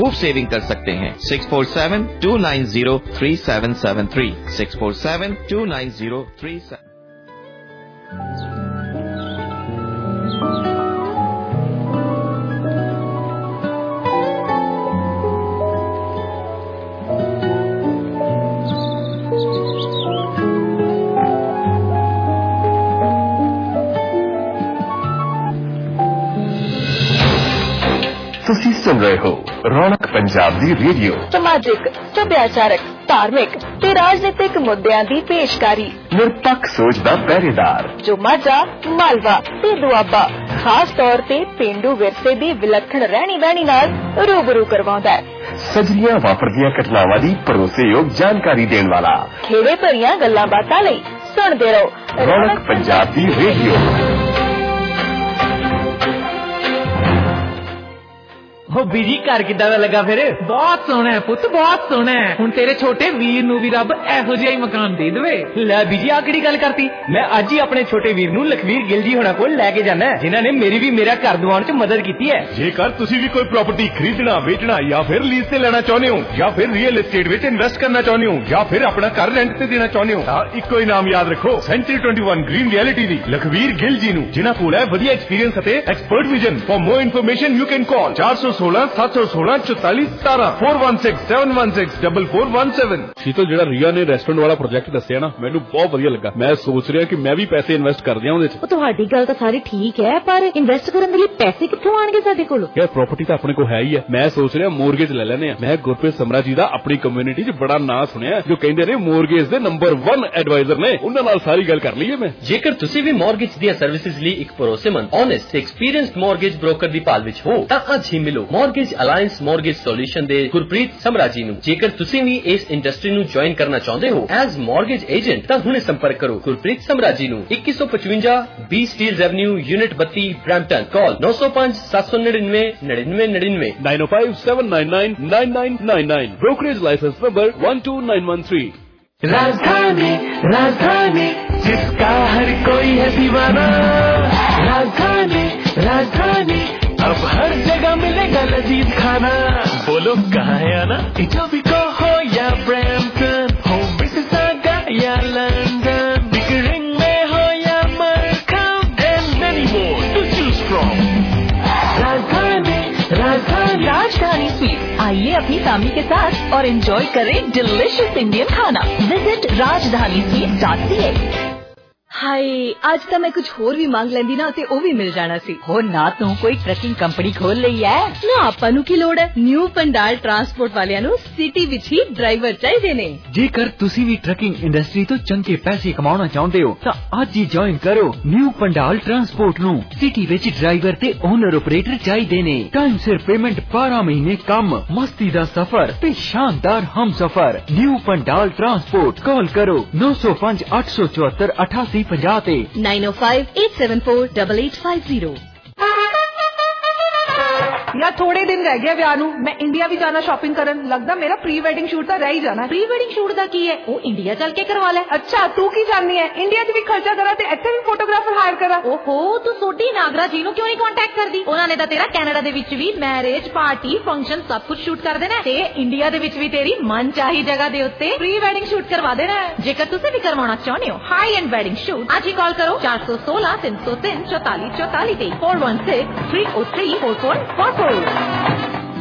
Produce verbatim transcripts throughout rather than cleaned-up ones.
खूब सेविंग कर सकते हैं। Six four seven two nine zero three seven seven three six four seven two nine zero three seven. ਤੁਸੀਂ ਸੁਣ ਰਹੇ ਹੋ ਰੌਣਕ ਪੰਜਾਬ ਦੀ ਰੇਡੀਓ। ਸਮਾਜਿਕ, ਸੱਭਿਆਚਾਰਕ, ਧਾਰਮਿਕ ਤੇ ਰਾਜਨੀਤਿਕ ਮੁੱਦਿਆਂ ਦੀ ਪੇਸ਼ਕਾਰੀ। ਨਿਰਪੱਖ ਸੋਚ ਦਾ ਪਹਿਰੇਦਾਰ ਜੋ ਮਾਝਾ, ਮਾਲਵਾ ਤੇ ਦੁਆਬਾ ਖਾਸ ਤੌਰ ਤੇ ਪੇਂਡੂ ਵਿਰਸੇ ਦੀ ਵਿਲੱਖਣ ਰਹਿਣੀ ਬਹਿਣੀ ਨਾਲ ਰੂਬਰੂ ਕਰਵਾਉਂਦਾ ਹੈ। ਸਜਰੀਆਂ ਵਾਪਰਦੀਆਂ ਘਟਨਾਵਾਂ ਦੀ ਭਰੋਸੇਯੋਗ ਜਾਣਕਾਰੀ ਦੇਣ ਵਾਲਾ। ਖੇੜੇ ਭਰੀਆਂ ਗੱਲਾਂ ਬਾਤਾਂ ਲਈ ਸੁਣਦੇ ਰਹੋ ਰੌਣਕ ਪੰਜਾਬ ਦੀ ਰੇਡੀਓ। ਉਹ ਬੀਜੀ ਘਰ ਕਿੱਦਾਂ ਦਾ ਲੱਗਾ ਫਿਰ? ਬਹੁਤ ਸੋਹਣਾ ਹੈ ਪੁੱਤ, ਬਹੁਤ ਸੋਹਣਾ ਹੈ। ਹੁਣ ਤੇਰੇ ਛੋਟੇ ਵੀਰ ਨੂੰ ਵੀ ਰੱਬ ਇਹੋ ਜਿਹਾ ਹੀ ਮਕਾਨ ਦੇ ਦੇਵੇ। ਲੈ ਬੀਜੀ ਆ ਕਿਹੜੀ ਗੱਲ ਕਰਤੀ? ਮੈਂ ਅੱਜ ਹੀ ਆਪਣੇ ਛੋਟੇ ਵੀਰ ਨੂੰ ਲਖਵੀਰ ਗਿੱਲ ਜੀ ਹੋਣਾ ਕੋਲ ਲੈ ਕੇ ਜਾਣਾ ਹੈ, ਜਿਨ੍ਹਾਂ ਨੇ ਮੇਰੀ ਵੀ ਮੇਰਾ ਘਰ ਦਿਵਾਉਣ 'ਚ ਮਦਦ ਕੀਤੀ ਹੈ। ਜੇਕਰ ਤੁਸੀਂ ਵੀ ਕੋਈ ਪ੍ਰਾਪਰਟੀ ਖਰੀਦਣਾ, ਵੇਚਣਾ ਜਾਂ ਫਿਰ ਲੀਜ਼ ਤੇ ਲੈਣਾ ਚਾਹੁੰਦੇ ਹੋ, ਜਾਂ ਫਿਰ ਰੀਅਲ ਏਸਟੇਟ ਵਿੱਚ ਇਨਵੈਸਟ ਕਰਨਾ ਚਾਹੁੰਦੇ ਹੋ, ਜਾਂ ਫਿਰ ਆਪਣਾ ਘਰ ਰੈਂਟ ਤੇ ਦੇਣਾ ਚਾਹੁੰਦੇ ਹੋ, ਤਾਂ ਇੱਕੋ ਹੀ ਨਾਮ ਯਾਦ ਰੱਖੋ, century twenty one green reality ਦੀ ਲਖਵੀਰ ਗਿੱਲ ਜੀ ਨੂੰ, ਜਿਨ੍ਹਾਂ ਕੋਲ ਹੈ ਵਧੀਆ ਐਕਸਪੀਰੀਅੰਸ ਅਤੇ expert vision. For more information you can call ਚਾਰ ਸੌ ਸੋਲਾਂ ਸੱਤ ਸੌ ਸੋਲਾਂ ਚੌਤਾਲੀ ਸਤਾਰਾਂ four one six seven one six double four one seven. Sheetal, ਜਿਹੜਾ ਰੀਆ ਨੇ ਰੈਸਟੋਰੈਂਟ ਵਾਲਾ ਪ੍ਰੋਜੈਕਟ ਦੱਸਿਆ ਨਾ, ਮੈਨੂੰ ਬਹੁਤ ਵਧੀਆ ਲੱਗਾ। ਮੈਂ ਸੋਚ ਰਿਹਾ ਕਿ ਮੈਂ ਵੀ ਪੈਸੇ ਇਨਵੈਸਟ ਕਰ ਦਿਆਂ ਉਹਦੇ 'ਚ। ਤੁਹਾਡੀ ਗੱਲ ਤਾਂ ਸਾਰੀ ਠੀਕ ਹੈ, ਪਰ ਇਨਵੈਸਟ ਕਰਨ ਦੇ ਲਈ ਪੈਸੇ ਕਿੱਥੋਂ ਆਣਗੇ ਸਾਡੇ ਕੋਲ? ਯਾਰ ਪ੍ਰਾਪਰਟੀ ਤਾਂ ਆਪਣੇ ਕੋਲ ਹੈ ਹੀ ਹੈ। ਮੈਂ ਸੋਚ ਰਿਹਾ ਮੋਰਗੇਜ ਲੈ ਲੈਨੇ ਆ। ਮੈਂ ਗੁਰਪ੍ਰੀਤ ਸਮਰਾ ਜੀ ਦਾ ਆਪਣੀ ਕਮਿਊਨਿਟੀ 'ਚ ਬੜਾ ਨਾਂ ਸੁਣਿਆ, ਜੋ ਕਹਿੰਦੇ ਨੇ ਮੋਰਗੇਜ ਦੇ ਨੰਬਰ ਵਨ ਐਡਵਾਈਜ਼ਰ ਨੇ। ਉਹਨਾਂ ਨਾਲ ਸਾਰੀ ਗੱਲ ਕਰ ਲਈਏ ਮੈਂ। ਜੇਕਰ ਤੁਸੀਂ ਵੀ ਮੋਰਗੇਜ ਦੀਆਂ ਸਰਵਿਸਿਜ਼ ਲਈ ਇੱਕ ਭਰੋਸੇਮੰਦ, ਓਨੈਸਟ ਤੇ ਐਕਸਪੀਰੀਅੰਸਡ ਮੋਰਗੇਜ ਬ੍ਰੋਕਰ ਦੀ ਭਾਲ ਵਿੱਚ ਹੋ, ਤਾਂ ਅੱਜ ਹੀ ਮਿਲੋ ਮੋਰਗੇਜ ਅਲਾਇੰਸ ਮੋਰਗੇਜ ਸੋਲੂਸ਼ਨ ਦੇ ਗੁਰਪ੍ਰੀਤ ਸਮਰਾ ਜੀ ਨੂੰ। ਜੇਕਰ ਤੁਸੀਂ ਵੀ ਇਸ ਇੰਡਸਟਰੀ ਨੂੰ ਜੁਆਇਨ ਕਰਨਾ ਚਾਹੁੰਦੇ ਹੋ ਐਜ਼ ਮੋਰਗੇਜ ਏਜੰਟ, ਤਾਂ ਹੁਣੇ ਸੰਪਰਕ ਕਰੋ ਗੁਰਪ੍ਰੀਤ ਸਮਰਾ ਜੀ ਨੂੰ। ਇੱਕੀ ਸੌ ਪਚਵੰਜਾ ਬੀ ਸਟੀਲਜ਼ ਐਵਨਿਊ, ਯੂਨਿਟ ਬੱਤੀ, ਬ੍ਰੈਂਪਟਨ। ਕਾਲ ਨੌ ਸੌ ਪੰਜ ਸੱਤ ਸੌ ਨੜਿਨਵੇਂ ਨੜਿਨਵੇਂ ਨੜਿਨਵੇਂ nine o five seven nine nine nine nine nine nine. Brokerage licence number one two nine one three. Rajdhani Rajdhani जिसका हर कोई है दीवाना, राजधानी राजधानी अब हर जगह मिलेगा लजीज खाना। बोलो कहाँ है आना? इटोबिको हो या ब्रैम्पटन, हो मिसिसागा या लंदन, बिकरिंग में हो या मरकम, and many more to choose from। राजधानी राजधानी राजधानी स्वीट, आइए अपनी फैमिली के साथ और एंजॉय करें डिलिशियस इंडियन खाना। Visit Rajdhani sweet dot C A. Hi, आज तो मैं कुछ होर भी मांग लेंदी ना ते ओ भी मिल जाना सी। हो ना तू कोई ट्रकिंग कंपनी खोल ਲਈ ਹੈ ਨਾ? ਆਪਾਂ ਨੂੰ ਕੀ ਲੋੜ ਹੈ? ਨਿਊ ਪੰਡਾਲ ਟਰਾਂਸਪੋਰਟ ਵਾਲਿਆਂ ਨੂੰ ਸਿਟੀ ਵਿੱਚ ਹੀ ਡਰਾਈਵਰ ਚਾਹੀਦੇ ਨੇ। ਜੇਕਰ ਤੁਸੀਂ ਵੀ ਟਰਕਿੰਗ ਇੰਡਸਟਰੀ ਤੋਂ ਚੰਗੇ ਪੈਸੇ ਕਮਾਉਣਾ ਚਾਹੁੰਦੇ ਹੋ ਤਾਂ ਅੱਜ ਹੀ ਜੁਆਇਨ ਕਰੋ ਨਿਊ ਪੰਡਾਲ ਟਰਾਂਸਪੋਰਟ ਨੂੰ। ਸਿਟੀ ਵਿੱਚ ਡਰਾਈਵਰ ਤੇ ਓਨਰ ਆਪਰੇਟਰ ਚਾਹੀਦੇ ਨੇ। ਟਾਈਮ ਸਿਰ ਪੇਮੈਂਟ, ਬਾਰਾਂ ਮਹੀਨੇ ਕੰਮ, ਮਸਤੀ ਦਾ ਸਫ਼ਰ ਤੇ ਸ਼ਾਨਦਾਰ ਹਮਸਫ਼ਰ। New Pandal transport. ਕਾਲ ਕਰੋ ਨੌ ਸੌ ਪੰਜ ਅੱਠ ਸੌ ਚੁਹੱਤਰ ਅਠਾਸੀ ਪੰਜਾਹ ਤੇ nine o five eight seven four double eight five zero. यार थोड़े दिन रह गए ਵਿਆਹ ਨੂੰ, ਮੈਂ ਇੰਡੀਆ ਵੀ ਜਾਣਾ ਸ਼ਾਪਿੰਗ ਕਰਨ। ਲੱਗਦਾ ਮੇਰਾ ਪ੍ਰੀ ਵੈਡਿੰਗ ਸ਼ੂਟ ਤਾਂ ਰਹਿ ਹੀ ਜਾਣਾ। ਪ੍ਰੀ ਵੈਡਿੰਗ ਸ਼ੂਟ ਦਾ ਕੀ ਹੈ? ਉਹ ਇੰਡੀਆ ਚੱਲ ਕੇ ਕਰਵਾ ਲੈ। ਅੱਛਾ, ਤੂੰ ਕੀ ਜਾਣਦੀ ਹੈ? ਇੰਡੀਆ 'ਚ ਵੀ ਖਰਚਾ ਕਰਾਂ ਤੇ ਇੱਥੇ ਵੀ ਫੋਟੋਗ੍ਰਾਫਰ ਹਾਇਰ ਕਰਾਂ। ਓਹੋ, ਤੂੰ ਸੋਢੀ ਨਾਗਰਾ ਜੀ ਨੂੰ ਕਿਉਂ ਨਹੀਂ ਕੰਟੈਕਟ ਕਰਦੀ? ਉਹਨਾਂ ਨੇ ਤਾਂ ਤੇਰਾ ਕੈਨੇਡਾ ਦੇ ਵਿੱਚ ਵੀ ਮੈਰਿਜ, ਪਾਰਟੀ, ਫੰਕਸ਼ਨ ਸਭ ਕੁਝ ਸ਼ੂਟ ਕਰ ਦੇਣਾ ਤੇ ਇੰਡੀਆ ਦੇ ਵਿੱਚ ਵੀ ਤੇਰੀ ਮਨਚਾਹੀ ਜਗ੍ਹਾ ਦੇ ਉੱਤੇ ਪ੍ਰੀ ਵੈਡਿੰਗ ਸ਼ੂਟ ਕਰਵਾ ਦੇਣਾ। ਜੇਕਰ ਤੁਸੀਂ ਵੀ ਕਰਵਾਉਣਾ ਚਾਹੁੰਦੇ ਹੋ ਹਾਈ ਐਂਡ ਵੈਡਿੰਗ ਸ਼ੂਟ, ਅੱਜ ਹੀ ਕਾਲ ਕਰੋ ਚਾਰ ਸੌ ਸੋਲਾਂ ਤਿੰਨ ਸੌ ਤਿੰਨ ਚੌਤਾਲੀ ਚੌਤਾਲੀ ਤੇ four one six three o three four four four four.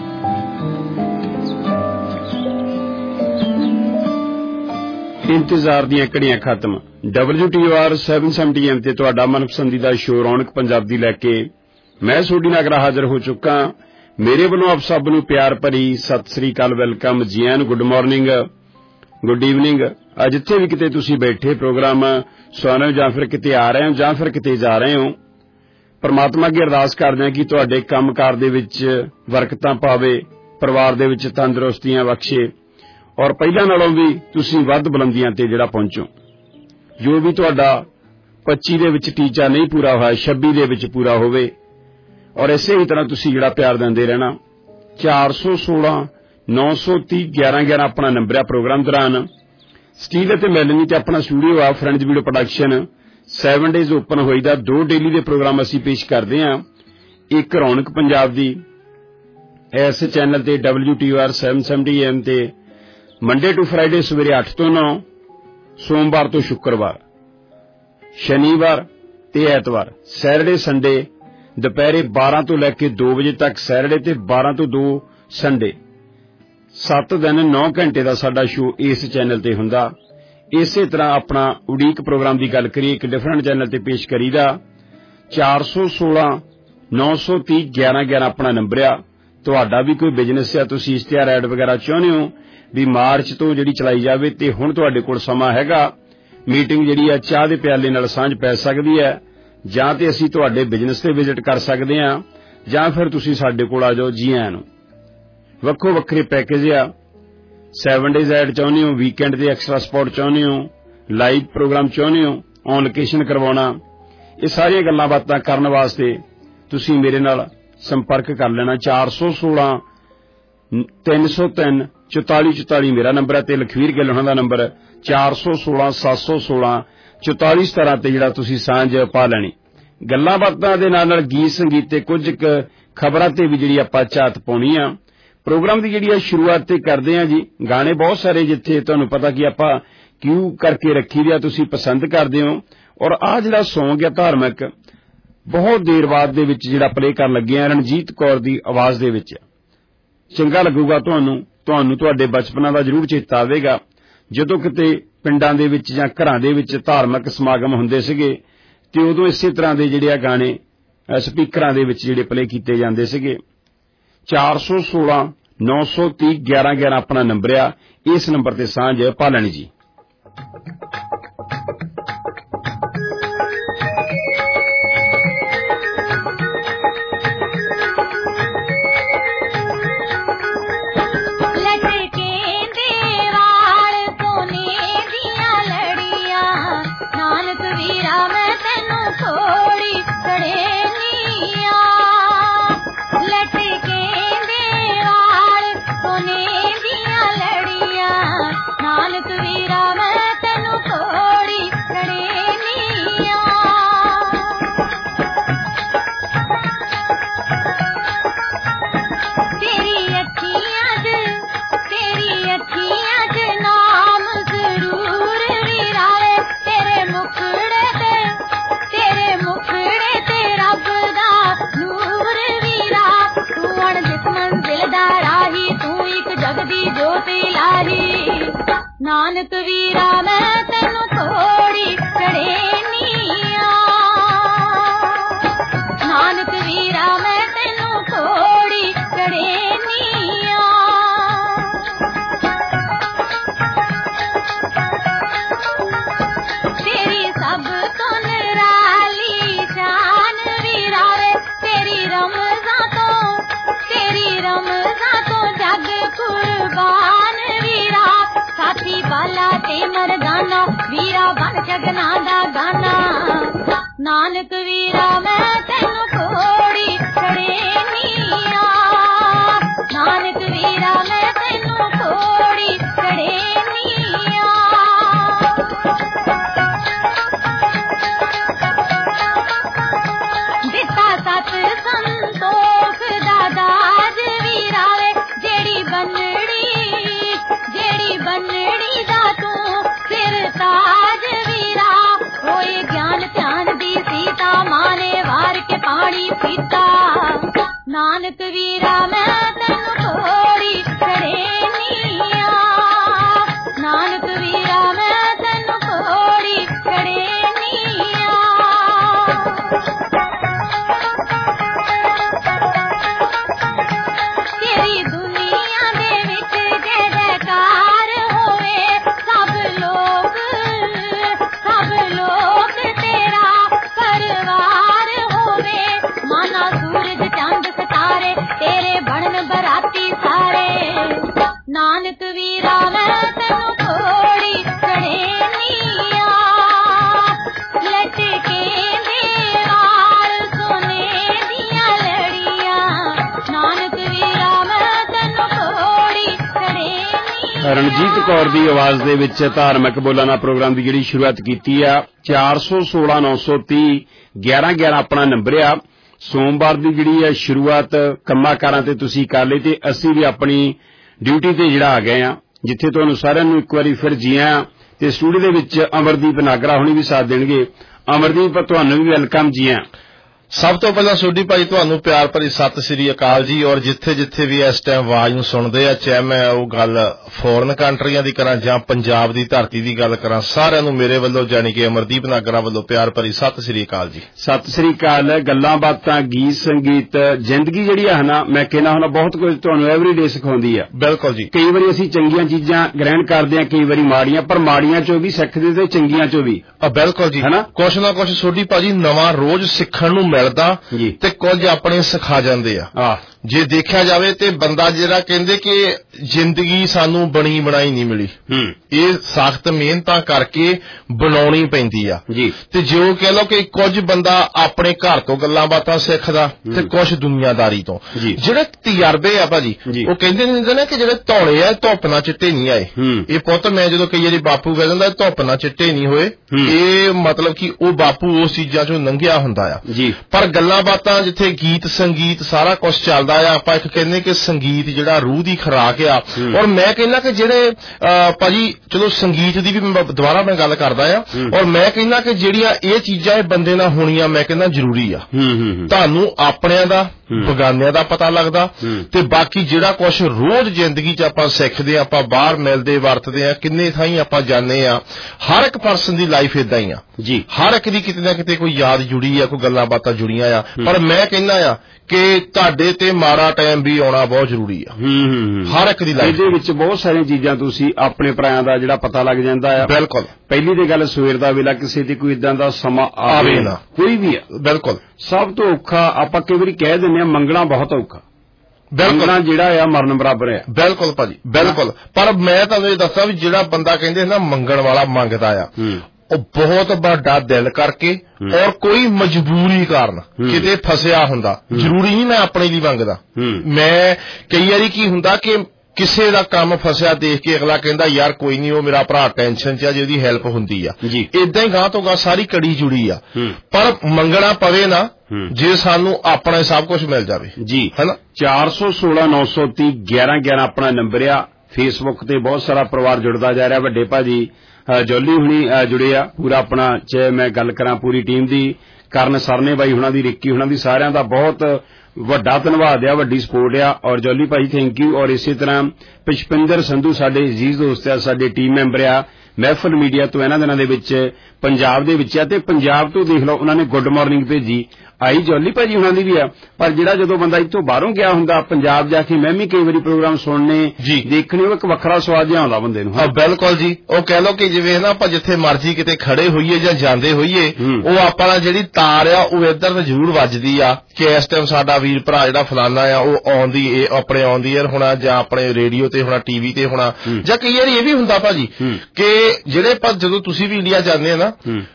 इंतजार ਦੀਆਂ ਘੜੀਆਂ ਖਤਮ। W T O R seven seventy M ਤੇ ਤੁਹਾਡਾ ਮਨਪਸੰਦੀਦਾ ਸ਼ੋਅ ਰੌਣਕ ਪੰਜਾਬ ਦੀ ਲੈ ਕੇ ਮੈਂ ਸੋਢੀ ਨਾਗਰਾ ਹਾਜ਼ਰ ਹੋ ਚੁੱਕਾ। ਮੇਰੇ ਵੱਲੋਂ ਆਪ ਸਭ ਨੂੰ ਪਿਆਰ ਭਰੀ ਸਤਿ ਸ੍ਰੀ ਅਕਾਲ, ਵੈਲਕਮ ਜੀ ਆਇਆਂ ਨੂੰ, ਗੁੱਡ ਮਾਰਨਿੰਗ, ਗੁੱਡ ਈਵਨਿੰਗ। ਜਿੱਥੇ ਵੀ ਕਿਤੇ ਤੁਸੀਂ ਬੈਠੇ ਪ੍ਰੋਗਰਾਮ ਸੁਣ ਰਹੇ ਹੋ ਜਾਂ ਫਿਰ ਕਿਤੇ ਆ ਰਹੇ ਹੋ ਜਾਂ ਫਿਰ ਕਿਤੇ ਜਾ ਰਹੇ ਹੋ, ਪਰਮਾਤਮਾ ਅੱਗੇ ਅਰਦਾਸ ਕਰਦੇ ਹਾਂ ਕਿ ਤੁਹਾਡੇ ਕੰਮਕਾਰ ਦੇ ਵਿੱਚ ਬਰਕਤਾਂ ਪਾਵੇ, ਪਰਿਵਾਰ ਦੇ ਵਿੱਚ ਤੰਦਰੁਸਤੀਆਂ ਬਖਸ਼ੇ ਔਰ ਪਹਿਲਾਂ ਨਾਲੋਂ ਵੀ ਤੁਸੀਂ ਵੱਧ ਬੁਲੰਦੀਆਂ ਤੇ ਜਿਹੜਾ ਪਹੁੰਚੋ। ਜੋ ਵੀ ਤੁਹਾਡਾ ਪੱਚੀ ਦੇ ਵਿੱਚ ਟੀਚਾ ਨਹੀਂ ਪੂਰਾ ਹੋਇਆ, ਛੱਬੀ ਦੇ ਵਿੱਚ ਪੂਰਾ ਹੋਵੇ ਔਰ ਇਸੇ ਹੀ ਤਰ੍ਹਾਂ ਤੁਸੀਂ ਜਿਹੜਾ ਪਿਆਰ ਦਿੰਦੇ ਰਹਿਣਾ। ਚਾਰ ਸੌ ਸੋਲਾਂ ਨੌ ਸੌ ਤੀਹ ਗਿਆਰਾਂ ਗਿਆਰਾਂ ਆਪਣਾ ਨੰਬਰ ਆ। ਪ੍ਰੋਗਰਾਮ ਦੌਰਾਨ ਸਟੀਲ ਅਤੇ ਮੈਲਨੀ ਤੇ ਆਪਣਾ ਸਟੂਡੀਓ ਆ, friends video production. Seven days open ਹੋਈਦਾ। ਦੋ ਡੇਲੀ ਦੇ ਪ੍ਰੋਗਰਾਮ ਅਸੀਂ ਪੇਸ਼ ਕਰਦੇ ਹਾਂ। ਇੱਕ ਰੌਣਕ ਪੰਜਾਬ ਦੀ ਇਸ ਚੈਨਲ ਤੇ W T R seven seventy M ਤੇ ਮੰਡੇ ਟੂ ਫਰਾਈਡੇ ਸਵੇਰੇ ਅੱਠ ਤੋਂ ਨੌ, ਸੋਮਵਾਰ ਤੋਂ ਸ਼ੁੱਕਰਵਾਰ, ਸ਼ਨੀਵਾਰ ਤੇ ਐਤਵਾਰ, ਸੈਟਰਡੇ ਸੰਡੇ ਦੁਪਹਿਰੇ ਬਾਰਾਂ ਤੋਂ ਲੈ ਕੇ ਦੋ ਵਜੇ ਤੱਕ, ਸੈਟਰਡੇ ਤੇ ਬਾਰਾਂ ਤੋਂ ਦੋ ਸੰਡੇ, ਸੱਤ ਦਿਨ ਨੌ ਘੰਟੇ ਦਾ ਸਾਡਾ ਸ਼ੋਅ ਇਸ ਚੈਨਲ ਤੇ ਹੁੰਦਾ। ਇਸੇ ਤਰ੍ਹਾਂ ਆਪਣਾ ਉਡੀਕ ਪ੍ਰੋਗਰਾਮ ਦੀ ਗੱਲ ਕਰੀਏ, ਇੱਕ ਡਿਫਰੈਂਟ ਚੈਨਲ ਤੇ ਪੇਸ਼ ਕਰੀਦਾ। ਚਾਰ ਸੌ ਸੋਲਾਂ ਨੌ ਸੌ ਤੀਹ ਗਿਆਰਾਂ ਗਿਆਰਾਂ ਆਪਣਾ ਨੰਬਰ ਆ। ਤੁਹਾਡਾ ਵੀ ਕੋਈ ਬਿਜ਼ਨਸ ਆ, ਤੁਸੀਂ ਇਸ਼ਤਿਹਾਰ ਐਡ ਵਗੈਰਾ ਚਾਹੁੰਦੇ ਹੋ ਵੀ ਮਾਰਚ ਤੋਂ ਜਿਹੜੀ ਚਲਾਈ ਜਾਵੇ, ਤੇ ਹੁਣ ਤੁਹਾਡੇ ਕੋਲ ਸਮਾਂ ਹੈਗਾ। ਮੀਟਿੰਗ ਜਿਹੜੀ ਆ ਚਾਹ ਦੇ ਪਿਆਲੇ ਨਾਲ ਸਾਂਝ ਪੈ ਸਕਦੀ ਹੈ, ਜਾਂ ਤੇ ਅਸੀਂ ਤੁਹਾਡੇ ਬਿਜ਼ਨਸ ਤੇ ਵਿਜ਼ਿਟ ਕਰ ਸਕਦੇ ਹਾਂ, ਜਾਂ ਫਿਰ ਤੁਸੀਂ ਸਾਡੇ ਕੋਲ ਆ ਜਾਓ। ਜੀ ਆਇਆਂ ਨੂੰ। ਵੱਖੋ ਵੱਖਰੇ ਪੈਕੇਜ ਆ। ਸੈਵਨ ਡੇਜ਼ ਐਡ ਚਾਹੁੰਦੇ ਹੋ, ਵੀਕਐਂਡ ਦੇ ਐਕਸਟਰਾ ਸਪੌਟ ਚਾਹੁੰਦੇ ਹੋ, ਲਾਈਵ ਪ੍ਰੋਗਰਾਮ ਚਾਹੁੰਦੇ ਹੋ, ਔਨ ਲੋਕੇਸ਼ਨ ਕਰਵਾਉਣਾ, ਇਹ ਸਾਰੀਆਂ ਗੱਲਾਂ ਬਾਤਾਂ ਕਰਨ ਵਾਸਤੇ ਤੁਸੀਂ ਮੇਰੇ ਨਾਲ ਸੰਪਰਕ ਕਰ ਲੈਣਾ। ਚਾਰ ਸੌ ਸੋਲਾਂ ਤਿੰਨ ਸੌ ਤਿੰਨ ਚੁਤਾਲੀ ਚੁਤਾਲੀ ਮੇਰਾ ਨੰਬਰ ਹੈ, ਤੇ ਲਖਵੀਰ ਗਿੱਲ ਉਹਨਾਂ ਦਾ ਨੰਬਰ ਚਾਰ ਸੌ ਸੋਲਾਂ ਸੱਤ ਸੌ ਸੋਲਾਂ ਚੁਤਾਲੀ ਸਤਾਰਾਂ ਤੇ ਜਿਹੜਾ ਤੁਸੀਂ ਸਾਂਝ ਪਾ ਲੈਣੀ। ਗੱਲਾਂ ਬਾਤਾਂ ਦੇ ਨਾਲ ਨਾਲ ਗੀਤ ਸੰਗੀਤ ਤੇ ਕੁਝ ਕੁ ਖਬਰਾਂ ਤੇ ਵੀ ਜਿਹੜੀ ਆਪਾਂ ਝਾਤ ਪਾਉਣੀ ਆ। ਪ੍ਰੋਗਰਾਮ ਦੀ ਜਿਹੜੀ ਆ ਸ਼ੁਰੂਆਤ ਤੇ ਕਰਦੇ ਆ ਜੀ। ਗਾਣੇ ਬਹੁਤ ਸਾਰੇ ਜਿੱਥੇ ਤੁਹਾਨੂੰ ਪਤਾ ਕਿ ਆਪਾਂ ਕਿਊ ਕਰਕੇ ਰੱਖੀ ਦਿਆ, ਤੁਸੀਂ ਪਸੰਦ ਕਰਦੇ ਹੋ। ਔਰ ਆਹ ਜਿਹੜਾ ਸੌਂਗ ਆ ਧਾਰਮਿਕ, ਬਹੁਤ ਦੇਰ ਬਾਅਦ ਦੇ ਵਿੱਚ ਜਿਹੜਾ ਪਲੇ ਕਰਨ ਲੱਗੇ ਆ, ਰਣਜੀਤ ਕੌਰ ਦੀ ਆਵਾਜ਼ ਦੇ ਵਿੱਚ। ਚੰਗਾ ਲੱਗੂਗਾ ਤੁਹਾਨੂੰ, ਤੁਹਾਨੂੰ ਤੁਹਾਡੇ ਬਚਪਨਾ ਦਾ ਜ਼ਰੂਰ ਚੇਤਾ ਆਵੇਗਾ ਜਦੋਂ ਕਿਤੇ ਪਿੰਡਾਂ ਦੇ ਵਿੱਚ ਜਾਂ ਘਰਾਂ ਦੇ ਵਿੱਚ ਧਾਰਮਿਕ ਸਮਾਗਮ ਹੁੰਦੇ ਸੀਗੇ, ਤੇ ਉਦੋਂ ਇਸੇ ਤਰ੍ਹਾਂ ਦੇ ਜਿਹੜੇ ਆ ਗਾਣੇ ਸਪੀਕਰਾਂ ਦੇ ਵਿੱਚ ਜਿਹੜੇ ਪਲੇ ਕੀਤੇ ਜਾਂਦੇ ਸੀਗੇ। ਚਾਰ ਸੌ ਸੋਲਾਂ ਨੌ ਸੌ ਤੀਹ ਗਿਆਰਾਂ ਗਿਆਰਾਂ ਆਪਣਾ ਨੰਬਰ ਆ। ਇਸ ਨੰਬਰ ਤੇ ਸਾਂਝ ਪਾ ਲੈਣੀ ਜੀ। ਨਾਨਕ ਵੀਰਾ ਮੈਂ ਤੈਨੂੰ ਥੋੜੀ ਚੜੇਨੀ ਆ, ਨਾਨਕ ਵੀਰਾ ਮੈਂ ਤੈਨੂੰ ਥੋੜੀ ਚੜੇਨੀ ਆ। ਤੇਰੀ ਸਭ ਤੋਂ ਨਿਰਾਲੀ ਸ਼ਾਨ ਵੀਰਾ ਵੇ, ਤੇਰੀ ਰਮਜ਼ਾਂ ਤੋਂ ਤੇਰੀ ਰਮਜ਼ਾਂ ਤੋਂ ਜੱਗ ਕੁਰਬਾਨ ਵੀਰਾ। ਸਾਥੀ ਬਾਲਾ ਤੇ ਮਰਦਾਨਾ ਵੀਰਾ ਬਣ ਜਗਨਾ ਦਾ ਗਾਨਾ। ਨਾਨਕ ਵੀਰਾ ਮੈਂ ਤੈਨੂੰ ਥੋੜੀ ਚੜੇਨੀ ਆ, ਨਾਨਕ ਵੀਰਾ ਮੈਂ ਤੈਨੂੰ ਥੋੜੀ ਚੜੇਨੀ ਆ। ਦਿੱਤਾ ਸਤ ਸੰਤੋਖ ਦਾ ਦਾਜ ਵੀਰਾ ਵੇ, ਜਿਹੜੀ ਬੰਨੜੀ ਜਿਹੜੀ ਬੰਨੜੀ ਦਾ ਤੂੰ ਸਿਰ ਤਾਜ ਵੀਰਾ। ਹੋਏ ਗਿਆਨ ਧਿਆਨ ਦੀ ਸੀਤਾ, ਮਾਨੇ ਵਾਰ ਕੇ ਪਾਣੀ ਪੀਤਾ। ਨਾਨਕ ਵੀਰਾ ਮੈਂ ਤੈਨੂੰ ਥੋੜੀ ਚੜੇਨੀ ਆ, ਨਾਨਕ ਵੀਰਾ ਮੈਂ ਤੈਨੂੰ ਥੋੜੀ ਚੜੇਨੀ ਆ। ਤੇਰੀ ਦੁਨੀਆ ਦੇ ਵਿੱਚ ਜੈ ਜੈਕਾਰ ਹੋਵੇ, ਸਭ ਲੋਕ ਸਭ ਲੋਕ ਤੇਰਾ ਪਰਿਵਾਰ ਹੋਵੇ। ਮਾਨਾ ਸੂਰਜ ਚੰਦ ਸਿਤਾਰੇ ਤੇਰੇ ਬਣਨ ਬਰਾਤੀ ਸਾਰੇ। ਨਾਨਕ ਵੀਰਾ ਮੈਂ ਤੈਨੂੰ ਥੋੜੀ ਚੜੇਨੀ ਆ, ਲਟਕੇ ਦੇ ਵਾਲ ਸੋਨੇ ਦੀਆਂ ਲੜੀਆਂ। ਨਾਨਕ ਵੀਰਾ ਮੈਂ ਤੈਨੂੰ ਥੋੜੀ ਚੜੇਨੀ ਆ। ਰਣਜੀਤ ਕੌਰ ਦੀ ਆਵਾਜ਼ ਦੇ ਵਿੱਚ ਧਾਰਮਿਕ ਬੋਲਾਨਾ ਪ੍ਰੋਗਰਾਮ ਦੀ ਜਿਹੜੀ ਸ਼ੁਰੂਆਤ ਕੀਤੀ ਆ। ਚਾਰ ਸੌ ਸੋਲਾਂ ਨੌ ਸੌ ਤੀਹ ਗਿਆਰਾਂ ਗਿਆਰਾਂ ਆਪਣਾ ਨੰਬਰ ਆ। ਸੋਮਵਾਰ ਦੀ ਜਿਹੜੀ ਹੈ ਸ਼ੁਰੂਆਤ ਕੰਮਾਂ ਕਾਰਾਂ ਤੇ ਤੁਸੀਂ ਕਰ ਲਈ ਤੇ ਅਸੀਂ ਵੀ ਆਪਣੀ ਡਿਊਟੀ ਤੇ ਜਿਹੜਾ ਆ ਗਏ ਆ, ਜਿੱਥੇ ਤੁਹਾਨੂੰ ਸਾਰਿਆਂ ਨੂੰ ਇੱਕ ਵਾਰੀ ਫਿਰ ਜੀ ਆਇਆਂ ਤੇ ਸਟੂਡੀਓ ਦੇ ਵਿੱਚ ਅਮਰਦੀਪ ਨਾਗਰਾ ਹੁਣੀ ਵੀ ਸਾਥ ਦੇਣਗੇ। ਅਮਰਦੀਪ ਤੁਹਾਨੂੰ ਵੀ ਵੈਲਕਮ ਜੀ ਆਇਆਂ। ਸਭ ਤੋਂ ਪਹਿਲਾਂ ਸੋਢੀ ਭਾਈ ਤੁਹਾਨੂੰ ਪਿਆਰ ਭਰੀ ਸਤਿ ਸ੍ਰੀ ਅਕਾਲ ਜੀ। ਔਰ ਜਿੱਥੇ ਜਿੱਥੇ ਵੀ ਇਸ ਟਾਈਮ ਆਵਾਜ਼ ਨੂੰ ਸੁਣਦੇ ਆ, ਚਾਹੇ ਮੈਂ ਉਹ ਗੱਲ ਫੋਰਨ ਕੰਟਰੀਆਂ ਦੀ ਕਰਾਂ ਜਾਂ ਪੰਜਾਬ ਦੀ ਧਰਤੀ ਦੀ ਗੱਲ ਕਰਾਂ, ਸਾਰਿਆਂ ਨੂੰ ਮੇਰੇ ਵੱਲੋਂ ਜਾਣੀ ਕਿ ਅਮਰਦੀਪ ਨਾਗਰਾ ਵੱਲੋਂ ਪਿਆਰ ਭਰੀ ਸਤਿ ਸ੍ਰੀ ਅਕਾਲ ਜੀ। ਸਤਿ ਸ੍ਰੀ ਅਕਾਲ। ਗੱਲਾਂ ਬਾਤਾਂ, ਗੀਤ ਸੰਗੀਤ, ਜ਼ਿੰਦਗੀ ਜਿਹੜੀ ਆ ਨਾ, ਮੈਂ ਕਹਿੰਦਾ ਹੁਣ ਬਹੁਤ ਕੁਝ ਤੁਹਾਨੂੰ ਐਵਰੀਡੇ ਸਿਖਾਉਂਦੀ ਆ। ਬਿਲਕੁਲ ਜੀ। ਕਈ ਵਾਰੀ ਅਸੀਂ ਚੰਗੀਆਂ ਚੀਜ਼ਾਂ ਗ੍ਰਹਿਣ ਕਰਦੇ ਆ, ਕਈ ਵਾਰੀ ਮਾੜੀਆਂ, ਪਰ ਮਾੜੀਆਂ ਚੋਂ ਵੀ ਸਿੱਖਦੇ ਤੇ ਚੰਗੀਆਂ ਚੋਂ ਵੀ। ਬਿਲਕੁਲ ਜੀ, ਹਨਾ। ਕੁਛ ਨਾ ਕੁਛ ਸੋਢੀ ਭਾਜੀ ਨਵਾਂ ਰੋਜ਼ ਸਿੱਖਣ ਨੂੰ ਮਿਲਦਾ ਤੇ ਕੁਝ ਆਪਣੇ ਸਿਖਾ ਜਾਂਦੇ ਆ। ਜੇ ਦੇਖਿਆ ਜਾਵੇ ਤੇ ਬੰਦਾ ਜਿਹੜਾ ਕਹਿੰਦੇ ਕਿ ਜ਼ਿੰਦਗੀ ਸਾਨੂੰ ਬਣੀ ਬਣਾਈ ਨਹੀਂ ਮਿਲੀ, ਇਹ ਸਖਤ ਮਿਹਨਤਾਂ ਕਰਕੇ ਬਣਾਉਣੀ ਪੈਂਦੀ ਆ ਜੀ। ਤੇ ਜੋ ਕਹਿ ਲਓ ਕਿ ਕੁਝ ਬੰਦਾ ਆਪਣੇ ਘਰ ਤੋਂ ਗੱਲਾਂ ਬਾਤਾਂ ਸਿੱਖਦਾ ਤੇ ਕੁਝ ਦੁਨੀਆਦਾਰੀ ਤੋਂ। ਜਿਹੜੇ ਤਜਰਬੇ ਆ ਭਾਜੀ, ਉਹ ਕਹਿੰਦੇ ਨੇ ਨਾ ਕਿ ਜਿਹੜੇ ਧੌਲੇ ਆ ਧੁੱਪ ਨਾਲ ਚਿੱਟੇ ਨਹੀਂ ਆਏ। ਇਹ ਪੁੱਤ ਮੈਂ ਜਦੋਂ ਕਈ ਵਾਰੀ ਬਾਪੂ ਕਹਿ ਦਿੰਦਾ ਧੁੱਪ ਨਾਲ ਚਿੱਟੇ ਨਹੀਂ ਹੋਏ, ਇਹ ਮਤਲਬ ਕਿ ਉਹ ਬਾਪੂ ਉਸ ਚੀਜ਼ਾਂ ਚੋਂ ਲੰਘਿਆ ਹੁੰਦਾ ਆ। ਪਰ ਗੱਲਾਂ ਬਾਤਾਂ ਜਿੱਥੇ ਗੀਤ ਸੰਗੀਤ ਸਾਰਾ ਕੁਝ ਚੱਲਦਾ ਆ, ਆਪਾਂ ਇੱਕ ਕਹਿੰਦੇ ਕਿ ਸੰਗੀਤ ਜਿਹੜਾ ਰੂਹ ਦੀ ਖੁਰਾਕ ਆ। ਔਰ ਮੈਂ ਕਹਿੰਦਾ ਕਿ ਜਿਹੜੇ ਭਾਜੀ ਚਲੋ ਸੰਗੀਤ ਦੀ ਵੀ ਦੁਬਾਰਾ ਮੈਂ ਗੱਲ ਕਰਦਾ ਆ, ਔਰ ਮੈਂ ਕਹਿੰਦਾ ਕਿ ਜਿਹੜੀਆਂ ਇਹ ਚੀਜ਼ਾਂ ਇਹ ਬੰਦੇ ਨਾਲ ਹੋਣੀਆਂ ਮੈਂ ਕਹਿੰਦਾ ਜ਼ਰੂਰੀ ਆ। ਤੁਹਾਨੂੰ ਆਪਣਿਆਂ ਦਾ ਬਗਾਨਿਆਂ ਦਾ ਪਤਾ ਲੱਗਦਾ ਤੇ ਬਾਕੀ ਜਿਹੜਾ ਕੁਛ ਰੋਜ਼ ਜ਼ਿੰਦਗੀ ਚ ਆਪਾਂ ਸਿੱਖਦੇ ਆ, ਆਪਾਂ ਬਾਹਰ ਮਿਲਦੇ ਵਰਤਦੇ ਆ, ਕਿੰਨੇ ਥਾਈਂ ਆਪਾਂ ਜਾਂਦੇ ਆ, ਹਰ ਇੱਕ ਪਰਸਨ ਦੀ ਲਾਈਫ ਏਦਾਂ ਹੀ ਆ ਜੀ। ਹਰ ਇੱਕ ਦੀ ਕਿਤੇ ਨਾ ਕਿਤੇ ਕੋਈ ਯਾਦ ਜੁੜੀ ਆ, ਕੋਈ ਗੱਲਾਂ ਬਾਤਾਂ ਜੁੜੀਆਂ ਆ। ਪਰ ਮੈਂ ਕਹਿੰਦਾ ਆ ਕਿ ਤੁਹਾਡੇ ਤੇ ਮਾੜਾ ਟਾਈਮ ਵੀ ਆਉਣਾ ਬਹੁਤ ਜ਼ਰੂਰੀ ਆ ਹਰ ਇੱਕ ਦੀ ਲਾਈਫ। ਇਹਦੇ ਵਿੱਚ ਬਹੁਤ ਸਾਰੀਆਂ ਚੀਜ਼ਾਂ ਤੁਸੀਂ ਆਪਣੇ ਭਰਾਵਾਂ ਦਾ ਜਿਹੜਾ ਪਤਾ ਲੱਗ ਜਾਂਦਾ ਆ। ਬਿਲਕੁਲ। ਪਹਿਲੀ ਤੇ ਗੱਲ ਸਵੇਰ ਦਾ ਵੇਲਾ, ਕਿਸੇ ਤੇ ਕੋਈ ਇਦਾਂ ਦਾ ਸਮਾਂ ਆਵੇ ਨਾ, ਕੋਈ ਵੀ ਆ। ਬਿਲਕੁਲ। ਸਭ ਤੋਂ ਔਖਾ ਆਪਾਂ ਕਈ ਵਾਰੀ ਕਹਿ ਦਿੰਦੇ ਆ ਮੰਗਣਾ ਬਹੁਤ ਔਖਾ। ਬਿਲਕੁਲ। ਜਿਹੜਾ ਆ ਮਰਨ ਬਰਾਬਰ ਆ। ਬਿਲਕੁਲ ਭਾਜੀ, ਬਿਲਕੁਲ। ਪਰ ਮੈਂ ਤੁਹਾਨੂੰ ਇਹ ਦੱਸਾਂ ਵੀ ਜਿਹੜਾ ਬੰਦਾ ਕਹਿੰਦੇ ਨਾ ਮੰਗਣ ਵਾਲਾ ਮੰਗਦਾ ਆ, ਉਹ ਬਹੁਤ ਵੱਡਾ ਦਿਲ ਕਰਕੇ ਔਰ ਕੋਈ ਮਜਬੂਰੀ ਕਾਰਨ ਕਿਤੇ ਫਸਿਆ ਹੁੰਦਾ। ਜ਼ਰੂਰੀ ਨਹੀਂ ਮੈਂ ਆਪਣੇ ਲਈ ਮੰਗਦਾ। ਮੈਂ ਕਈ ਵਾਰੀ ਕੀ ਹੁੰਦਾ ਕਿ ਕਿਸੇ ਦਾ ਕੰਮ ਫਸਿਆ ਦੇਖ ਕੇ ਅਗਲਾ ਕਹਿੰਦਾ ਯਾਰ ਕੋਈ ਨਹੀਂ, ਉਹ ਮੇਰਾ ਭਰਾ ਟੈਨਸ਼ਨ ਚ ਆ, ਜੇ ਉਹਦੀ ਹੈਲਪ ਹੁੰਦੀ ਆ। ਏਦਾਂ ਹੀ ਗਾਂ ਤੋਂ ਗਾਂ ਸਾਰੀ ਕੜੀ ਜੁੜੀ ਆ। ਪਰ ਮੰਗਣਾ ਪਵੇ ਨਾ ਜੇ ਸਾਨੂੰ ਆਪਣਾ ਸਭ ਕੁਝ ਮਿਲ ਜਾਵੇ ਜੀ, ਹਨਾ। ਚਾਰ ਸੌ ਸੋਲਾਂ ਨੌ ਸੌ ਤੀਹ ਗਿਆਰਾਂ ਗਿਆਰਾਂ ਆਪਣਾ ਨੰਬਰ ਆ। ਫੇਸਬੁੱਕ ਤੇ ਬਹੁਤ ਸਾਰਾ ਪਰਿਵਾਰ ਜੁੜਦਾ ਜਾ ਰਿਹਾ। ਵੱਡੇ ਭਾਜੀ ਜੋਲੀ ਹੁਣੀ ਜੁੜੇ ਆ, ਪੂਰਾ ਆਪਣਾ, ਚਾਹੇ ਮੈਂ ਗੱਲ ਕਰਾਂ ਪੂਰੀ ਟੀਮ ਦੀ, ਕਰਨ ਸਰਨੇ ਬਾਈ ਹੁਣਾਂ ਦੀ, ਰਿੱਕੀ ਹੁਣਾਂ ਦੀ, ਸਾਰਿਆਂ ਦਾ ਬਹੁਤ ਵੱਡਾ ਧੰਨਵਾਦ ਆ, ਵੱਡੀ ਸਪੋਰਟ ਆ। ਔਰ ਜੋਲੀ ਭਾਈ ਥੈਂਕ ਯੂ। ਔਰ ਇਸੇ ਤਰ੍ਹਾਂ ਪੁਸ਼ਪਿੰਦਰ ਸੰਧੂ ਸਾਡੇ ਅਜ਼ੀਜ਼ ਦੋਸਤ ਆ, ਸਾਡੇ ਟੀਮ ਮੈਂਬਰ ਆ ਮਹਿਫਲ ਮੀਡੀਆ ਤੋਂ, ਇਹਨਾਂ ਦਿਨਾਂ ਦੇ ਵਿੱਚ ਪੰਜਾਬ ਦੇ ਵਿੱਚ ਆ। ਤੇ ਪੰਜਾਬ ਤੋਂ ਦੇਖ ਲਓ ਉਹਨਾਂ ਨੇ ਗੁੱਡ ਮਾਰਨਿੰਗ ਭੇਜੀ, ਆਈ ਜੋਲੀ ਭਾਜੀ ਹੁਣਾਂ ਦੀ ਵੀ ਆ। ਪਰ ਜਿਹੜਾ ਜਦੋਂ ਬੰਦਾ ਇੱਥੋਂ ਬਾਹਰੋਂ ਗਿਆ ਹੁੰਦਾ ਪੰਜਾਬ ਜਾ ਕੇ, ਮੈਂ ਵੀ ਕਈ ਵਾਰੀ ਪ੍ਰੋਗਰਾਮ ਸੁਣਨੇ ਦੇਖਣੇ, ਉਹ ਇੱਕ ਵੱਖਰਾ ਸਵਾਦ ਜਿਹਾ ਆਉਂਦਾ ਬੰਦੇ ਨੂੰ। ਹਾਂ ਬਿਲਕੁਲ ਜੀ। ਉਹ ਕਹਿ ਲਓ ਕਿ ਜਿਵੇਂ ਨਾ ਆਪਾਂ ਜਿੱਥੇ ਮਰਜ਼ੀ ਕਿਤੇ ਖੜੇ ਹੋਈਏ ਜਾਂ ਜਾਂਦੇ ਹੋਈਏ, ਉਹ ਆਪਾਂ ਨਾਲ ਜਿਹੜੀ ਤਾਰ ਆ ਉਹ ਇੱਧਰ ਤੇ ਜ਼ਰੂਰ ਵੱਜਦੀ ਆ ਕਿ ਇਸ ਟਾਈਮ ਸਾਡਾ ਵੀਰ ਭਰਾ ਜਿਹੜਾ ਫਲਾਨਾ ਆ ਉਹ ਆਉਂਦੀ ਇਹ ਆਪਣੇ ਆਉਂਦੀ ਏਅਰ ਹੋਣਾ, ਜਾਂ ਆਪਣੇ ਰੇਡੀਓ ਤੇ ਹੋਣਾ, ਟੀਵੀ ਤੇ ਹੋਣਾ। ਜਾਂ ਕਈ ਵਾਰੀ ਇਹ ਵੀ ਹੁੰਦਾ ਭਾਜੀ ਕਿ ਜਿਹੜੇ ਪਰ ਜਦੋਂ ਤੁਸੀਂ ਵੀ ਇੰਡੀਆ ਜਾਂਦੇ ਆ ਨਾ,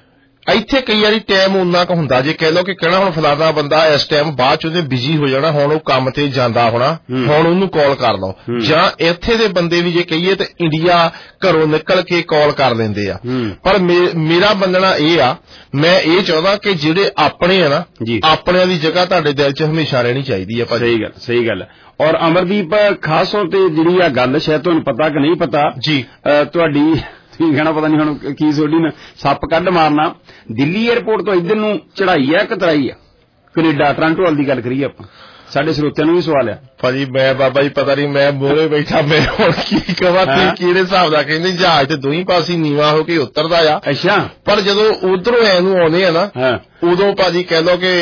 ਇੱਥੇ ਕਈ ਵਾਰੀ ਟਾਈਮ ਉਨਾ ਕੁ ਹੁੰਦਾ, ਜੇ ਕਹਿ ਲਓ ਕਿ ਕਹਿਣਾ ਹੁਣ ਫਲਾਣਾ ਬੰਦਾ ਇਸ ਟਾਈਮ ਬਾਅਦ ਚ ਉਹਦੇ ਬਿਜੀ ਹੋ ਜਾਣਾ, ਹੁਣ ਉਹ ਕੰਮ ਤੇ ਜਾਂਦਾ ਹੋਣਾ, ਹੁਣ ਉਹਨੂੰ ਕਾਲ ਕਰ ਲਓ। ਜਾਂ ਇੱਥੇ ਦੇ ਬੰਦੇ ਵੀ ਜੇ ਕਹੀਏ ਤੇ ਇੰਡੀਆ ਘਰੋਂ ਨਿਕਲ ਕੇ ਕਾਲ ਕਰ ਲੈਂਦੇ ਆ। ਪਰ ਮੇਰਾ ਮੰਨਣਾ ਇਹ ਆ, ਮੈਂ ਇਹ ਚਾਹੁੰਦਾ ਕਿ ਜਿਹੜੇ ਆਪਣੇ ਆ ਨਾ, ਆਪਣਿਆਂ ਦੀ ਜਗ੍ਹਾ ਤੁਹਾਡੇ ਦਿਲ ਚ ਹਮੇਸ਼ਾ ਰਹਿਣੀ ਚਾਹੀਦੀ ਆ। ਸਹੀ ਗੱਲ, ਸਹੀ ਗੱਲ। ਔਰ ਅਮਰਦੀਪ ਖਾਸ ਤੌਰ ਤੇ ਜਿਹੜੀ ਆ ਗੱਲ, ਸ਼ਾਇਦ ਤੁਹਾਨੂੰ ਪਤਾ ਕਿ ਨਹੀਂ ਪਤਾ ਜੀ, ਤੁਹਾਡੀ ਕੀ ਕਹਿਣਾ ਪਤਾ ਨਹੀਂ ਹੁਣ ਕੀ ਸੋਡੀ ਨੇ ਸੱਪ ਕੱਢ ਮਾਰਨਾ। ਦਿੱਲੀ ਏਅਰਪੋਰਟ ਤੋਂ ਇੱਧਰ ਨੂੰ ਚੜਾਈ ਆ ਕਿ ਤਰਾਈ ਆ? ਕੈਨੇਡਾ ਟੋਰਾਂਟੋ ਵਾਲ ਦੀ ਗੱਲ ਕਰੀਏ ਆਪਾਂ, ਸਾਡੇ ਸਰੋਤਿਆਂ ਨੂੰ ਵੀ ਸਵਾਲ ਆ ਭਾਜੀ। ਮੈਂ ਬਾਬਾ ਜੀ ਪਤਾ ਨਹੀਂ, ਮੈਂ ਮੋਹਰੇ ਬੈਠਾ, ਮੈਂ ਹੁਣ ਕੀ ਕਹਾਂ ਤੇ ਕਿਹੜੇ ਹਿਸਾਬ ਦਾ ਕਹਿੰਦੇ ਜਹਾਜ਼ ਤੇ ਦੋਹੀਂ ਪਾਸੇ ਨੀਵਾ ਹੋ ਕੇ ਉਤਰਦਾ ਆ। ਅੱਛਾ। ਪਰ ਜਦੋਂ ਉਧਰੋਂ ਐਨੂੰ ਆਉਂਦੇ ਆ ਨਾ, ਉਦੋਂ ਭਾਜੀ ਕਹਿ ਲਓ ਕਿ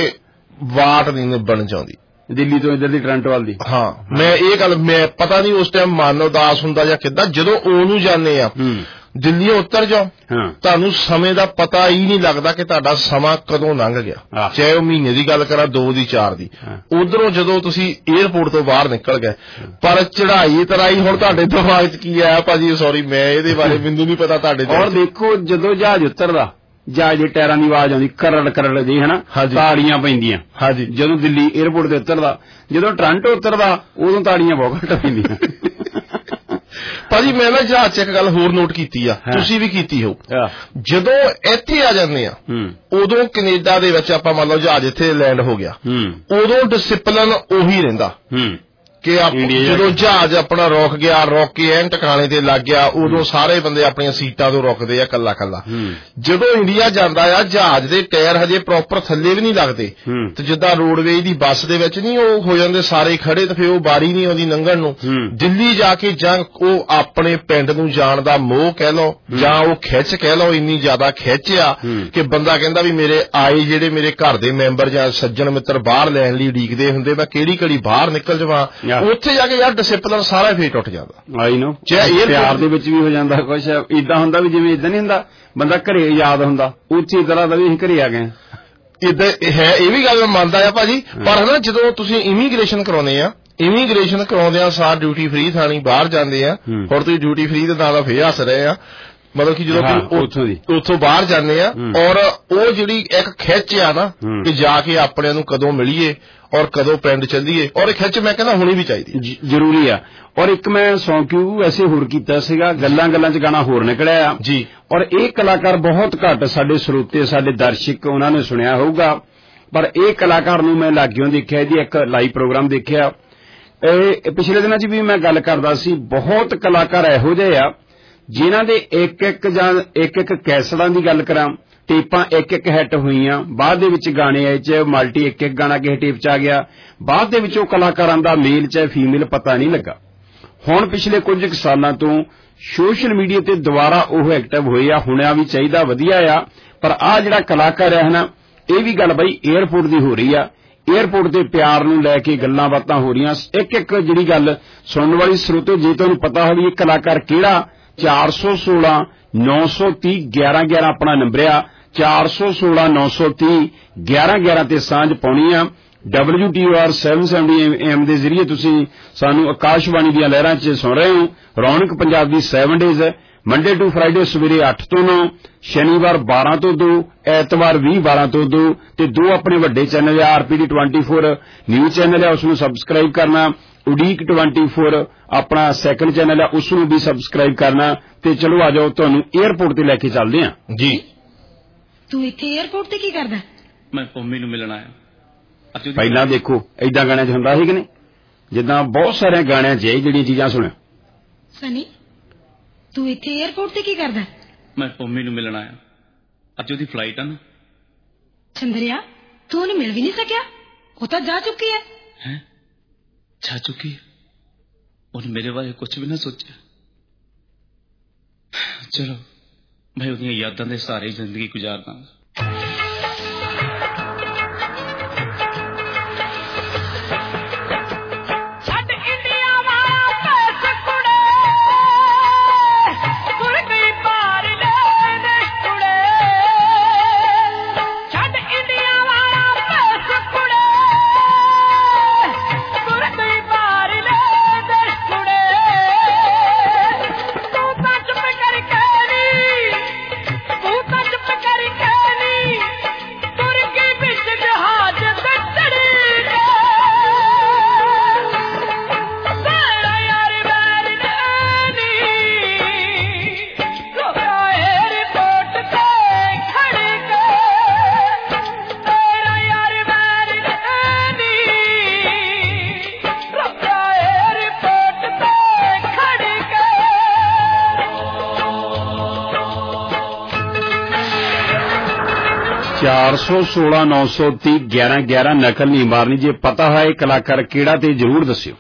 ਵਾਟ ਨਹੀਂ ਨਿਭਣ ਚਾਹੁੰਦੀ ਦਿੱਲੀ ਤੋਂ ਇੱਧਰ ਦੀ ਟੋਰਾਂਟੋ ਵਾਲ ਦੀ। ਹਾਂ, ਮੈਂ ਇਹ ਗੱਲ, ਮੈਂ ਪਤਾ ਨਹੀਂ ਉਸ ਟਾਈਮ ਮਨ ਉਦਾਸ ਹੁੰਦਾ ਜਾਂ ਕਿੱਦਾਂ, ਜਦੋਂ ਉਹਨੂੰ ਜਾਂਦੇ ਆ ਦਿੱਲੀ ਉਤਰ ਜਾਓ, ਤੁਹਾਨੂੰ ਸਮੇਂ ਦਾ ਪਤਾ ਹੀ ਨਹੀਂ ਲੱਗਦਾ ਕਿ ਤੁਹਾਡਾ ਸਮਾਂ ਕਦੋਂ ਲੰਘ ਗਿਆ। ਚਾਹੇ ਉਹ ਮਹੀਨੇ ਦੀ ਗੱਲ ਕਰਾਂ, ਦੋ ਦੀ, ਚਾਰ ਦੀ। ਉਧਰੋਂ ਜਦੋਂ ਤੁਸੀਂ ਏਅਰਪੋਰਟ ਤੋਂ ਬਾਹਰ ਨਿਕਲ ਗਏ, ਪਰ ਚੜਾਈ ਤਰਾਈ ਹੁਣ ਤੁਹਾਡੇ ਦਿਮਾਗ ਚ ਕੀ ਆਇਆ ਭਾਜੀ? ਸੌਰੀ, ਮੈਂ ਇਹਦੇ ਬਾਰੇ ਮੈਨੂੰ ਨਹੀਂ ਪਤਾ ਤੁਹਾਡੇ। ਔਰ ਦੇਖੋ ਜਦੋਂ ਜਹਾਜ਼ ਉਤਰਦਾ, ਜਹਾਜ਼ ਦੇ ਟਾਇਰਾਂ ਦੀ ਆਵਾਜ਼ ਆਉਂਦੀ ਕਰੜ ਕਰੜ ਜੀ, ਹਨਾ, ਤਾੜੀਆਂ ਪੈਂਦੀਆਂ। ਹਾਂਜੀ। ਜਦੋਂ ਦਿੱਲੀ ਏਅਰਪੋਰਟ ਤੇ ਉਤਰਦਾ, ਜਦੋਂ ਟੋਰਾਂਟੋ ਉਤਰਦਾ, ਉਦੋਂ ਤਾੜੀਆਂ ਬਹੁਤ ਘੱਟ ਪੈਂਦੀਆਂ। ਭਾਜੀ ਮੈਂ ਨਾ ਜਹਾਜ਼ 'ਚ ਇੱਕ ਗੱਲ ਹੋਰ ਨੋਟ ਕੀਤੀ ਆ, ਤੁਸੀਂ ਵੀ ਕੀਤੀ ਹੋ, ਜਦੋਂ ਇੱਥੇ ਆ ਜਾਂਦੇ ਆ ਉਦੋਂ ਕੈਨੇਡਾ ਦੇ ਵਿੱਚ ਆਪਾਂ ਮੰਨ ਲਓ ਜਹਾਜ਼ ਇੱਥੇ ਲੈਂਡ ਹੋ ਗਿਆ, ਉਦੋਂ ਡਿਸਿਪਲਿਨ ਉਹੀ ਰਹਿੰਦਾ ਕਿ ਜਦੋਂ ਜਹਾਜ਼ ਆਪਣਾ ਰੁਕ ਗਿਆ, ਰੁਕ ਕੇ ਐਨ ਟਿਕਾਣੇ ਤੇ ਲੱਗ ਗਿਆ, ਉਦੋਂ ਸਾਰੇ ਬੰਦੇ ਆਪਣੀਆਂ ਸੀਟਾਂ ਤੋਂ ਰੁਕਦੇ ਆ ਕੱਲਾ ਕੱਲਾ। ਜਦੋਂ ਇੰਡੀਆ ਜਾਂਦਾ ਆ ਜਹਾਜ਼ ਦੇ ਟਾਇਰ ਹਜੇ ਪ੍ਰੋਪਰ ਥੱਲੇ ਵੀ ਨਹੀਂ ਲੱਗਦੇ, ਤੇ ਜਿੱਦਾਂ ਰੋਡਵੇਜ ਦੀ ਬੱਸ ਦੇ ਵਿੱਚ ਨਹੀਂ ਉਹ ਹੋ ਜਾਂਦੇ ਸਾਰੇ ਖੜੇ, ਤੇ ਫਿਰ ਉਹ ਬਾਰੀ ਨਹੀਂ ਆਉਂਦੀ ਲੰਘਣ ਨੂੰ। ਦਿੱਲੀ ਜਾ ਕੇ ਜਾਂ ਉਹ ਆਪਣੇ ਪਿੰਡ ਨੂੰ ਜਾਣ ਦਾ ਮੋਹ ਕਹਿ ਲਓ ਜਾਂ ਉਹ ਖਿੱਚ ਕਹਿ ਲਓ, ਇੰਨੀ ਜ਼ਿਆਦਾ ਖਿੱਚ ਆ ਕਿ ਬੰਦਾ ਕਹਿੰਦਾ ਵੀ ਮੇਰੇ ਆਏ ਜਿਹੜੇ ਮੇਰੇ ਘਰ ਦੇ ਮੈਂਬਰ ਜਾਂ ਸੱਜਣ ਮਿੱਤਰ ਬਾਹਰ ਲੈਣ ਲਈ ਉਡੀਕਦੇ ਹੁੰਦੇ, ਮੈਂ ਕਿਹੜੀ ਘੜੀ ਬਾਹਰ ਨਿਕਲ ਜਾਵਾਂ। ਉੱਥੇ ਜਾ ਕੇ ਯਾਰ ਡਿਸਿਪਲਿਨ ਸਾਰਾ ਫੇਰ ਟੁੱਟ ਜਾਂਦਾ। ਆਈ ਨੋ ਪਿਆਰ ਦੇ ਵਿੱਚ ਵੀ ਹੋ ਜਾਂਦਾ ਕੁਛ ਏਦਾਂ ਹੁੰਦਾ ਵੀ ਜਿਵੇਂ ਏਦਾਂ ਨਹੀਂ ਹੁੰਦਾ ਬੰਦਾ ਘਰੇ ਯਾਦ ਹੁੰਦਾ, ਉੱਚੀ ਤਰ੍ਹਾਂ ਦਾ ਵੀ ਅਸੀਂ ਘਰੇ ਆ ਗਏ ਏਦਾਂ ਹੈ। ਇਹ ਵੀ ਗੱਲ ਮੈਂ ਮੰਨਦਾ ਆ ਭਾਜੀ, ਪਰ ਹਨਾ ਜਦੋਂ ਤੁਸੀਂ ਇਮੀਗ੍ਰੇਸ਼ਨ ਕਰਾਉਂਦੇ ਆ, ਇਮੀਗ੍ਰੇਸ਼ਨ ਕਰਾਉਂਦਿਆਂ ਸਾਰ ਡਿਊਟੀ ਫ੍ਰੀ ਥਾਣੀ ਬਾਹਰ ਜਾਂਦੇ ਆ, ਹੁਣ ਤੁਸੀਂ ਡਿਊਟੀ ਫ੍ਰੀ ਦੇ ਨਾਂ ਦਾ ਫੇਰ ਹੱਸ ਰਹੇ ਆ, ਮਤਲਬ ਕਿ ਜਦੋਂ ਉੱਥੋਂ ਬਾਹਰ ਜਾਂਦੇ ਆ, ਔਰ ਉਹ ਜਿਹੜੀ ਇੱਕ ਖਿੱਚ ਆ ਨਾ ਕਿ ਜਾ ਕੇ ਆਪਣਿਆਂ ਨੂੰ ਕਦੋਂ ਮਿਲੀਏ ਔਰ ਕਦੋਂ ਪਿੰਡ ਚੱਲੀਏ, ਔਰ ਇਹ ਖਿੱਚ ਮੈਂ ਕਹਿੰਦਾ ਹੋਣੀ ਵੀ ਚਾਹੀਦੀ, ਜ਼ਰੂਰੀ ਆ। ਔਰ ਇੱਕ ਮੈਂ ਸੌਂਕਿਊ ਐਸੇ ਹੋਰ ਕੀਤਾ ਸੀਗਾ, ਗੱਲਾਂ ਗੱਲਾਂ 'ਚ ਗਾਣਾ ਹੋਰ ਨਿਕਲਿਆ ਆ ਜੀ, ਔਰ ਇਹ ਕਲਾਕਾਰ ਬਹੁਤ ਘੱਟ ਸਾਡੇ ਸਰੋਤੇ ਸਾਡੇ ਦਰਸ਼ਕ ਉਹਨਾਂ ਨੇ ਸੁਣਿਆ ਹੋਊਗਾ, ਪਰ ਇਹ ਕਲਾਕਾਰ ਨੂੰ ਮੈਂ ਲਾਗਿਓਂ ਦੇਖਿਆ, ਇਹਦੀ ਇੱਕ ਲਾਈਵ ਪ੍ਰੋਗਰਾਮ ਦੇਖਿਆ। ਇਹ ਪਿਛਲੇ ਦਿਨਾਂ 'ਚ ਵੀ ਮੈਂ ਗੱਲ ਕਰਦਾ ਸੀ, ਬਹੁਤ ਕਲਾਕਾਰ ਇਹੋ ਜਿਹੇ ਆ ਜਿਨ੍ਹਾਂ ਦੇ ਇੱਕ ਇੱਕ ਜਾਂ ਇੱਕ ਇੱਕ ਕੈਸਟਾਂ ਦੀ ਗੱਲ ਕਰਾਂ, ਟੇਪਾਂ ਇੱਕ ਇੱਕ ਹਿੱਟ ਹੋਈਆਂ, ਬਾਅਦ ਦੇ ਵਿੱਚ ਗਾਣੇ ਆਏ ਚ ਮਲਟੀ ਇੱਕ ਇੱਕ ਗਾਣਾ ਕਿਸੇ ਟੇਪ 'ਚ ਆ ਗਿਆ, ਬਾਅਦ ਦੇ ਵਿੱਚ ਉਹ ਕਲਾਕਾਰਾਂ ਦਾ ਮੇਲ ਚਾਹੇ ਫੀਮੇਲ ਪਤਾ ਨਹੀਂ ਲੱਗਾ। ਹੁਣ ਪਿਛਲੇ ਕੁਝ ਕੁ ਸਾਲਾਂ ਤੋਂ ਸੋਸ਼ਲ ਮੀਡੀਆ ਤੇ ਦੁਬਾਰਾ ਉਹ ਐਕਟਿਵ ਹੋਏ ਆ, ਹੋਣਾ ਵੀ ਚਾਹੀਦਾ, ਵਧੀਆ ਆ, ਪਰ ਆਹ ਜਿਹੜਾ ਕਲਾਕਾਰ ਹੈ ਨਾ, ਇਹ ਵੀ ਗੱਲ ਬਈ ਏਅਰਪੋਰਟ ਦੀ ਹੋ ਰਹੀ ਆ, ਏਅਰਪੋਰਟ ਤੇ ਪਿਆਰ ਨੂੰ ਲੈ ਕੇ ਗੱਲਾਂ ਬਾਤਾਂ ਹੋ ਰਹੀਆਂ। ਇੱਕ ਇੱਕ ਜਿਹੜੀ ਗੱਲ ਸੁਣਨ ਵਾਲੀ ਸਰੋਤੇ, ਜੇ ਤੁਹਾਨੂੰ ਪਤਾ ਹੋਵੇ ਇਹ ਕਲਾਕਾਰ ਕਿਹੜਾ, ਚਾਰ ਸੌ ਸੋਲਾਂ ਨੌ ਸੌ ਤੀਹ ਗਿਆਰਾਂ ਗਿਆਰਾਂ ਆਪਣਾ ਨੰਬਰ ਆ, ਚਾਰ ਸੌ ਸੋਲਾਂ ਨੌ ਸੌ ਤੀਹ ਗਿਆਰਾਂ ਗਿਆਰਾਂ ਤੇ ਸਾਂਝ ਪਾਉਣੀ ਆ। ਡਬਲਯੂ ਟੀ ਆਰ ਸੱਤ ਸੌ ਸੱਤਰ ਏ ਐਮ ਦੇ ਜ਼ਰੀਏ ਤੁਸੀਂ ਸਾਨੂੰ ਆਕਾਸ਼ਵਾਣੀ ਦੀਆਂ ਲਹਿਰਾਂ 'ਚ ਸੁਣ ਰਹੇ ਹੋ। ਰੌਣਕ ਪੰਜਾਬ ਦੀ seven days Monday to Friday ਸਵੇਰੇ ਅੱਠ ਤੋਂ ਨੌ, ਸ਼ਨੀਵਾਰ ਬਾਰਾਂ ਤੋਂ ਦੋ, ਐਤਵਾਰ ਵੀਹ ਬਾਰਾਂ ਤੋਂ ਦੋ, ਤੇ ਦੋ ਆਪਣੇ ਵੱਡੇ ਚੈਨਲ ਆ, R P D twenty four news channel ਆ, ਉਸ ਨੂੰ ਸਬਸਕ੍ਰਾਈਬ ਕਰਨਾ, ਉਡੀਕ ਟਵੈਂਟੀ ਫੋਰ ਆਪਣਾ ਸੈਕੰਡ ਚੈਨਲ ਆ, ਉਸ ਨੂੰ ਵੀ ਸਬਸਕ੍ਰਾਈਬ ਕਰਨਾ। ਤੇ ਚਲੋ ਆ ਜਾਓ, ਤੁਹਾਨੂੰ ਏਅਰਪੋਰਟ ਤੇ ਲੈ ਕੇ ਚੱਲਦੇ ਆ ਜੀ। ਤੂੰ ਇੱਥੇ ਏਅਰਪੋਰਟ ਤੇ ਕੀ ਕਰਦਾ? ਮੈਂ ਪੰਮੀ ਨੂੰ ਮਿਲਣ ਆਇਆ। ਪਹਿਲਾਂ ਦੇਖੋ ਏਦਾਂ ਗਾਣਿਆਂ 'ਚ ਹੁੰਦਾ ਸੀ ਕਿ ਨਹੀਂ, ਜਿੱਦਾਂ ਬਹੁਤ ਸਾਰੇ ਗਾਣਿਆਂ 'ਚ ਜਿਹੜੀਆਂ ਚੀਜ਼ਾਂ ਸੁਣਿਓ। ਸਨੀ ਤੂੰ ਇੱਥੇ ਏਅਰਪੋਰਟ ਤੇ ਕੀ ਕਰਦਾ? ਮੈਂ ਪੰਮੀ ਨੂੰ ਮਿਲਣ ਆਇਆ, ਅੱਜ ਉਹਦੀ ਫਲਾਈਟ ਆ ਨਾ। ਚੰਦਰਿਆ ਤੂੰ ਉਹਨੂੰ ਮਿਲ ਵੀ ਨਹੀਂ ਸਕਿਆ, ਉਹ ਤਾਂ ਜਾ ਚੁੱਕੀ ਹੈ। ਹੈ ਜਾ ਚੁੱਕੀ ਹੈ, ਉਹਨੇ ਮੇਰੇ ਬਾਰੇ ਕੁਝ ਵੀ ਨਾ ਸੋਚਿਆ। ਚਲੋ ਮੈਂ ਉਹਦੀਆਂ ਯਾਦਾਂ ਦੇ ਸਾਰੇ ਜ਼ਿੰਦਗੀ ਗੁਜ਼ਾਰਦਾ। ਚਾਰ ਸੌ ਸੋਲਾਂ ਨੌ ਸੌ ਤੀਹ ਗਿਆਰਾਂ ਗਿਆਰਾਂ ਨਕਲ ਨਹੀਂ ਮਾਰਨੀ। ਜੇ ਪਤਾ ਹੈ ਇਹ ਕਲਾਕਾਰ ਕਿਹੜਾ ਤੇ ਜ਼ਰੂਰ ਦੱਸਿਓ।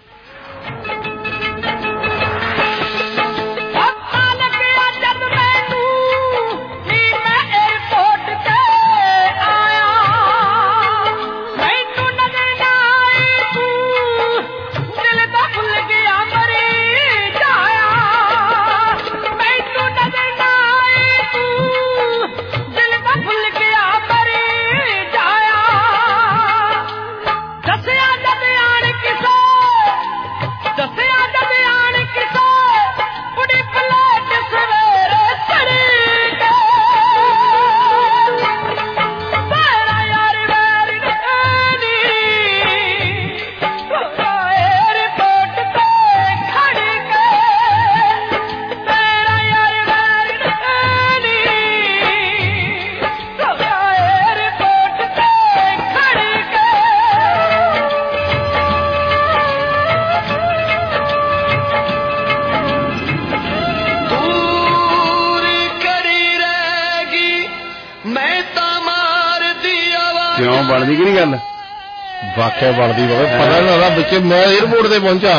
ਕਿਉਂ ਬਣਦੀ ਕਿ ਨਹੀਂ ਗੱਲ? ਵਾਕਿਆ ਬਣਦੀ ਬਾਬੇ, ਪਤਾ ਨਹੀਂ ਲੱਗਦਾ ਵਿੱਚ ਮੈਂ 에어ਪੋਰਟ ਤੇ ਪਹੁੰਚਾ।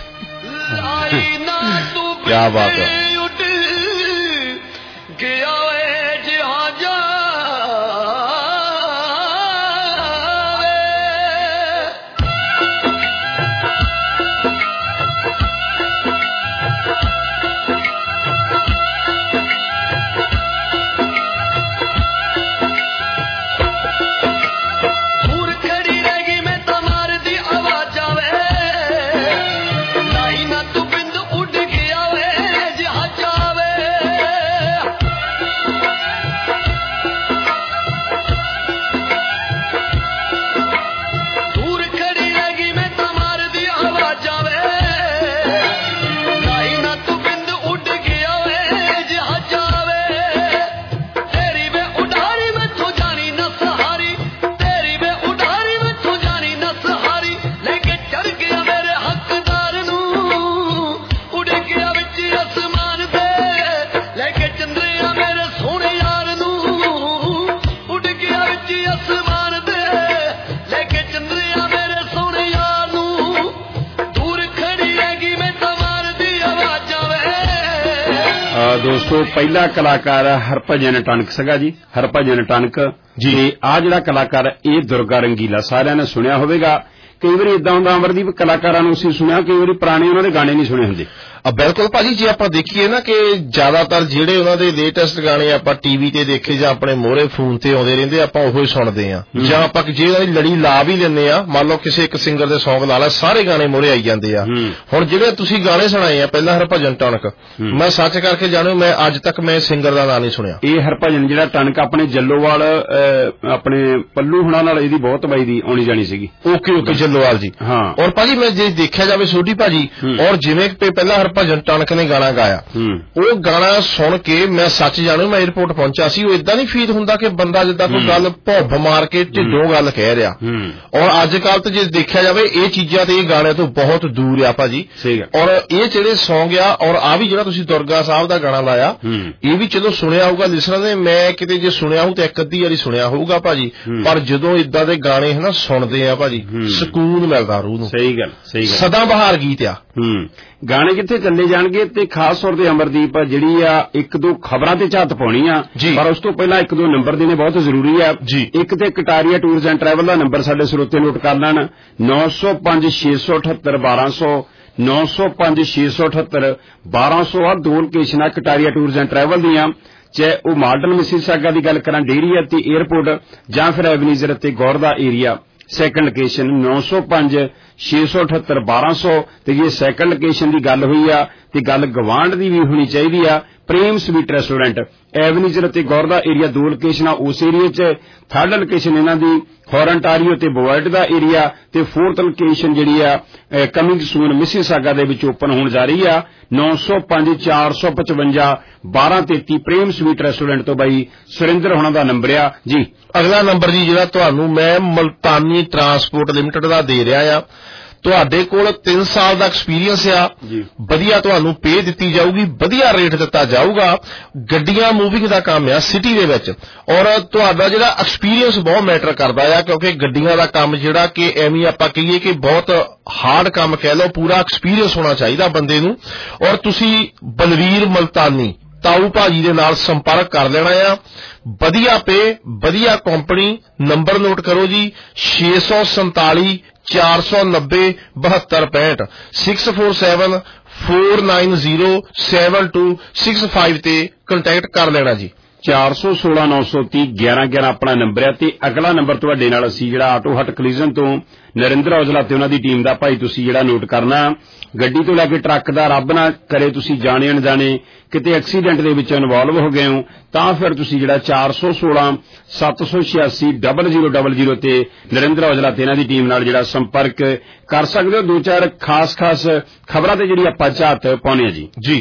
ਕਿਆ ਬਾਤ ਹੈ। ਦੋਸਤੋ ਪਹਿਲਾ ਕਲਾਕਾਰ ਹਰਭਜਨ ਟਣਕ ਸੀਗਾ ਜੀ, ਹਰਭਜਨ ਟਣਕ ਜੀ। ਆ ਜਿਹੜਾ ਕਲਾਕਾਰ ਇਹ ਦੁਰਗਾ ਰੰਗੀਲਾ ਸਾਰਿਆਂ ਨੇ ਸੁਣਿਆ ਹੋਵੇਗਾ। ਕਈ ਵਾਰੀ ਇਦਾਂ ਹੁੰਦਾ ਅਮਰਦੀਪ, ਕਲਾਕਾਰਾਂ ਨੂੰ ਅਸੀਂ ਸੁਣਿਆ, ਕਈ ਵਾਰੀ ਪੁਰਾਣੇ ਉਹਨਾਂ ਦੇ ਗਾਣੇ ਨਹੀਂ ਸੁਣੇ ਹੁੰਦੇ। ਬਿਲਕੁਲ ਭਾਜੀ, ਜੇ ਆਪਾਂ ਦੇਖੀਏ ਨਾ ਕਿ ਜ਼ਿਆਦਾਤਰ ਜਿਹੜੇ ਉਹਨਾਂ ਦੇ ਲੇਟੈਸਟ ਗਾਣੇ ਆਪਾਂ ਟੀਵੀ ਤੇ ਦੇਖੇ ਜਾਂ ਆਪਣੇ ਮੋਹਰੇ ਫੋਨ ਤੇ ਆਉਂਦੇ ਰਹਿੰਦੇ, ਆਪਾਂ ਉਹੋ ਹੀ ਸੁਣਦੇ ਆ। ਜਾਂ ਆਪਾਂ ਜੇ ਉਹਨਾਂ ਦੀ ਲੜੀ ਲਾ ਵੀ ਲੈਂਦੇ ਆ, ਮੰਨ ਲਓ ਕਿਸੇ ਇੱਕ ਸਿੰਗਰ ਦੇ ਸੌਂਗ ਲਾ ਲਾ, ਸਾਰੇ ਗਾਣੇ ਮੋਹਰੇ ਆਈ ਜਾਂਦੇ ਆ। ਹੁਣ ਜਿਹੜੇ ਤੁਸੀਂ ਗਾਣੇ ਸੁਣਾਏ ਆ ਪਹਿਲਾਂ ਹਰਭਜਨ ਟਣਕ, ਮੈਂ ਸੱਚ ਕਰਕੇ ਜਾਣੋ ਮੈਂ ਅੱਜ ਤੱਕ ਮੈਂ ਸਿੰਗਰ ਦਾ ਨਾਂ ਨਹੀਂ ਸੁਣਿਆ। ਇਹ ਹਰਭਜਨ ਜਿਹੜਾ ਟਣਕ ਆਪਣੇ ਜੱਲੋਵਾਲ ਆਪਣੇ ਪੱਲੂ ਹੁਣਾਂ ਨਾਲ ਇਹਦੀ ਬਹੁਤ ਬਾਈ ਦੀ ਆਉਣੀ ਜਾਣੀ ਸੀਗੀ। ਓਕੇ ਓਕੇ, ਜੱਲੋਵਾਲ ਜੀ। ਹਾਂ, ਔਰ ਭਾਜੀ ਮੈਂ ਜੇ ਦੇਖਿਆ ਜਾਵੇ ਛੋਟੀ ਭਾਜੀ, ਔਰ ਜਿਵੇਂ ਪਹਿਲਾਂ ਹਰਭਜਨ ਟਣਕ ਨੇ ਗਾਣਾ ਗਾਇਆ, ਉਹ ਗਾਣਾ ਸੁਣ ਕੇ ਮੈਂ ਸੱਚ ਜਾਣੂ ਮੈਂ 에어ਪੋਰਟ ਪਹੁੰਚਿਆ ਸੀ। ਉਹ ਏਦਾਂ ਨਹੀਂ ਫੀਲ ਹੁੰਦਾ ਕਿ ਬੰਦਾ ਜਿੱਦਾਂ ਕੋਈ ਗੱਲ ਭੁੱਬ ਮਾਰ ਕੇ ਢਿੱਡੋਂ ਗੱਲ ਕਹਿ ਰਿਹਾ। ਔਰ ਅੱਜ ਕੱਲ ਤੇ ਜੇ ਦੇਖਿਆ ਜਾਵੇ ਇਹ ਚੀਜ਼ਾਂ ਤੇ ਇਹ ਗਾਣੇ ਤੋਂ ਬਹੁਤ ਦੂਰ ਆ ਭਾਜੀ। ਔਰ ਇਹ ਜਿਹੜੇ ਸੌਂਗ ਆ, ਔਰ ਆ ਵੀ ਜਿਹੜਾ ਤੁਸੀਂ ਦੁਰਗਾ ਸਾਹਿਬ ਦਾ ਗਾਣਾ ਲਾਇਆ, ਇਹ ਵੀ ਚਲੋ ਸੁਣਿਆ ਹੋਊਗਾ ਲਿਸਨਰ ਨੇ, ਮੈਂ ਕਿਤੇ ਜੇ ਸੁਣਿਆ ਹੋਊ ਤੇ ਇੱਕ ਅੱਧੀ ਵਾਰੀ ਸੁਣਿਆ ਹੋਊਗਾ ਭਾਜੀ। ਪਰ ਜਦੋਂ ਏਦਾਂ ਦੇ ਗਾਣੇ ਹਨਾ ਸੁਣਦੇ ਆ ਭਾਜੀ, ਸਕੂਨ ਮਿਲਦਾ ਰੂਹ ਨੂੰ। ਸਹੀ ਗੱਲ, ਸਹੀ ਗੱਲ। ਸਦਾ ਬਹਾਰ ਗੀਤ ਆ। ਹੂੰ, ਗਾਣੇ ਕਿੱਥੇ ਚੱਲੇ ਜਾਣਗੇ। ਤੇ ਖਾਸ ਤੌਰ ਤੇ ਅਮਰਦੀਪ ਜਿਹੜੀ ਆ ਇੱਕ ਦੋ ਖਬਰਾਂ ਤੇ ਝਾਤ ਪਾਉਣੀ ਆ, ਪਰ ਉਸ ਤੋਂ ਪਹਿਲਾਂ ਇੱਕ ਦੋ ਨੰਬਰ ਦੇਣੇ ਬਹੁਤ ਜ਼ਰੂਰੀ ਆ ਜੀ। ਇੱਕ ਤੇ ਕਟਾਰੀਆ ਟੂਰਸ ਐਂਡ ਟਰੈਵਲ ਦਾ ਨੰਬਰ ਸਾਡੇ ਸਰੋਤੇ ਨੋਟ ਕਰ ਲੈਣ, ਨੌ ਸੌ ਪੰਜ ਛੇ ਸੌ ਅਠੱਤਰ ਬਾਰਾਂ ਸੌ, ਨੌ ਸੌ ਪੰਜ ਛੇ ਸੌ ਅਠੱਤਰ ਬਾਰਾਂ ਸੌ। ਆ ਦੋ ਲੋਕੇਸ਼ਨਾਂ ਕਟਾਰੀਆ ਟੂਰਸ ਐਂਡ ਟਰੈਵਲ ਦੀਆਂ, ਚਾਹੇ ਉਹ ਮਾਡਲ ਮਿਸੀਸਾਗਾ ਦੀ ਗੱਲ ਕਰਾਂ, ਡੇਰੀ ਅਤੇ 에어ਪੋਰਟ, ਜਾਂ ਫਿਰ ਐਵਨੀਜ਼ਰ ਅਤੇ ਗੌਰ ਦਾ ਏਰੀਆ। ਸੈਕੰਡ ਲੋਕੇਸ਼ਨ ਨੌ ਸੌ ਪੰਜ ਛੇ ਸੌ ਅਠੱਤਰ ਬਾਰਾਂ ਸੌ। ਤੇ ਜੇ ਸੈਕੰਡ ਲੋਕੇਸ਼ਨ ਦੀ ਗੱਲ ਹੋਈ ਆ ਤੇ ਗੱਲ ਗਵਾਂਢ ਦੀ ਵੀ ਹੋਣੀ ਚਾਹੀਦੀ ਆ। ਪ੍ਰੇਮ ਸਵੀਟ ਰੈਸਟੋਰੈਂਟ, ਐਵਨੀਜ਼ਰ ਅਤੇ ਗੌਰ ਦਾ ਏਰੀਆ, ਦੋ ਲੋਕੇਸ਼ਨਾਂ ਉਸ ਏਰੀਏ 'ਚ। ਥਰਡ ਲੋਕੇਸ਼ਨ ਇਹਨਾਂ ਦੀ ਫੋਰਨਟਾਰੀਓ ਤੇ ਬੋਇਡ ਦਾ ਏਰੀਆ, ਤੇ ਫੋਰਥ ਲੋਕੇਸ਼ਨ ਜਿਹੜੀ ਆ ਕਮਿੰਗ ਸੂਨ ਮਿਸੀਸਾਗਾ ਦੇ ਵਿੱਚ ਓਪਨ ਹੋਣ ਜਾ ਰਹੀ ਆ। ਨੌ ਸੌ ਪੰਜ ਚਾਰ ਸੌ ਪਚਵੰਜਾ ਬਾਰਾਂ ਤੇਤੀ ਪ੍ਰੇਮ ਸਵੀਟ ਰੈਸਟੋਰੈਂਟ ਤੋਂ ਬਾਈ ਸੁਰਿੰਦਰ ਹੋਣਾ ਦਾ ਨੰਬਰ ਆ ਜੀ। ਅਗਲਾ ਨੰਬਰ ਜੀ ਜਿਹੜਾ ਤੁਹਾਨੂੰ ਮੈਂ ਮਲਤਾਨੀ ਟਰਾਂਸਪੋਰਟ ਲਿਮਟਿਡ ਦਾ ਦੇ ਰਿਹਾ ਆ। ਤੁਹਾਡੇ ਕੋਲ ਤਿੰਨ ਸਾਲ ਦਾ ਐਕਸਪੀਰੀਅੰਸ ਆ, ਵਧੀਆ ਤੁਹਾਨੂੰ ਪੇ ਦਿੱਤੀ ਜਾਊਗੀ, ਵਧੀਆ ਰੇਟ ਦਿੱਤਾ ਜਾਊਗਾ। ਗੱਡੀਆਂ ਮੂਵਿੰਗ ਦਾ ਕੰਮ ਆ ਸਿਟੀ ਦੇ ਵਿੱਚ, ਔਰ ਤੁਹਾਡਾ ਜਿਹੜਾ ਐਕਸਪੀਰੀਅੰਸ ਬਹੁਤ ਮੈਟਰ ਕਰਦਾ ਆ, ਕਿਉਂਕਿ ਗੱਡੀਆਂ ਦਾ ਕੰਮ ਜਿਹੜਾ ਕਿ ਐਵੇਂ ਆਪਾਂ ਕਹੀਏ ਕਿ ਬਹੁਤ ਹਾਰਡ ਕੰਮ ਕਹਿ ਲਓ, ਪੂਰਾ ਐਕਸਪੀਰੀਅੰਸ ਹੋਣਾ ਚਾਹੀਦਾ ਬੰਦੇ ਨੂੰ। ਔਰ ਤੁਸੀਂ ਬਲਵੀਰ ਮਲਤਾਨੀ ਤਾਊ ਭਾਜੀ ਦੇ ਨਾਲ ਸੰਪਰਕ ਕਰ ਲੈਣਾ ਆ। ਵਧੀਆ ਪੇ, ਵਧੀਆ ਕੰਪਨੀ। ਨੰਬਰ ਨੋਟ ਕਰੋ ਜੀ, ਛੇ ਸੌ ਸੰਤਾਲੀ ਚਾਰ ਸੌ ਨੱਬੇ ਬਹੱਤਰ ਪੈਂਹਠ, six four seven four nine zero seven two six five ਤੇ ਕੰਟੈਕਟ ਕਰ ਲੈਣਾ ਜੀ। ਚਾਰ ਸੌ ਸੋਲਾਂ ਨੌ ਸੌ ਤੀਹ ਗਿਆਰਾਂ ਗਿਆਰਾਂ ਆਪਣਾ ਨੰਬਰ ਹੈ। ਤੇ ਅਗਲਾ ਨੰਬਰ ਤੁਹਾਡੇ ਨਾਲ ਅਸੀਂ ਜਿਹੜਾ ਆਟੋ ਹਟ ਕਲੀਜ਼ਨ ਤੋਂ ਨਰਿੰਦਰ ਔਜਲਾ ਤੇ ਉਹਨਾਂ ਦੀ ਟੀਮ ਦਾ ਭਾਈ ਤੁਸੀਂ ਜਿਹੜਾ ਨੋਟ ਕਰਨਾ, ਗੱਡੀ ਤੋਂ ਲੈ ਕੇ ਟਰੱਕ ਦਾ ਰੱਬ ਨਾ ਕਰੇ ਤੁਸੀਂ ਜਾਣੇ ਅਣਜਾਣੇ ਕਿਤੇ ਐਕਸੀਡੈਂਟ ਦੇ ਵਿੱਚ ਇਨਵੋਲਵ ਹੋ ਗਏ ਹੋ, ਤਾਂ ਫਿਰ ਤੁਸੀਂ ਜਿਹੜਾ ਚਾਰ ਸੌ ਸੋਲਾਂ ਸੱਤ ਸੌ ਛਿਆਸੀ ਡਬਲ ਜ਼ੀਰੋ ਡਬਲ ਜ਼ੀਰੋ ਤੇ ਨਰਿੰਦਰ ਔਜਲਾ ਤੇ ਇਹਨਾਂ ਦੀ ਟੀਮ ਨਾਲ ਜਿਹੜਾ ਸੰਪਰਕ ਕਰ ਸਕਦੇ ਹੋ। ਦੋ ਚਾਰ ਖਾਸ ਖਾਸ ਖਬਰਾਂ ਤੇ ਜਿਹੜੀ ਆਪਾਂ ਝਾਤ ਪਾਉਣੇ ਆ ਜੀ ਜੀ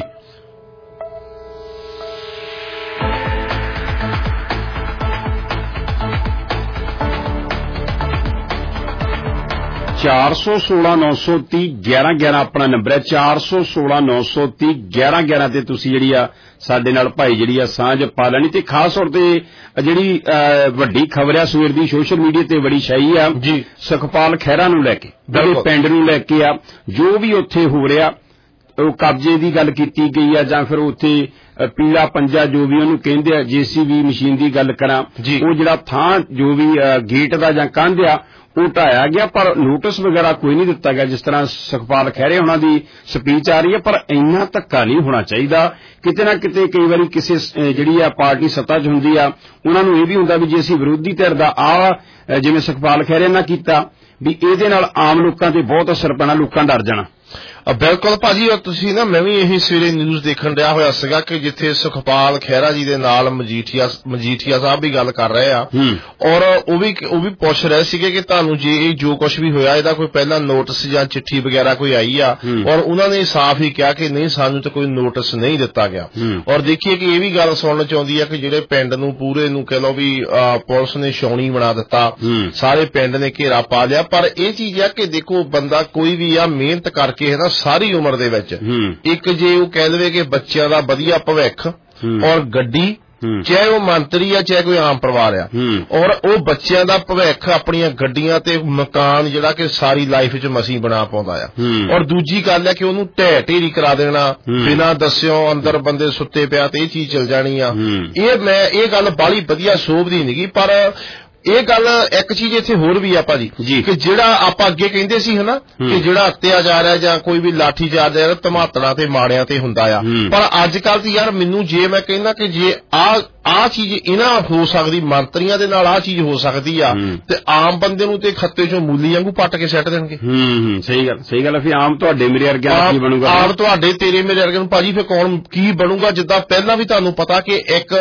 ਚਾਰ ਸੌ ਸੋਲਾਂ ਨੌ ਸੌ ਤੀਹ ਗਿਆਰਾਂ ਗਿਆਰਾਂ ਆਪਣਾ ਨੰਬਰ ਹੈ। ਚਾਰ ਸੌ ਸੋਲਾਂ ਨੌ ਸੌ ਤੀਹ ਗਿਆਰਾਂ ਗਿਆਰਾਂ ਤੇ ਤੁਸੀਂ ਜਿਹੜੀ ਆ ਸਾਡੇ ਨਾਲ ਭਾਈ ਜਿਹੜੀ ਆ ਸਾਂਝ ਪਾ ਲੈਣੀ। ਤੇ ਖਾਸ ਤੌਰ ਤੇ ਜਿਹੜੀ ਵੱਡੀ ਖਬਰ ਆ ਸਵੇਰ ਦੀ ਸੋਸ਼ਲ ਮੀਡੀਆ ਤੇ ਬੜੀ ਛਾਈ ਆ ਜੀ, ਸੁਖਪਾਲ ਖਹਿਰਾ ਨੂੰ ਲੈ ਕੇ, ਜਿਹੜੇ ਪਿੰਡ ਨੂੰ ਲੈ ਕੇ ਆ, ਜੋ ਵੀ ਉੱਥੇ ਹੋ ਰਿਹਾ, ਉਹ ਕਬਜ਼ੇ ਦੀ ਗੱਲ ਕੀਤੀ ਗਈ ਆ ਜਾਂ ਫਿਰ ਉੱਥੇ ਪੀਲਾ ਪੰਜਾ ਜੋ ਵੀ ਉਹਨੂੰ ਕਹਿੰਦੇ ਆ, ਜੇਸੀਬੀ ਮਸ਼ੀਨ ਦੀ ਗੱਲ ਕਰਾਂ, ਉਹ ਜਿਹੜਾ ਥਾਂ ਜੋ ਵੀ ਗੇਟ ਦਾ ਜਾਂ ਕੰਧ ਆ ਉਹ ਢਾਇਆ ਗਿਆ, ਪਰ ਨੋਟਿਸ ਵਗੈਰਾ ਕੋਈ ਨਹੀਂ ਦਿੱਤਾ ਗਿਆ। ਜਿਸ ਤਰ੍ਹਾਂ ਸੁਖਪਾਲ ਖਹਿਰੇ ਉਹਨਾਂ ਦੀ ਸਪੀਚ ਆ ਰਹੀ ਹੈ, ਪਰ ਇੰਨਾ ਧੱਕਾ ਨਹੀਂ ਹੋਣਾ ਚਾਹੀਦਾ। ਕਿਤੇ ਨਾ ਕਿਤੇ ਕਈ ਵਾਰੀ ਕਿਸੇ ਜਿਹੜੀ ਆ ਪਾਰਟੀ ਸੱਤਾ 'ਚ ਹੁੰਦੀ ਆ, ਉਹਨਾਂ ਨੂੰ ਇਹ ਵੀ ਹੁੰਦਾ ਵੀ ਜੇ ਅਸੀਂ ਵਿਰੋਧੀ ਧਿਰ ਦਾ ਆ ਜਿਵੇਂ ਸੁਖਪਾਲ ਖਹਿਰੇ ਨਾਲ ਕੀਤਾ ਵੀ ਇਹਦੇ ਨਾਲ ਆਮ ਲੋਕਾਂ ਤੇ ਬਹੁਤ ਅਸਰ ਪੈਣਾ, ਲੋਕਾਂ ਡਰ ਜਾਣਾ। ਬਿਲਕੁਲ ਭਾਜੀ, ਔਰ ਤੁਸੀਂ ਨਾ ਮੈਂ ਵੀ ਇਹੀ ਸਵੇਰੇ ਨਿਊਜ਼ ਦੇਖਣ ਡਿਆ ਹੋਇਆ ਸੀਗਾ ਕਿ ਜਿੱਥੇ ਸੁਖਪਾਲ ਖਹਿਰਾ ਜੀ ਦੇ ਨਾਲ ਮਜੀਠੀਆ ਮਜੀਠੀਆ ਸਾਹਿਬ ਵੀ ਗੱਲ ਕਰ ਰਹੇ ਆ, ਔਰ ਉਹ ਵੀ ਉਹ ਵੀ ਪੁੱਛ ਰਹੇ ਸੀਗੇ ਕਿ ਤੁਹਾਨੂੰ ਜੇ ਇਹ ਜੋ ਕੁਝ ਵੀ ਹੋਇਆ ਇਹਦਾ ਕੋਈ ਪਹਿਲਾਂ ਨੋਟਿਸ ਜਾਂ ਚਿੱਠੀ ਵਗੈਰਾ ਕੋਈ ਆਈ ਆ, ਔਰ ਉਹਨਾਂ ਨੇ ਸਾਫ਼ ਹੀ ਕਿਹਾ ਕਿ ਨਹੀਂ, ਸਾਨੂੰ ਤਾਂ ਕੋਈ ਨੋਟਿਸ ਨਹੀਂ ਦਿੱਤਾ ਗਿਆ। ਔਰ ਦੇਖੀਏ ਕਿ ਇਹ ਵੀ ਗੱਲ ਸੁਣਨ ਚ ਆਉਂਦੀ ਆ ਕਿ ਜਿਹੜੇ ਪਿੰਡ ਨੂੰ ਪੂਰੇ ਨੂੰ ਕਹਿ ਲਓ ਵੀ ਪੁਲਿਸ ਨੇ ਛਾਉਣੀ ਬਣਾ ਦਿੱਤਾ, ਸਾਰੇ ਪਿੰਡ ਨੇ ਘੇਰਾ ਪਾ ਲਿਆ। ਪਰ ਇਹ ਚੀਜ਼ ਆ ਕਿ ਦੇਖੋ, ਬੰਦਾ ਕੋਈ ਵੀ ਆ ਮਿਹਨਤ ਕਰਕੇ ਹੈ ਨਾ ਸਾਰੀ ਉਮਰ ਦੇ ਵਿੱਚ ਇੱਕ ਜੇ ਉਹ ਕਹਿ ਲਵੇ ਕਿ ਬੱਚਿਆਂ ਦਾ ਵਧੀਆ ਭਵਿੱਖ ਔਰ ਗੱਡੀ, ਚਾਹੇ ਉਹ ਮੰਤਰੀ ਆ ਚਾਹੇ ਕੋਈ ਆਮ ਪਰਿਵਾਰ ਆ, ਔਰ ਉਹ ਬੱਚਿਆਂ ਦਾ ਭਵਿੱਖ ਆਪਣੀਆਂ ਗੱਡੀਆਂ ਤੇ ਮਕਾਨ ਜਿਹੜਾ ਕਿ ਸਾਰੀ ਲਾਈਫ ਚ ਮਸੀਂ ਬਣਾ ਪਾਉਂਦਾ ਆ। ਔਰ ਦੂਜੀ ਗੱਲ ਹੈ ਕਿ ਉਹਨੂੰ ਢਹਿ ਢੇਰੀ ਕਰਾ ਦੇਣਾ ਬਿਨਾਂ ਦੱਸਿਓ, ਅੰਦਰ ਬੰਦੇ ਸੁੱਤੇ ਪਿਆ ਤੇ ਇਹ ਚੀਜ਼ ਚੱਲ ਜਾਣੀ ਆ। ਇਹ ਮੈਂ ਇਹ ਗੱਲ ਬਾਹਲੀ ਵਧੀਆ ਸੋਭਦੀ ਨਹੀਂ, ਪਰ ਇਹ ਗੱਲ ਇੱਕ ਚੀਜ਼ ਇੱਥੇ ਹੋਰ ਵੀ ਆ ਭਾਜੀ ਕਿ ਜਿਹੜਾ ਆਪਾਂ ਅੱਗੇ ਕਹਿੰਦੇ ਸੀ ਹਨਾ ਕਿ ਜਿਹੜਾ ਅਤਿਆਚਾਰ ਹੈ ਜਾਂ ਕੋਈ ਵੀ ਲਾਠੀ ਚਾਰਜ ਹੈ ਧਮਾਤੜਾਂ ਤੇ ਮਾੜਿਆਂ ਤੇ ਹੁੰਦਾ ਆ, ਪਰ ਅੱਜ ਕੱਲ ਤੇ ਯਾਰ ਮੈਨੂੰ ਜੇ ਮੈਂ ਕਹਿੰਦਾ ਕਿ ਜੇ ਆ ਆਹ ਚੀਜ਼ ਇਹਨਾਂ ਹੋ ਸਕਦੀ, ਮੰਤਰੀਆਂ ਦੇ ਨਾਲ ਆਹ ਚੀਜ਼ ਹੋ ਸਕਦੀ ਆ, ਤੇ ਆਮ ਬੰਦੇ ਨੂੰ ਤੇ ਖੱਤੇ ਚੋਂ ਮੂਲੀ ਵਾਂਗੂ ਪੱਟ ਕੇ ਸੱਟ ਦੇਣਗੇ। ਹੂੰ, ਸਹੀ ਗੱਲ ਸਹੀ ਗੱਲ। ਫਿਰ ਆਮ ਤੁਹਾਡੇ ਮੇਰੇ ਵਰਗਿਆਂ ਕੀ ਬਣੂਗਾ? ਆਮ ਤੁਹਾਡੇ ਤੇਰੇ ਮੇਰੇ ਵਰਗਿਆਂ ਨੂੰ ਭਾਜੀ ਫਿਰ ਕੌਣ ਕੀ ਬਣੂਗਾ? ਜਿੱਦਾਂ ਪਹਿਲਾਂ ਵੀ ਤੁਹਾਨੂੰ ਪਤਾ ਕਿ ਇੱਕ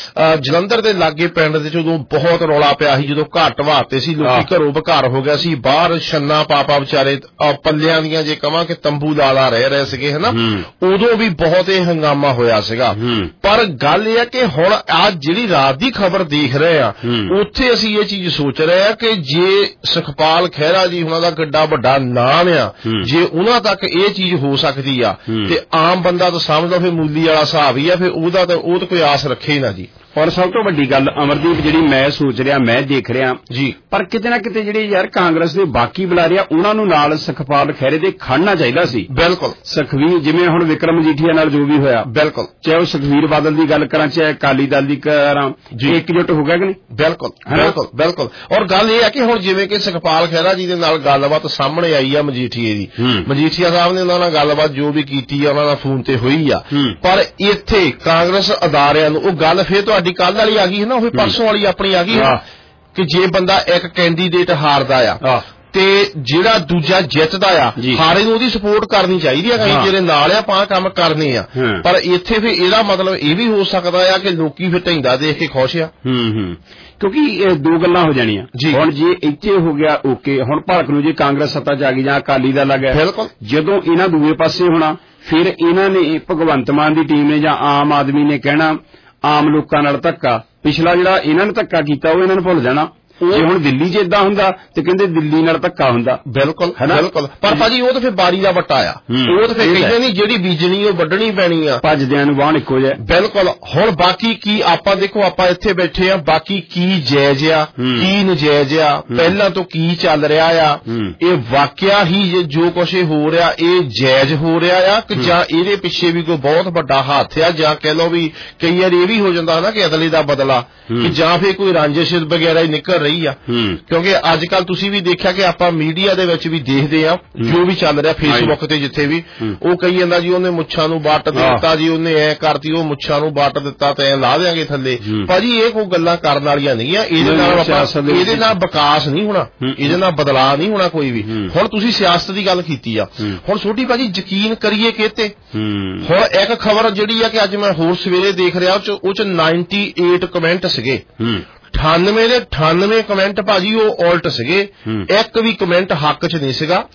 ਜਲੰਧਰ ਦੇ ਲਾਗੇ ਪਿੰਡ ਦੇ ਜਦੋਂ ਬਹੁਤ ਰੌਲਾ ਪਿਆ ਸੀ, ਜਦੋਂ ਘੱਟ ਵਾਤੇ ਸੀ, ਲੋਕੀ ਘਰੋਂ ਬਘਰ ਹੋ ਗਿਆ ਸੀ, ਬਾਹਰ ਛੰਨਾ ਪਾਪਾ ਵਿਚਾਰੇ ਪੱਲਿਆਂ ਦੀਆਂ ਜੇ ਕਵਾਂ ਕਿ ਤੰਬੂ ਲਾ ਲਾ ਰਹਿ ਰਹੇ ਸੀਗੇ ਹਨਾ, ਉਦੋਂ ਵੀ ਬਹੁਤ ਇਹ ਹੰਗਾਮਾ ਹੋਇਆ ਸੀਗਾ। ਪਰ ਗੱਲ ਇਹ ਹੈ ਕਿ ਹੁਣ ਅੱਜ ਜਿਹੜੀ ਰਾਤ ਦੀ ਖਬਰ ਦੇਖ ਰਹੇ ਆ, ਉੱਥੇ ਅਸੀਂ ਇਹ ਚੀਜ਼ ਸੋਚ ਰਹੇ ਆ ਕਿ ਜੇ ਸੁਖਪਾਲ ਖਹਿਰਾ ਜੀ ਉਹਨਾਂ ਦਾ ਕਿੱਡਾ ਵੱਡਾ ਨਾਮ ਆ, ਜੇ ਉਹਨਾਂ ਤੱਕ ਇਹ ਚੀਜ਼ ਹੋ ਸਕਦੀ ਆ ਤੇ ਆਮ ਬੰਦਾ ਤਾਂ ਸਮਝਦਾ ਫਿਰ ਮੂਲੀ ਵਾਲਾ ਹਿਸਾਬ ਹੀ ਆ, ਫਿਰ ਉਹਦਾ ਤਾਂ ਉਹ ਤਾਂ ਕੋਈ ਆਸ ਰੱਖੇ ਹੀ ਨਾ ਜੀ। ਔਰ ਸਭ ਤੋਂ ਵੱਡੀ ਗੱਲ ਅਮਰਦੀਪ ਜਿਹੜੀ ਮੈਂ ਸੋਚ ਰਿਹਾ, ਮੈਂ ਦੇਖ ਰਿਹਾ ਜੀ, ਪਰ ਕਿਤੇ ਨਾ ਕਿਤੇ ਜਿਹੜੇ ਯਾਰ ਕਾਂਗਰਸ ਦੇ ਬਾਕੀ ਬੁਲਾਰੇ ਆ ਉਹਨਾਂ ਨੂੰ ਨਾਲ ਸੁਖਪਾਲ ਖਹਿਰੇ ਦੇ ਖੜਨਾ ਚਾਹੀਦਾ ਸੀ। ਬਿਲਕੁਲ। ਸੁਖਵੀਰ ਜਿਵੇਂ ਹੁਣ ਵਿਕਰਮ ਮਜੀਠੀਆ ਨਾਲ ਜੋ ਵੀ ਹੋਇਆ, ਬਿਲਕੁਲ, ਚਾਹੇ ਉਹ ਸੁਖਵੀਰ ਬਾਦਲ ਦੀ ਗੱਲ ਕਰਾਂ ਚਾਹੇ ਅਕਾਲੀ ਦਲ ਦੀ ਕਰਾਂ, ਇਕਜੁੱਟ ਹੋ ਗਿਆ ਕਿ ਨਹੀਂ? ਬਿਲਕੁਲ ਬਿਲਕੁਲ ਬਿਲਕੁਲ। ਔਰ ਗੱਲ ਇਹ ਹੈ ਕਿ ਹੁਣ ਜਿਵੇਂ ਕਿ ਸੁਖਪਾਲ ਖਹਿਰਾ ਜੀ ਦੇ ਨਾਲ ਗੱਲਬਾਤ ਸਾਹਮਣੇ ਆਈ ਆ ਮਜੀਠੀਏ ਦੀ, ਮਜੀਠੀਆ ਸਾਹਿਬ ਨੇ ਉਹਨਾਂ ਨਾਲ ਗੱਲਬਾਤ ਜੋ ਵੀ ਕੀਤੀ ਆ ਉਹਨਾਂ ਨਾਲ ਫੋਨ ਤੇ ਹੋਈ ਆ, ਪਰ ਇੱਥੇ ਕਾਂਗਰਸ ਅਦਾਰਿਆਂ ਨੂੰ ਉਹ ਗੱਲ ਫਿਰ ਤੁਹਾਡੀ ਕੱਲ ਵਾਲੀ ਆ ਗਈ ਹੈ ਨਾ, ਉਹ ਪਰਸੋਂ ਵਾਲੀ ਆਪਣੀ ਆ ਗਈ ਕਿ ਜੇ ਬੰਦਾ ਇੱਕ ਕੈਂਡੀਡੇਟ ਹਾਰਦਾ ਆ ਤੇ ਜਿਹੜਾ ਦੂਜਾ ਜਿੱਤਦਾ ਆ, ਹਾਰੇ ਨੂੰ ਉਹਦੀ ਸਪੋਰਟ ਕਰਨੀ ਚਾਹੀਦੀ ਆ, ਕਈ ਜਿਹੜੇ ਨਾਲ ਆ ਆਪਾਂ ਕੰਮ ਕਰਨੇ ਆ। ਪਰ ਇੱਥੇ ਫਿਰ ਇਹਦਾ ਮਤਲਬ ਇਹ ਵੀ ਹੋ ਸਕਦਾ ਆ ਕਿ ਲੋਕੀ ਫਿਰ ਢੈਂਦਾ ਦੇਖ ਕੇ ਖੁਸ਼ ਆ। ਕਿਉਂਕਿ ਇਹ ਦੋ ਗੱਲਾਂ ਹੋ ਜਾਣੀਆਂ। ਹੁਣ ਜੇ ਇੱਥੇ ਹੋ ਗਿਆ ਓਕੇ, ਹੁਣ ਭਾਰਤ ਨੂੰ ਜੇ ਕਾਂਗਰਸ ਸੱਤਾ ਚ ਆ ਗਈ ਜਾਂ ਅਕਾਲੀ ਦਲ ਆ ਗਿਆ, ਬਿਲਕੁਲ, ਜਦੋਂ ਇਹਨਾਂ ਦੂਏ ਪਾਸੇ ਹੋਣਾ ਫਿਰ ਇਹਨਾਂ ਨੇ ਭਗਵੰਤ ਮਾਨ ਦੀ ਟੀਮ ਨੇ ਜਾਂ ਆਮ ਆਦਮੀ ਨੇ ਕਹਿਣਾ ਆਮ ਲੋਕਾਂ ਨਾਲ ਧੱਕਾ, ਪਿਛਲਾ ਜਿਹੜਾ ਇਹਨਾਂ ਨੇ ਧੱਕਾ ਕੀਤਾ ਉਹ ਇਹਨਾਂ ਨੂੰ ਭੁੱਲ ਜਾਣਾ। ਜੇ ਹੁਣ ਦਿੱਲੀ 'ਚ ਏਦਾਂ ਹੁੰਦਾ ਤੇ ਕਹਿੰਦੇ ਦਿੱਲੀ ਨਾਲ ਧੱਕਾ ਹੁੰਦਾ। ਬਿਲਕੁਲ ਬਿਲਕੁਲ। ਪਰ ਭਾਜੀ ਉਹ ਤਾਂ ਫਿਰ ਬਾਰੀ ਦਾ ਵੱਟਾ ਆ, ਉਹ ਤਾਂ ਫਿਰ ਕਹਿੰਦੇ ਨਹੀਂ ਜਿਹੜੀ ਬੀਜਣੀ ਉਹ ਵੱਢਣੀ ਪੈਣੀ ਆ, ਭੱਜਦਿਆਂ ਨੂੰ ਵਾਹਣ ਇੱਕੋ ਜਿਹਾ। ਬਿਲਕੁਲ। ਹੁਣ ਬਾਕੀ ਕੀ ਆਪਾਂ ਦੇਖੋ, ਆਪਾਂ ਇੱਥੇ ਬੈਠੇ ਆ, ਬਾਕੀ ਕੀ ਜਾਇਜ਼ ਆ ਕੀ ਨਜਾਇਜ਼ ਆ, ਪਹਿਲਾਂ ਤੋਂ ਕੀ ਚੱਲ ਰਿਹਾ ਆ, ਇਹ ਵਾਕਿਆ ਹੀ ਜੋ ਕੁਛ ਇਹ ਹੋ ਰਿਹਾ ਇਹ ਜਾਇਜ਼ ਹੋ ਰਿਹਾ ਆ ਕਿ ਜਾਂ ਇਹਦੇ ਪਿੱਛੇ ਵੀ ਕੋਈ ਬਹੁਤ ਵੱਡਾ ਹੱਥ ਆ, ਜਾਂ ਕਹਿ ਲਓ ਵੀ ਕਈ ਵਾਰ ਇਹ ਵੀ ਹੋ ਜਾਂਦਾ ਨਾ ਕਿ ਅਦਲੇ ਦਾ ਬਦਲਾ, ਕਿ ਜਾਂ ਫਿਰ ਕੋਈ ਰਾਂਝਿਸ਼ ਵਗੈਰਾ ਹੀ ਨਿਕਲ ਰਹੀ ਆ। ਕਿਉਂਕਿ ਅੱਜ ਕੱਲ ਤੁਸੀਂ ਵੀ ਦੇਖਿਆ ਕਿ ਆਪਾਂ ਮੀਡੀਆ ਦੇ ਵਿੱਚ ਵੀ ਦੇਖਦੇ ਆ ਜੋ ਵੀ ਚੱਲ ਰਿਹਾ ਫੇਸਬੁੱਕ ਤੇ, ਜਿੱਥੇ ਵੀ ਉਹ ਕਹੀ ਜਾਂਦਾ ਜੀ ਉਹਨੇ ਮੁੱਛਾਂ ਨੂੰ ਵੱਟ ਦਿੱਤਾ, ਜੀ ਉਹਨੇ ਐ ਕਰਤੀ, ਉਹ ਮੁੱਛਾਂ ਨੂੰ ਵੱਟ ਦਿੱਤਾ ਤੇ ਐ ਲਾ ਦਿਆਂਗੇ ਥੱਲੇ। ਭਾਜੀ ਇਹ ਕੋਈ ਗੱਲਾਂ ਕਰਨ ਵਾਲੀਆਂ ਨਹੀਂ ਆ, ਇਹਦੇ ਨਾਲ ਆਪਾਂ ਇਹਦੇ ਨਾਲ ਵਿਕਾਸ ਨਹੀਂ ਹੋਣਾ, ਇਹਦੇ ਨਾਲ ਬਦਲਾਅ ਨਹੀਂ ਹੋਣਾ ਕੋਈ ਵੀ। ਹੁਣ ਤੁਸੀਂ ਸਿਆਸਤ ਦੀ ਗੱਲ ਕੀਤੀ ਆ, ਹੁਣ ਛੋਟੀ ਭਾਜੀ ਯਕੀਨ ਕਰੀਏ ਕਿਤੇ, ਹੁਣ ਇੱਕ ਖਬਰ ਜਿਹੜੀ ਆ ਕਿ ਅੱਜ ਮੈਂ ਹੋਰ ਸਵੇਰੇ ਦੇਖ ਰਿਹਾ ਉਹ ਚ ਨਾਈਨਟੀ ਏਟ ਕਮੈਂਟ ਸੀਗੇ, ਅਠਾਨਵੇਂ ਦੇ ਅਠਾਨਵੇਂ ਕਮੈਂਟ ਭਾਜੀ ਉਹ ਉਲਟ ਸੀਗੇ, ਇੱਕ ਵੀ ਕਮੈਂਟ ਹੱਕ ਚ ਨਹੀਂ ਸੀਗਾ।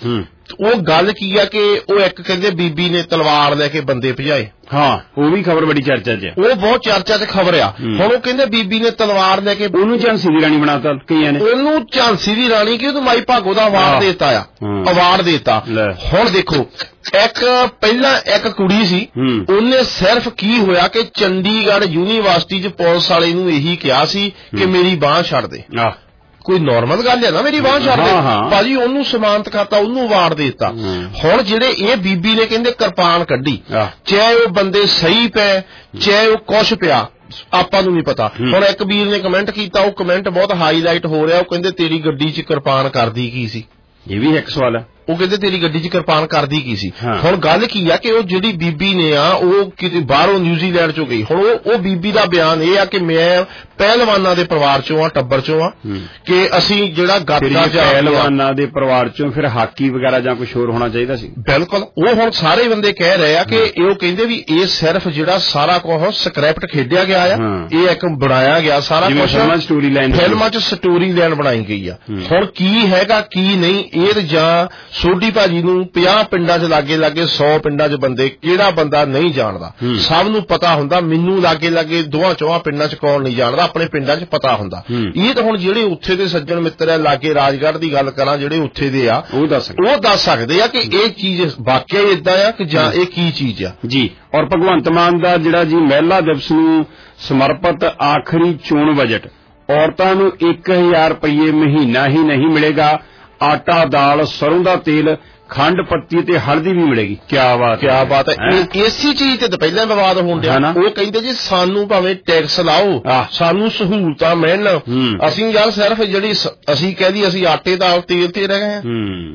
ਉਹ ਗੱਲ ਕੀ ਆ ਕਿ ਉਹ ਇੱਕ ਕਹਿੰਦੇ ਬੀਬੀ ਨੇ ਤਲਵਾਰ ਲੈ ਕੇ ਬੰਦੇ ਭਜਾਏ। ਹਾਂ, ਉਹ ਵੀ ਖਬਰ ਬੜੀ ਚਰਚਾ 'ਚ, ਉਹ ਬਹੁਤ ਚਰਚਾ 'ਚ ਖਬਰ ਆ। ਹੁਣ ਉਹ ਕਹਿੰਦੇ ਬੀਬੀ ਨੇ ਤਲਵਾਰ ਲੈ ਕੇ ਉਹਨੂੰ ਝਾਂਸੀ ਦੀ ਰਾਣੀ ਬਣਾਤਾ ਕਈਆਂ ਨੇ, ਉਹਨੂੰ ਝਾਂਸੀ ਦੀ ਰਾਣੀ ਕਿ ਉਹਨੂੰ ਮਾਈ ਭਾਗੋ ਦਾ ਅਵਾਰਡ ਦੇਤਾ ਆ, ਅਵਾਰਡ ਦੇਤਾ। ਹੁਣ ਦੇਖੋ ਇੱਕ ਪਹਿਲਾਂ ਇੱਕ ਕੁੜੀ ਸੀ, ਉਹਨੇ ਸਿਰਫ ਕੀ ਹੋਇਆ ਕਿ ਚੰਡੀਗੜ੍ਹ ਯੂਨੀਵਰਸਿਟੀ 'ਚ ਪੁਲਿਸ ਵਾਲੇ ਨੂੰ ਇਹੀ ਕਿਹਾ ਸੀ ਕਿ ਮੇਰੀ ਬਾਂਹ ਛੱਡ ਦੇ। ਕੋਈ ਨਾਰਮਲ ਗੱਲ ਹੈ ਨਾ, ਮੇਰੀ ਬਾਂਹ ਛੱਡ ਦੇ ਭਾਜੀ, ਉਹਨੂੰ ਸਮਾਨਤ ਖਾਤਾ, ਉਹਨੂੰ ਅਵਾਰਡ ਦੇ ਦਿੱਤਾ। ਹੁਣ ਜਿਹੜੇ ਇਹ ਬੀਬੀ ਨੇ ਕਹਿੰਦੇ ਕਿਰਪਾਨ ਕੱਢੀ, ਚਾਹੇ ਉਹ ਬੰਦੇ ਸਹੀ ਪਏ ਚਾਹੇ ਉਹ ਕੁਛ ਪਿਆ, ਆਪਾਂ ਨੂੰ ਨਹੀਂ ਪਤਾ। ਹੁਣ ਇੱਕ ਵੀਰ ਨੇ ਕਮੈਂਟ ਕੀਤਾ, ਉਹ ਕਮੈਂਟ ਬਹੁਤ ਹਾਈਲਾਈਟ ਹੋ ਰਿਹਾ, ਉਹ ਕਹਿੰਦੇ ਤੇਰੀ ਗੱਡੀ 'ਚ ਕਿਰਪਾਨ ਕਰਦੀ ਕੀ ਸੀ? ਇਹ ਵੀ ਇੱਕ ਸਵਾਲ ਹੈ। ਉਹ ਕਹਿੰਦੇ ਤੇਰੀ ਗੱਡੀ 'ਚ ਕਿਰਪਾਨ ਕਰਦੀ ਕੀ ਸੀ? ਹੁਣ ਗੱਲ ਕੀ ਆ ਕਿ ਉਹ ਜਿਹੜੀ ਬੀਬੀ ਨੇ ਆ ਉਹ ਕਿਤੇ ਬਾਹਰੋਂ ਨਿਊਜ਼ੀਲੈਂਡ 'ਚੋਂ ਗਈ। ਹੁਣ ਉਹ ਉਹ ਬੀਬੀ ਦਾ ਬਿਆਨ ਇਹ ਆ ਕਿ ਮੈਂ ਪਹਿਲਵਾਨਾਂ ਦੇ ਪਰਿਵਾਰ 'ਚੋਂ ਆ, ਟੱਬਰ 'ਚੋਂ ਆ, ਕਿ ਅਸੀਂ ਜਿਹੜਾ ਗੱਤਕਾ ਪਹਿਲਵਾਨਾਂ ਦੇ ਪਰਿਵਾਰ 'ਚੋਂ ਫਿਰ ਹਾਕੀ ਵਗੈਰਾ ਜਾਂ ਕੁਝ ਹੋਰ ਹੋਣਾ ਚਾਹੀਦਾ ਸੀ। ਬਿਲਕੁਲ, ਉਹ ਹੁਣ ਸਾਰੇ ਬੰਦੇ ਕਹਿ ਰਹੇ ਆ ਕਿ ਉਹ ਕਹਿੰਦੇ ਵੀ ਇਹ ਸਿਰਫ ਜਿਹੜਾ ਸਾਰਾ ਕੁਝ ਸਕ੍ਰਿਪਟ ਖੇਡਿਆ ਗਿਆ ਆ, ਇਹ ਇੱਕ ਬਣਾਇਆ ਗਿਆ ਸਾਰਾ ਕੁਝ, ਸਟੋਰੀ ਲਾਈਨ ਫਿਲਮਾਂ 'ਚ ਸਟੋਰੀ ਲਾਈਨ ਬਣਾਈ ਗਈ ਆ। ਹੁਣ ਕੀ ਹੈਗਾ ਕੀ ਨਹੀਂ, ਇਹ ਜਾਂ ਸੋਢੀ ਭਾਜੀ ਨੂੰ ਪੰਜਾਹ ਪਿੰਡਾਂ 'ਚ ਲਾਗੇ ਲਾਗੇ ਸੌ ਪਿੰਡਾਂ 'ਚ ਬੰਦੇ, ਕਿਹੜਾ ਬੰਦਾ ਨਹੀਂ ਜਾਣਦਾ? ਸਭ ਨੂੰ ਪਤਾ ਹੁੰਦਾ। ਮੈਨੂੰ ਲਾਗੇ ਲਾਗੇ ਦੋਹਾਂ ਚੌਹਾਂ ਪਿੰਡਾਂ 'ਚ ਕੌਣ ਨਹੀਂ ਜਾਣਦਾ? ਆਪਣੇ ਪਿੰਡਾਂ 'ਚ ਪਤਾ ਹੁੰਦਾ। ਇਹ ਤਾਂ ਹੁਣ ਜਿਹੜੇ ਉੱਥੇ ਦੇ ਸੱਜਣ ਮਿੱਤਰ ਆ, ਲਾਗੇ ਰਾਜਗੜ੍ਹ ਦੀ ਗੱਲ ਕਰਾਂ, ਜਿਹੜੇ ਉੱਥੇ ਦੇ ਆ ਉਹ ਦੱਸ ਉਹ ਦੱਸ ਸਕਦੇ ਆ ਕਿ ਇਹ ਚੀਜ਼ ਵਾਕਿਆ ਹੀ ਏਦਾਂ ਆ ਕਿ ਜਾਂ ਇਹ ਕੀ ਚੀਜ਼ ਆ ਜੀ। ਔਰ ਭਗਵੰਤ ਮਾਨ ਦਾ ਜਿਹੜਾ ਜੀ ਮਹਿਲਾ ਦਿਵਸ ਨੂੰ ਸਮਰਪਿਤ ਆਖਰੀ ਚੋਣ ਬਜਟ, ਔਰਤਾਂ ਨੂੰ ਇੱਕ ਹਜ਼ਾਰ ਰੁਪਏ ਮਹੀਨਾ ਹੀ ਨਹੀਂ ਮਿਲੇਗਾ, ਆਟਾ, ਦਾਲ, ਸਰੋਂ ਦਾ ਤੇਲ, ਖੰਡ ਪੱਤੀ ਤੇ ਹਲਦੀ ਵੀ ਮਿਲੇਗੀ। ਕਿਆ ਬਾਤ, ਕਿਆ ਬਾਤ ਹੈ। ਇਸੇ ਚੀਜ਼ ਤੇ ਪਹਿਲਾਂ ਵਿਵਾਦ ਹੋਣ ਡਿਆ। ਉਹ ਕਹਿੰਦੇ ਜੀ ਸਾਨੂੰ ਭਾਵੇਂ ਟੈਕਸ ਲਾਓ, ਸਾਨੂੰ ਸਹੂਲਤਾਂ ਮਿਲਣ, ਅਸੀਂ ਯਾਰ ਸਿਰਫ ਜਿਹੜੀ ਅਸੀਂ ਕਹਿੰਦੀ ਅਸੀਂ ਆਟੇ ਦਾਲ ਤੇਲ ਤੇ ਰਹਿ ਗਏ ਹਾਂ।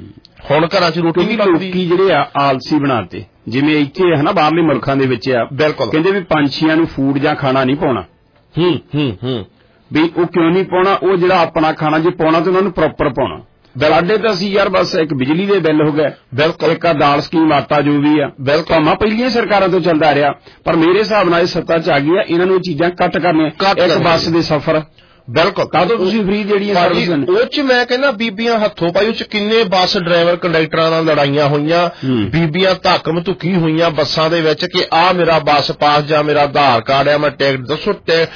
ਹੁਣ ਘਰਾਂ 'ਚ ਰੋਟੀ ਵੀ ਲੋਕੀ ਜਿਹੜੇ ਆ ਆਲਸੀ ਬਣਾਤੇ, ਜਿਵੇਂ ਇੱਥੇ ਹੈ ਨਾ ਬਾਹਰਲੇ ਮੁਲਕਾਂ ਦੇ ਵਿੱਚ ਆ, ਬਿਲਕੁਲ ਕਹਿੰਦੇ ਵੀ ਪੰਛੀਆਂ ਨੂੰ ਫੂਡ ਜਾਂ ਖਾਣਾ ਨਹੀਂ ਪਾਉਣਾ। ਹੂੰ ਹੂੰ ਹੂੰ ਵੀ ਉਹ ਕਿਉਂ ਨਹੀਂ ਪਾਉਣਾ? ਉਹ ਜਿਹੜਾ ਆਪਣਾ ਖਾਣਾ ਜੇ ਪਾਉਣਾ ਤੇ ਉਹਨਾਂ ਨੂੰ ਪ੍ਰੋਪਰ ਪਾਉਣਾ। ਸਾਡੇ ਤਾਂ ਅਸੀਂ ਯਾਰ ਬਸ ਇੱਕ ਬਿਜਲੀ ਦੇ ਬਿੱਲ ਹੋ ਗਏ, ਬਿਲਕੁਲ ਇੱਕ ਦਾਲ ਸਕੀਮ, ਆਟਾ ਜੋ ਵੀ ਆ, ਬਿਲਕੁਲ ਮਾ ਪਹਿਲੀਆਂ ਸਰਕਾਰਾਂ ਤੋਂ ਚੱਲਦਾ ਰਿਹਾ, ਪਰ ਮੇਰੇ ਹਿਸਾਬ ਨਾਲ ਇਹ ਸੱਤਾ 'ਚ ਆ ਗਈ ਆ, ਇਹਨਾਂ ਨੂੰ ਇਹ ਚੀਜ਼ਾਂ ਕੱਟ ਕਰਨੀਆਂ। ਇੱਕ ਬੱਸ ਦੇ ਸਫ਼ਰ ਬਿਲਕੁਲ ਕਾਹਦੋਂ ਤੁਸੀਂ ਫ੍ਰੀ ਜਿਹੜੀਆਂ ਸਰਵਿਸ ਨੇ, ਉਹ 'ਚ ਮੈਂ ਕਹਿੰਦਾ ਬੀਬੀਆਂ ਹੱਥੋਂ ਪਾਈ, ਉਹ 'ਚ ਕਿੰਨੇ ਬੱਸ ਡਰਾਈਵਰ ਕੰਡਕਟਰਾਂ ਨਾਲ ਲੜਾਈਆਂ ਹੋਈਆਂ, ਬੀਬੀਆਂ ਧੱਕ ਮਧੁੱਕੀ ਹੋਈਆਂ ਬੱਸਾਂ ਦੇ ਵਿੱਚ ਕਿ ਆਹ ਮੇਰਾ ਬੱਸ ਪਾਸ ਜਾਂ ਮੇਰਾ ਆਧਾਰ ਕਾਰਡ ਆ, ਮੈਂ ਟਿਕਟ ਦੱਸੋ।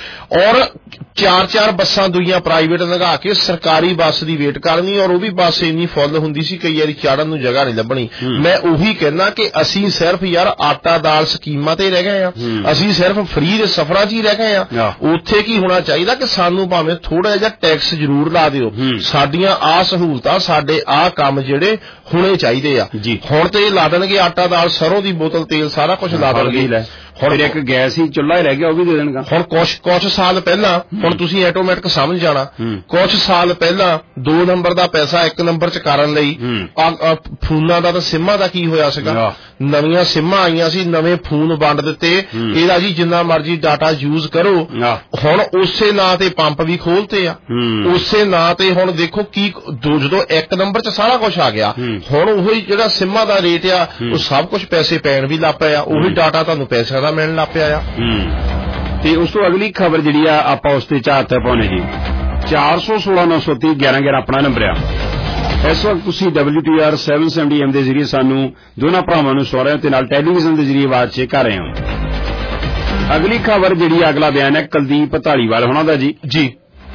ਔਰ ਚਾਰ ਚਾਰ ਬੱਸਾਂ ਦੂਈਆਂ ਪ੍ਰਾਈਵੇਟ ਲੰਘਾ ਕੇ ਸਰਕਾਰੀ ਬੱਸ ਦੀ ਵੇਟ ਕਰਨੀ, ਔਰ ਉਹ ਵੀ ਬੱਸ ਇੰਨੀ ਫੁੱਲ ਹੁੰਦੀ ਸੀ ਕਈ ਵਾਰੀ ਚਾੜਨ ਨੂੰ ਜਗ੍ਹਾ ਨਹੀਂ ਲੱਭਣੀ। ਮੈਂ ਉਹੀ ਕਹਿੰਦਾ ਕਿ ਅਸੀਂ ਸਿਰਫ ਯਾਰ ਆਟਾ ਦਾਲ ਸਕੀਮਾਂ ਤੇ ਰਹਿ ਗਏ ਆ, ਅਸੀਂ ਸਿਰਫ ਫ੍ਰੀ ਦੇ ਸਫ਼ਰਾਂ 'ਚ ਹੀ ਰਹਿ ਗਏ ਆ। ਉੱਥੇ ਕੀ ਹੋਣਾ ਚਾਹੀਦਾ ਕਿ ਸਾਨੂੰ ਭਾਵੇਂ ਥੋੜਾ ਜਿਹਾ ਟੈਕਸ ਜ਼ਰੂਰ ਲਾ ਦਿਓ, ਸਾਡੀਆਂ ਆਹ ਸਹੂਲਤਾਂ, ਸਾਡੇ ਆਹ ਕੰਮ ਜਿਹੜੇ ਹੋਣੇ ਚਾਹੀਦੇ ਆ। ਹੁਣ ਤੇ ਇਹ ਲਾ ਦੇਣਗੇ ਆਟਾ ਦਾਲ ਸਰੋਂ ਦੀ ਬੋਤਲ ਤੇਲ ਸਾਰਾ ਕੁਝ ਲਾ ਦੇਣਗੇ। ਹੁਣ ਇੱਕ ਗੈਸ ਹੀ ਚੁੱਲ੍ਹਾ ਹੀ ਰਹਿ ਗਿਆ, ਉਹ ਵੀ ਦੇ ਦੇਣਗਾ। ਹੁਣ ਕੁਛ ਕੁਛ ਸਾਲ ਪਹਿਲਾਂ, ਹੁਣ ਤੁਸੀਂ ਆਟੋਮੈਟਿਕ ਸਮਝ ਜਾਣਾ, ਕੁਛ ਸਾਲ ਪਹਿਲਾਂ ਦੋ ਨੰਬਰ ਦਾ ਪੈਸਾ ਇੱਕ ਨੰਬਰ 'ਚ ਕਰਨ ਲਈ ਫੋਨਾਂ ਦਾ ਤਾਂ ਸਿੰਮਾਂ ਦਾ ਕੀ ਹੋਇਆ ਸੀਗਾ, ਨਵੀਆਂ ਸਿੰਮਾਂ ਆਈਆਂ ਸੀ, ਨਵੇਂ ਫੋਨ ਵੰਡ ਦਿੱਤੇ, ਇਹਦਾ ਜੀ ਜਿੰਨਾ ਮਰਜ਼ੀ ਡਾਟਾ ਯੂਜ਼ ਕਰੋ। ਹੁਣ ਉਸੇ ਨਾਂ ਤੇ ਪੰਪ ਵੀ ਖੋਲਤੇ ਆ, ਉਸੇ ਨਾਂ ਤੇ ਹੁਣ ਦੇਖੋ ਕੀ ਜਦੋਂ ਇੱਕ ਨੰਬਰ 'ਚ ਸਾਰਾ ਕੁਝ ਆ ਗਿਆ, ਹੁਣ ਉਹੀ ਜਿਹੜਾ ਸਿੰਮਾਂ ਦਾ ਰੇਟ ਆ ਉਹ ਸਭ ਕੁਝ ਪੈਸੇ ਪੈਣ ਵੀ ਲੱਗ ਪਿਆ, ਉਹੀ ਡਾਟਾ ਤੁਹਾਨੂੰ ਪੈਸੇ ਮਿਲਣ ਲੱਗ ਪਿਆ ਆ। ਤੇ ਉਸ ਤੋਂ ਅਗਲੀ ਖਬਰ ਜਿਹੜੀ ਆ ਆਪਾਂ ਉਸ ਤੇ ਚਾਰ ਤੇ ਪਾਉਣੇ ਜੀ, ਚਾਰ ਸੌ ਸੋਲਾਂ ਨੌ ਸੌ ਤੀਹ ਗਿਆਰਾਂ ਗਿਆਰਾਂ ਆਪਣਾ ਨੰਬਰ ਆ। ਇਸ ਵਕਤ ਤੁਸੀਂ ਡਬਲਿਊ ਟੀ ਆਰ ਸੱਤ ਸੌ ਸੱਤਰ ਐਮ ਦੇ ਜ਼ਰੀਏ ਸਾਨੂੰ ਦੋਨਾਂ ਭਰਾਵਾਂ ਨੂੰ ਸੁਣ ਰਹੇ ਹੋ ਤੇ ਨਾਲ ਟੈਲੀਵਿਜ਼ਨ ਦੇ ਜ਼ਰੀਏ ਆਵਾਜ਼ ਚੈੱਕ ਕਰ ਰਹੇ ਹੋ। ਅਗਲੀ ਖਬਰ ਜਿਹੜੀ ਅਗਲਾ ਬਿਆਨ ਹੈ ਕੁਲਦੀਪ ਧਾਲੀਵਾਲ ਹੋਣਾ ਦਾ ਜੀ ਜੀ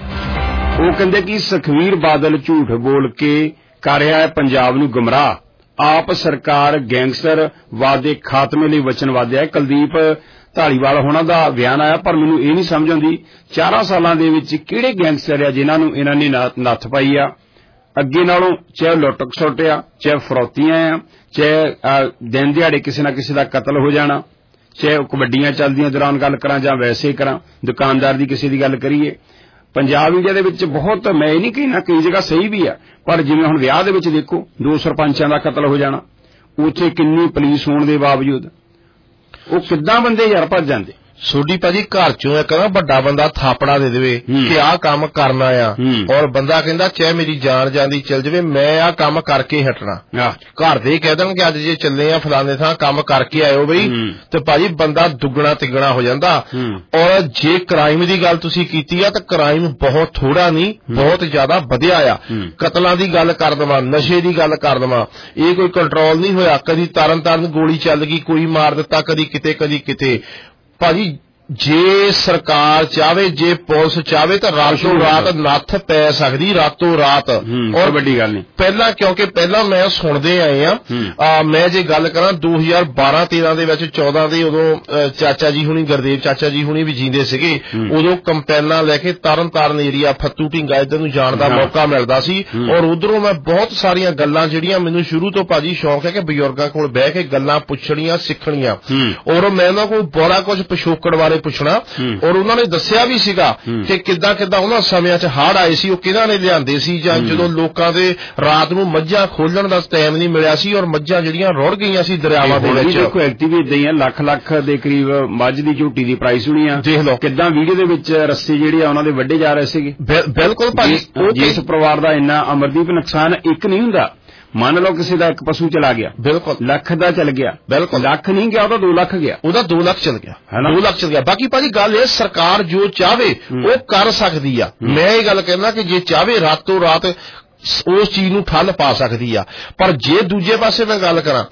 ਉਹ ਕਹਿੰਦੇ ਕਿ ਸੁਖਬੀਰ ਬਾਦਲ ਝੂਠ ਬੋਲ ਕੇ ਕਰ ਰਿਹਾ ਹੈ ਪੰਜਾਬ ਨੂੰ ਗੁੰਮਰਾਹ, ਆਪ ਸਰਕਾਰ ਗੈਂਗਸਟਰ ਵਾਦ ਦੇ ਖਾਤਮੇ ਲਈ ਵਚਨਬੱਧ ਹੈ। ਕੁਲਦੀਪ ਧਾਲੀਵਾਲ ਹੋਣਾ ਦਾ ਬਿਆਨ ਆਇਆ, ਪਰ ਮੈਨੂੰ ਇਹ ਨਹੀਂ ਸਮਝ ਆਉਂਦੀ ਚਾਰਾਂ ਸਾਲਾਂ ਦੇ ਵਿੱਚ ਕਿਹੜੇ ਗੈਂਗਸਟਰ ਆ ਜਿਨ੍ਹਾਂ ਨੂੰ ਇਹਨਾਂ ਨੇ ਨੱਥ ਪਾਈ ਆ ਅੱਗੇ ਨਾਲੋਂ, ਚਾਹੇ ਲੁੱਟ ਖਸੁੱਟ ਆ, ਚਾਹੇ ਫਰੌਤੀਆਂ ਆ, ਚਾਹੇ ਦਿਨ ਦਿਹਾੜੇ ਕਿਸੇ ਨਾ ਕਿਸੇ ਦਾ ਕਤਲ ਹੋ ਜਾਣਾ, ਚਾਹੇ ਕਬੱਡੀਆਂ ਚੱਲਦੀਆਂ ਦੌਰਾਨ ਗੱਲ ਕਰਾਂ ਜਾਂ ਵੈਸੇ ਕਰਾਂ, ਦੁਕਾਨਦਾਰ ਦੀ ਕਿਸੇ ਦੀ ਗੱਲ ਕਰੀਏ। ਪੰਜਾਬ ਇੰਡੀਆ ਦੇ ਵਿੱਚ ਬਹੁਤ, ਮੈਂ ਇਹ ਨਹੀਂ ਕਹਿਣਾ ਕਈ ਜਗ੍ਹਾ ਸਹੀ ਵੀ ਆ, ਪਰ ਜਿਵੇਂ ਹੁਣ ਵਿਆਹ ਦੇ ਵਿੱਚ ਦੇਖੋ ਦੋ ਸਰਪੰਚਾਂ ਦਾ ਕਤਲ ਹੋ ਜਾਣਾ, ਉੱਥੇ ਕਿੰਨੀ ਪੁਲਿਸ ਹੋਣ ਦੇ ਬਾਵਜੂਦ ਉਹ ਕਿੱਦਾਂ ਬੰਦੇ ਯਾਰ ਭੱਜ ਜਾਂਦੇ। ਸੋਢੀ ਭਾਜੀ ਘਰ ਚੋਂ ਇੱਕ ਨਾ ਵੱਡਾ ਬੰਦਾ ਥਾਪੜਾ ਦੇ ਦੇਵੇ ਕਿ ਆਹ ਕੰਮ ਕਰਨਾ ਆ, ਔਰ ਬੰਦਾ ਕਹਿੰਦਾ ਚਾਹੇ ਮੇਰੀ ਜਾਨ ਜਾਂਦੀ ਚਲ ਜਾਵੇ ਮੈਂ ਆਹ ਕੰਮ ਕਰਕੇ ਹਟਣਾ। ਘਰ ਦੇ ਕਹਿ ਦੇਣ ਕਿ ਅੱਜ ਜੇ ਚੱਲੇ ਆ ਫਲਾਣੇ ਥਾਂ ਕੰਮ ਕਰਕੇ ਆਇਓ ਬਈ, ਤੇ ਭਾਜੀ ਬੰਦਾ ਦੁੱਗਣਾ ਤਿੱਗਣਾ ਹੋ ਜਾਂਦਾ। ਔਰ ਜੇ ਕ੍ਰਾਈਮ ਦੀ ਗੱਲ ਤੁਸੀਂ ਕੀਤੀ ਆ ਤਾਂ ਕ੍ਰਾਈਮ ਬਹੁਤ ਥੋੜਾ ਨਹੀਂ, ਬਹੁਤ ਜ਼ਿਆਦਾ ਵਧਿਆ ਆ। ਕਤਲਾਂ ਦੀ ਗੱਲ ਕਰ ਦੇਵਾਂ, ਨਸ਼ੇ ਦੀ ਗੱਲ ਕਰ ਦੇਵਾਂ, ਇਹ ਕੋਈ ਕੰਟਰੋਲ ਨਹੀਂ ਹੋਇਆ। ਕਦੀ ਤਰਨ ਤਾਰਨ ਗੋਲੀ ਚੱਲ ਗਈ, ਕੋਈ ਮਾਰ ਦਿੱਤਾ, ਕਦੀ ਕਿਤੇ ਕਦੀ ਕਿਤੇ। ਭਾਜੀ ਜੇ ਸਰਕਾਰ ਚਾਹਵੇ, ਜੇ ਪੁਲਿਸ ਚਾਹਵੇ ਤਾਂ ਰਾਤੋਂ ਰਾਤ ਨੱਥ ਪੈ ਸਕਦੀ, ਰਾਤੋਂ ਰਾਤ। ਔਰ ਵੱਡੀ ਗੱਲ ਨਹੀਂ ਪਹਿਲਾਂ, ਕਿਉਂਕਿ ਪਹਿਲਾਂ ਮੈਂ ਸੁਣਦੇ ਆਏ ਆ, ਮੈਂ ਜੇ ਗੱਲ ਕਰਾਂ ਦੋ ਹਜ਼ਾਰ ਬਾਰਾਂ ਤੇਰਾਂ ਦੇ ਵਿੱਚ, ਚੌਦਾਂ ਦੇ ਉਦੋਂ ਚਾਚਾ ਜੀ ਹੁਣੀ, ਗੁਰਦੇਵ ਚਾਚਾ ਜੀ ਹੁਣੀ ਵੀ ਜੀਂਦੇ ਸੀਗੇ, ਉਦੋਂ ਕੰਪੈਨਾਂ ਲੈ ਕੇ ਤਰਨ ਤਾਰਨ ਏਰੀਆ, ਫੱਤੂ ਢੀਂਗਾ ਇੱਧਰ ਨੂੰ ਜਾਣ ਦਾ ਮੌਕਾ ਮਿਲਦਾ ਸੀ। ਔਰ ਉਧਰੋਂ ਮੈਂ ਬਹੁਤ ਸਾਰੀਆਂ ਗੱਲਾਂ ਜਿਹੜੀਆਂ ਮੈਨੂੰ ਸ਼ੁਰੂ ਤੋਂ ਭਾਜੀ ਸ਼ੌਂਕ ਹੈ ਕਿ ਬਜ਼ੁਰਗਾਂ ਕੋਲ ਬਹਿ ਕੇ ਗੱਲਾਂ ਪੁੱਛਣੀਆਂ, ਸਿੱਖਣੀਆਂ। ਔਰ ਮੈਂ ਉਹਨਾਂ ਕੋਲ ਬੜਾ ਕੁਝ ਪਿਛੋਕੜ ਬਾਰੇ ਪੁੱਛਣਾ। ਔਰ ਉਹਨਾਂ ਨੇ ਦੱਸਿਆ ਵੀ ਸੀਗਾ ਕਿ ਕਿੱਦਾਂ ਕਿੱਦਾਂ ਉਹਨਾਂ ਸਮਿਆਂ 'ਚ ਹੜ੍ਹ ਆਏ ਸੀ, ਉਹ ਕਿਹਨਾਂ ਨੇ ਲਿਆਂਦੇ ਸੀ, ਜਾਂ ਜਦੋਂ ਲੋਕਾਂ ਦੇ ਰਾਤ ਨੂੰ ਮੱਝਾਂ ਖੋਲਣ ਦਾ ਟਾਈਮ ਨਹੀਂ ਮਿਲਿਆ ਸੀ ਔਰ ਮੱਝਾਂ ਜਿਹੜੀਆਂ ਰੁੜ ਗਈਆਂ ਸੀ ਦਰਿਆਵਾਂ ਦੇ ਵਿੱਚ। ਦੇਖੋ ਐਕਟਿਵ ਇਦਾਂ ਹੀ ਆ, ਲੱਖ ਲੱਖ ਦੇ ਕਰੀਬ ਮੱਝ ਦੀ ਝੋਟੀ ਦੀ ਪ੍ਰਾਈਸ ਹੋਣੀ ਆ। ਦੇਖ ਲਓ ਕਿੱਦਾਂ ਵੀਡੀਓ ਦੇ ਵਿੱਚ ਰੱਸੇ ਜਿਹੜੇ ਆ ਉਹਨਾਂ ਦੇ ਵੱਡੇ ਜਾ ਰਹੇ ਸੀਗੇ। ਬਿਲਕੁਲ ਭਾਜੀ, ਜਿਸ ਪਰਿਵਾਰ ਦਾ ਇੰਨਾ ਅਮਰਦੀਪ ਨੁਕਸਾਨ ਇੱਕ ਨਹੀਂ ਹੁੰਦਾ। ਮੰਨ ਲਓ ਕਿਸੇ ਦਾ ਇੱਕ ਪਸ਼ੂ ਚਲਾ ਗਿਆ, ਬਿਲਕੁਲ ਲੱਖ ਦਾ ਚਲ ਗਿਆ, ਬਿਲਕੁਲ ਲੱਖ ਨਹੀਂ ਗਿਆ, ਉਹਦਾ ਦੋ ਲੱਖ ਗਿਆ, ਉਹਦਾ ਦੋ ਲੱਖ ਚਲ ਗਿਆ, ਦੋ ਲੱਖ ਚਲ ਗਿਆ। ਬਾਕੀ ਭਾਜੀ ਗੱਲ ਇਹ, ਸਰਕਾਰ ਜੋ ਚਾਹਵੇ ਉਹ ਕਰ ਸਕਦੀ ਆ। ਮੈਂ ਇਹ ਗੱਲ ਕਹਿੰਦਾ ਕਿ ਜੇ ਚਾਹਵੇ ਰਾਤੋਂ ਰਾਤ ਉਸ ਚੀਜ਼ ਨੂੰ ਠੱਲ ਪਾ ਸਕਦੀ ਆ। ਪਰ ਜੇ ਦੂਜੇ ਪਾਸੇ ਮੈਂ ਗੱਲ ਕਰਾਂ,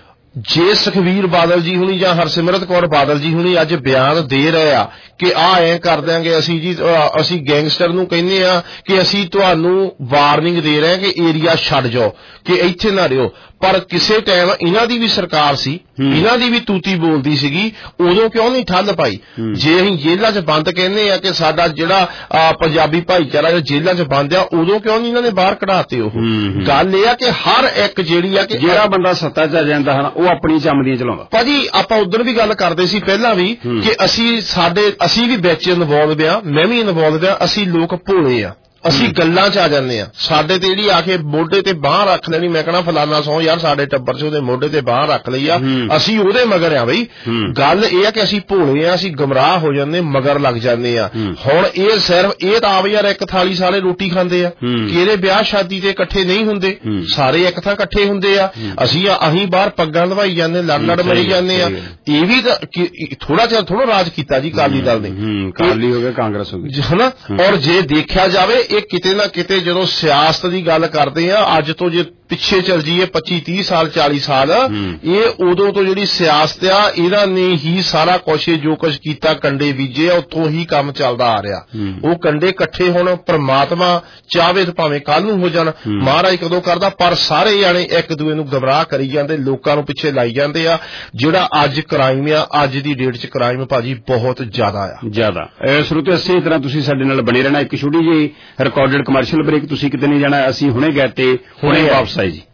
ਜੇ ਸੁਖਬੀਰ ਬਾਦਲ ਜੀ ਹੁਣੀ ਜਾਂ ਹਰਸਿਮਰਤ ਕੌਰ ਬਾਦਲ ਜੀ ਹੁਣੀ ਅੱਜ ਬਿਆਨ ਦੇ ਰਹੇ ਆ ਕਿ ਆਹ ਐ ਕਰ ਦਿਆਂਗੇ ਅਸੀਂ ਜੀ, ਅਸੀਂ ਗੈਂਗਸਟਰ ਨੂੰ ਕਹਿੰਦੇ ਆ ਕਿ ਅਸੀਂ ਤੁਹਾਨੂੰ ਵਾਰਨਿੰਗ ਦੇ ਰਹੇ ਕਿ ਏਰੀਆ ਛੱਡ ਜਾਓ, ਕਿ ਇੱਥੇ ਨਾ ਰਿਓ। ਪਰ ਕਿਸੇ ਟਾਈਮ ਇਹਨਾਂ ਦੀ ਵੀ ਸਰਕਾਰ ਸੀ, ਇਹਨਾਂ ਦੀ ਵੀ ਤੂਤੀ ਬੋਲਦੀ ਸੀਗੀ, ਉਦੋਂ ਕਿਉਂ ਨਹੀਂ ਠੱਲ ਪਾਈ? ਜੇ ਅਸੀਂ ਜੇਲ੍ਹਾਂ 'ਚ ਬੰਦ ਕਹਿੰਦੇ ਆ ਕਿ ਸਾਡਾ ਜਿਹੜਾ ਪੰਜਾਬੀ ਭਾਈਚਾਰਾ ਜੇਲ੍ਹਾਂ 'ਚ ਬੰਦ ਆ, ਉਦੋਂ ਕਿਉਂ ਨਹੀਂ ਇਹਨਾਂ ਨੇ ਬਾਹਰ ਕਢਾਤੇ? ਉਹ ਗੱਲ ਇਹ ਆ ਕਿ ਹਰ ਇੱਕ ਜਿਹੜੀ ਆ ਕਿ ਜਿਹੜਾ ਬੰਦਾ ਸੱਤਾ 'ਚ ਆ ਜਾਂਦਾ ਹਨ ਉਹ ਆਪਣੀ ਚਮਦੀਆਂ ਚਲਾਉਂਦਾ। ਭਾਜੀ ਆਪਾਂ ਉਧਰ ਵੀ ਗੱਲ ਕਰਦੇ ਸੀ ਪਹਿਲਾਂ ਵੀ ਕਿ ਅਸੀਂ ਸਾਡੇ ਅਸੀਂ ਵੀ ਵਿੱਚ ਇਨਵੋਲਵ ਆ, ਮੈਂ ਵੀ ਇਨਵੋਲਵ ਆ। ਅਸੀਂ ਲੋਕ ਭੋਲੇ ਆ, ਅਸੀਂ ਗੱਲਾਂ 'ਚ ਆ ਜਾਂਦੇ ਆ। ਸਾਡੇ ਤੇ ਜਿਹੜੀ ਆ ਕੇ ਮੋਢੇ ਤੇ ਬਾਂਹ ਰੱਖ ਲੈਣੀ, ਮੈਂ ਕਹਣਾ ਫਲਾਨਾ ਸੌ ਯਾਰ ਸਾਡੇ ਟੱਬਰ 'ਚ ਉਹਦੇ ਮੋਢੇ ਤੇ ਬਾਂਹ ਰੱਖ ਲਈ ਆ, ਅਸੀਂ ਉਹਦੇ ਮਗਰ ਆ ਬਈ। ਗੱਲ ਇਹ ਆ ਕਿ ਅਸੀਂ ਭੋਲੇ ਆ, ਅਸੀਂ ਗਮਰਾਹ ਹੋ ਜਾਂਦੇ, ਮਗਰ ਲੱਗ ਜਾਂਦੇ ਆ। ਹੁਣ ਇਹ ਸਿਰਫ ਇਹ ਤਾਂ ਆਪ ਯਾਰ ਇੱਕ ਥਾਲੀ ਸਾਰੇ ਰੋਟੀ ਖਾਂਦੇ ਆ, ਕਿਹੜੇ ਵਿਆਹ ਸ਼ਾਦੀ ਤੇ ਇਕੱਠੇ ਨਹੀਂ ਹੁੰਦੇ, ਸਾਰੇ ਇੱਕ ਥਾਂ ਇਕੱਠੇ ਹੁੰਦੇ ਆ। ਅਸੀਂ ਅਸੀਂ ਬਾਹਰ ਪੱਗਾਂ ਲਵਾਈ ਜਾਂਦੇ, ਲੜ ਲੜ ਮਰੀ ਜਾਂਦੇ ਆ। ਇਹ ਵੀ ਥੋੜਾ ਚਿਰ ਥੋੜਾ ਰਾਜ ਕੀਤਾ ਜੀ ਅਕਾਲੀ ਦਲ ਨੇ, ਅਕਾਲੀ ਹੋ ਗਏ, ਕਾਂਗਰਸ ਹੋ ਗਈ, ਹਨਾ। ਔਰ ਜੇ ਦੇਖਿਆ ਜਾਵੇ ਇਹ ਕਿਤੇ ਨਾ ਕਿਤੇ ਜਦੋਂ ਸਿਆਸਤ ਦੀ ਗੱਲ ਕਰਦੇ ਆ, ਅੱਜ ਤੋਂ ਜੇ ਪਿੱਛੇ ਚੱਲ ਜਾਈਏ ਪੱਚੀ ਤੀਹ ਸਾਲ ਚਾਲੀ ਸਾਲ, ਇਹ ਉਦੋਂ ਤੋਂ ਜਿਹੜੀ ਸਿਆਸਤ ਆ ਇਹਨਾਂ ਨੇ ਹੀ ਸਾਰਾ ਕੁਛ ਜੋ ਕੁਛ ਕੀਤਾ, ਕੰਡੇ ਬੀਜੇ, ਉੱਥੋਂ ਹੀ ਕੰਮ ਚੱਲਦਾ ਆ ਰਿਹਾ। ਉਹ ਕੰਡੇ ਇਕੱਠੇ ਹੁਣ ਪ੍ਰਮਾਤਮਾ ਚਾਹਵੇ ਤਾਂ ਭਾਵੇਂ ਕੱਲ ਨੂੰ ਹੋ ਜਾਣ, ਮਹਾਰਾਜ ਕਦੋਂ ਕਰਦਾ, ਪਰ ਸਾਰੇ ਜਾਣੇ ਇੱਕ ਦੂਏ ਨੂੰ ਗਮਰਾਹ ਕਰੀ ਜਾਂਦੇ, ਲੋਕਾਂ ਨੂੰ ਪਿੱਛੇ ਲਾਈ ਜਾਂਦੇ ਆ। ਜਿਹੜਾ ਅੱਜ ਕ੍ਰਾਈਮ ਆ, ਅੱਜ ਦੀ ਡੇਟ 'ਚ ਕ੍ਰਾਈਮ ਭਾਜੀ ਬਹੁਤ ਜ਼ਿਆਦਾ ਆ, ਜ਼ਿਆਦਾ। ਸਰੋਤੇ ਇਸੇ ਤਰ੍ਹਾਂ ਤੁਸੀਂ ਸਾਡੇ ਨਾਲ ਬਣੇ ਰਹਿਣਾ। ਇੱਕ ਛੋਟੀ ਜਿਹੀ ਰਿਕਾਰਡਡ ਕਮਰਸ਼ੀਅਲ ਬ੍ਰੇਕ, ਤੁਸੀਂ ਕਿਤੇ ਨਹੀਂ ਜਾਣਾ, ਅਸੀਂ ਹੁਣੇ ਗਏ ਤੇ ਹੁਣੇ ਵਾਪਸ ਆਏ ਜੀ।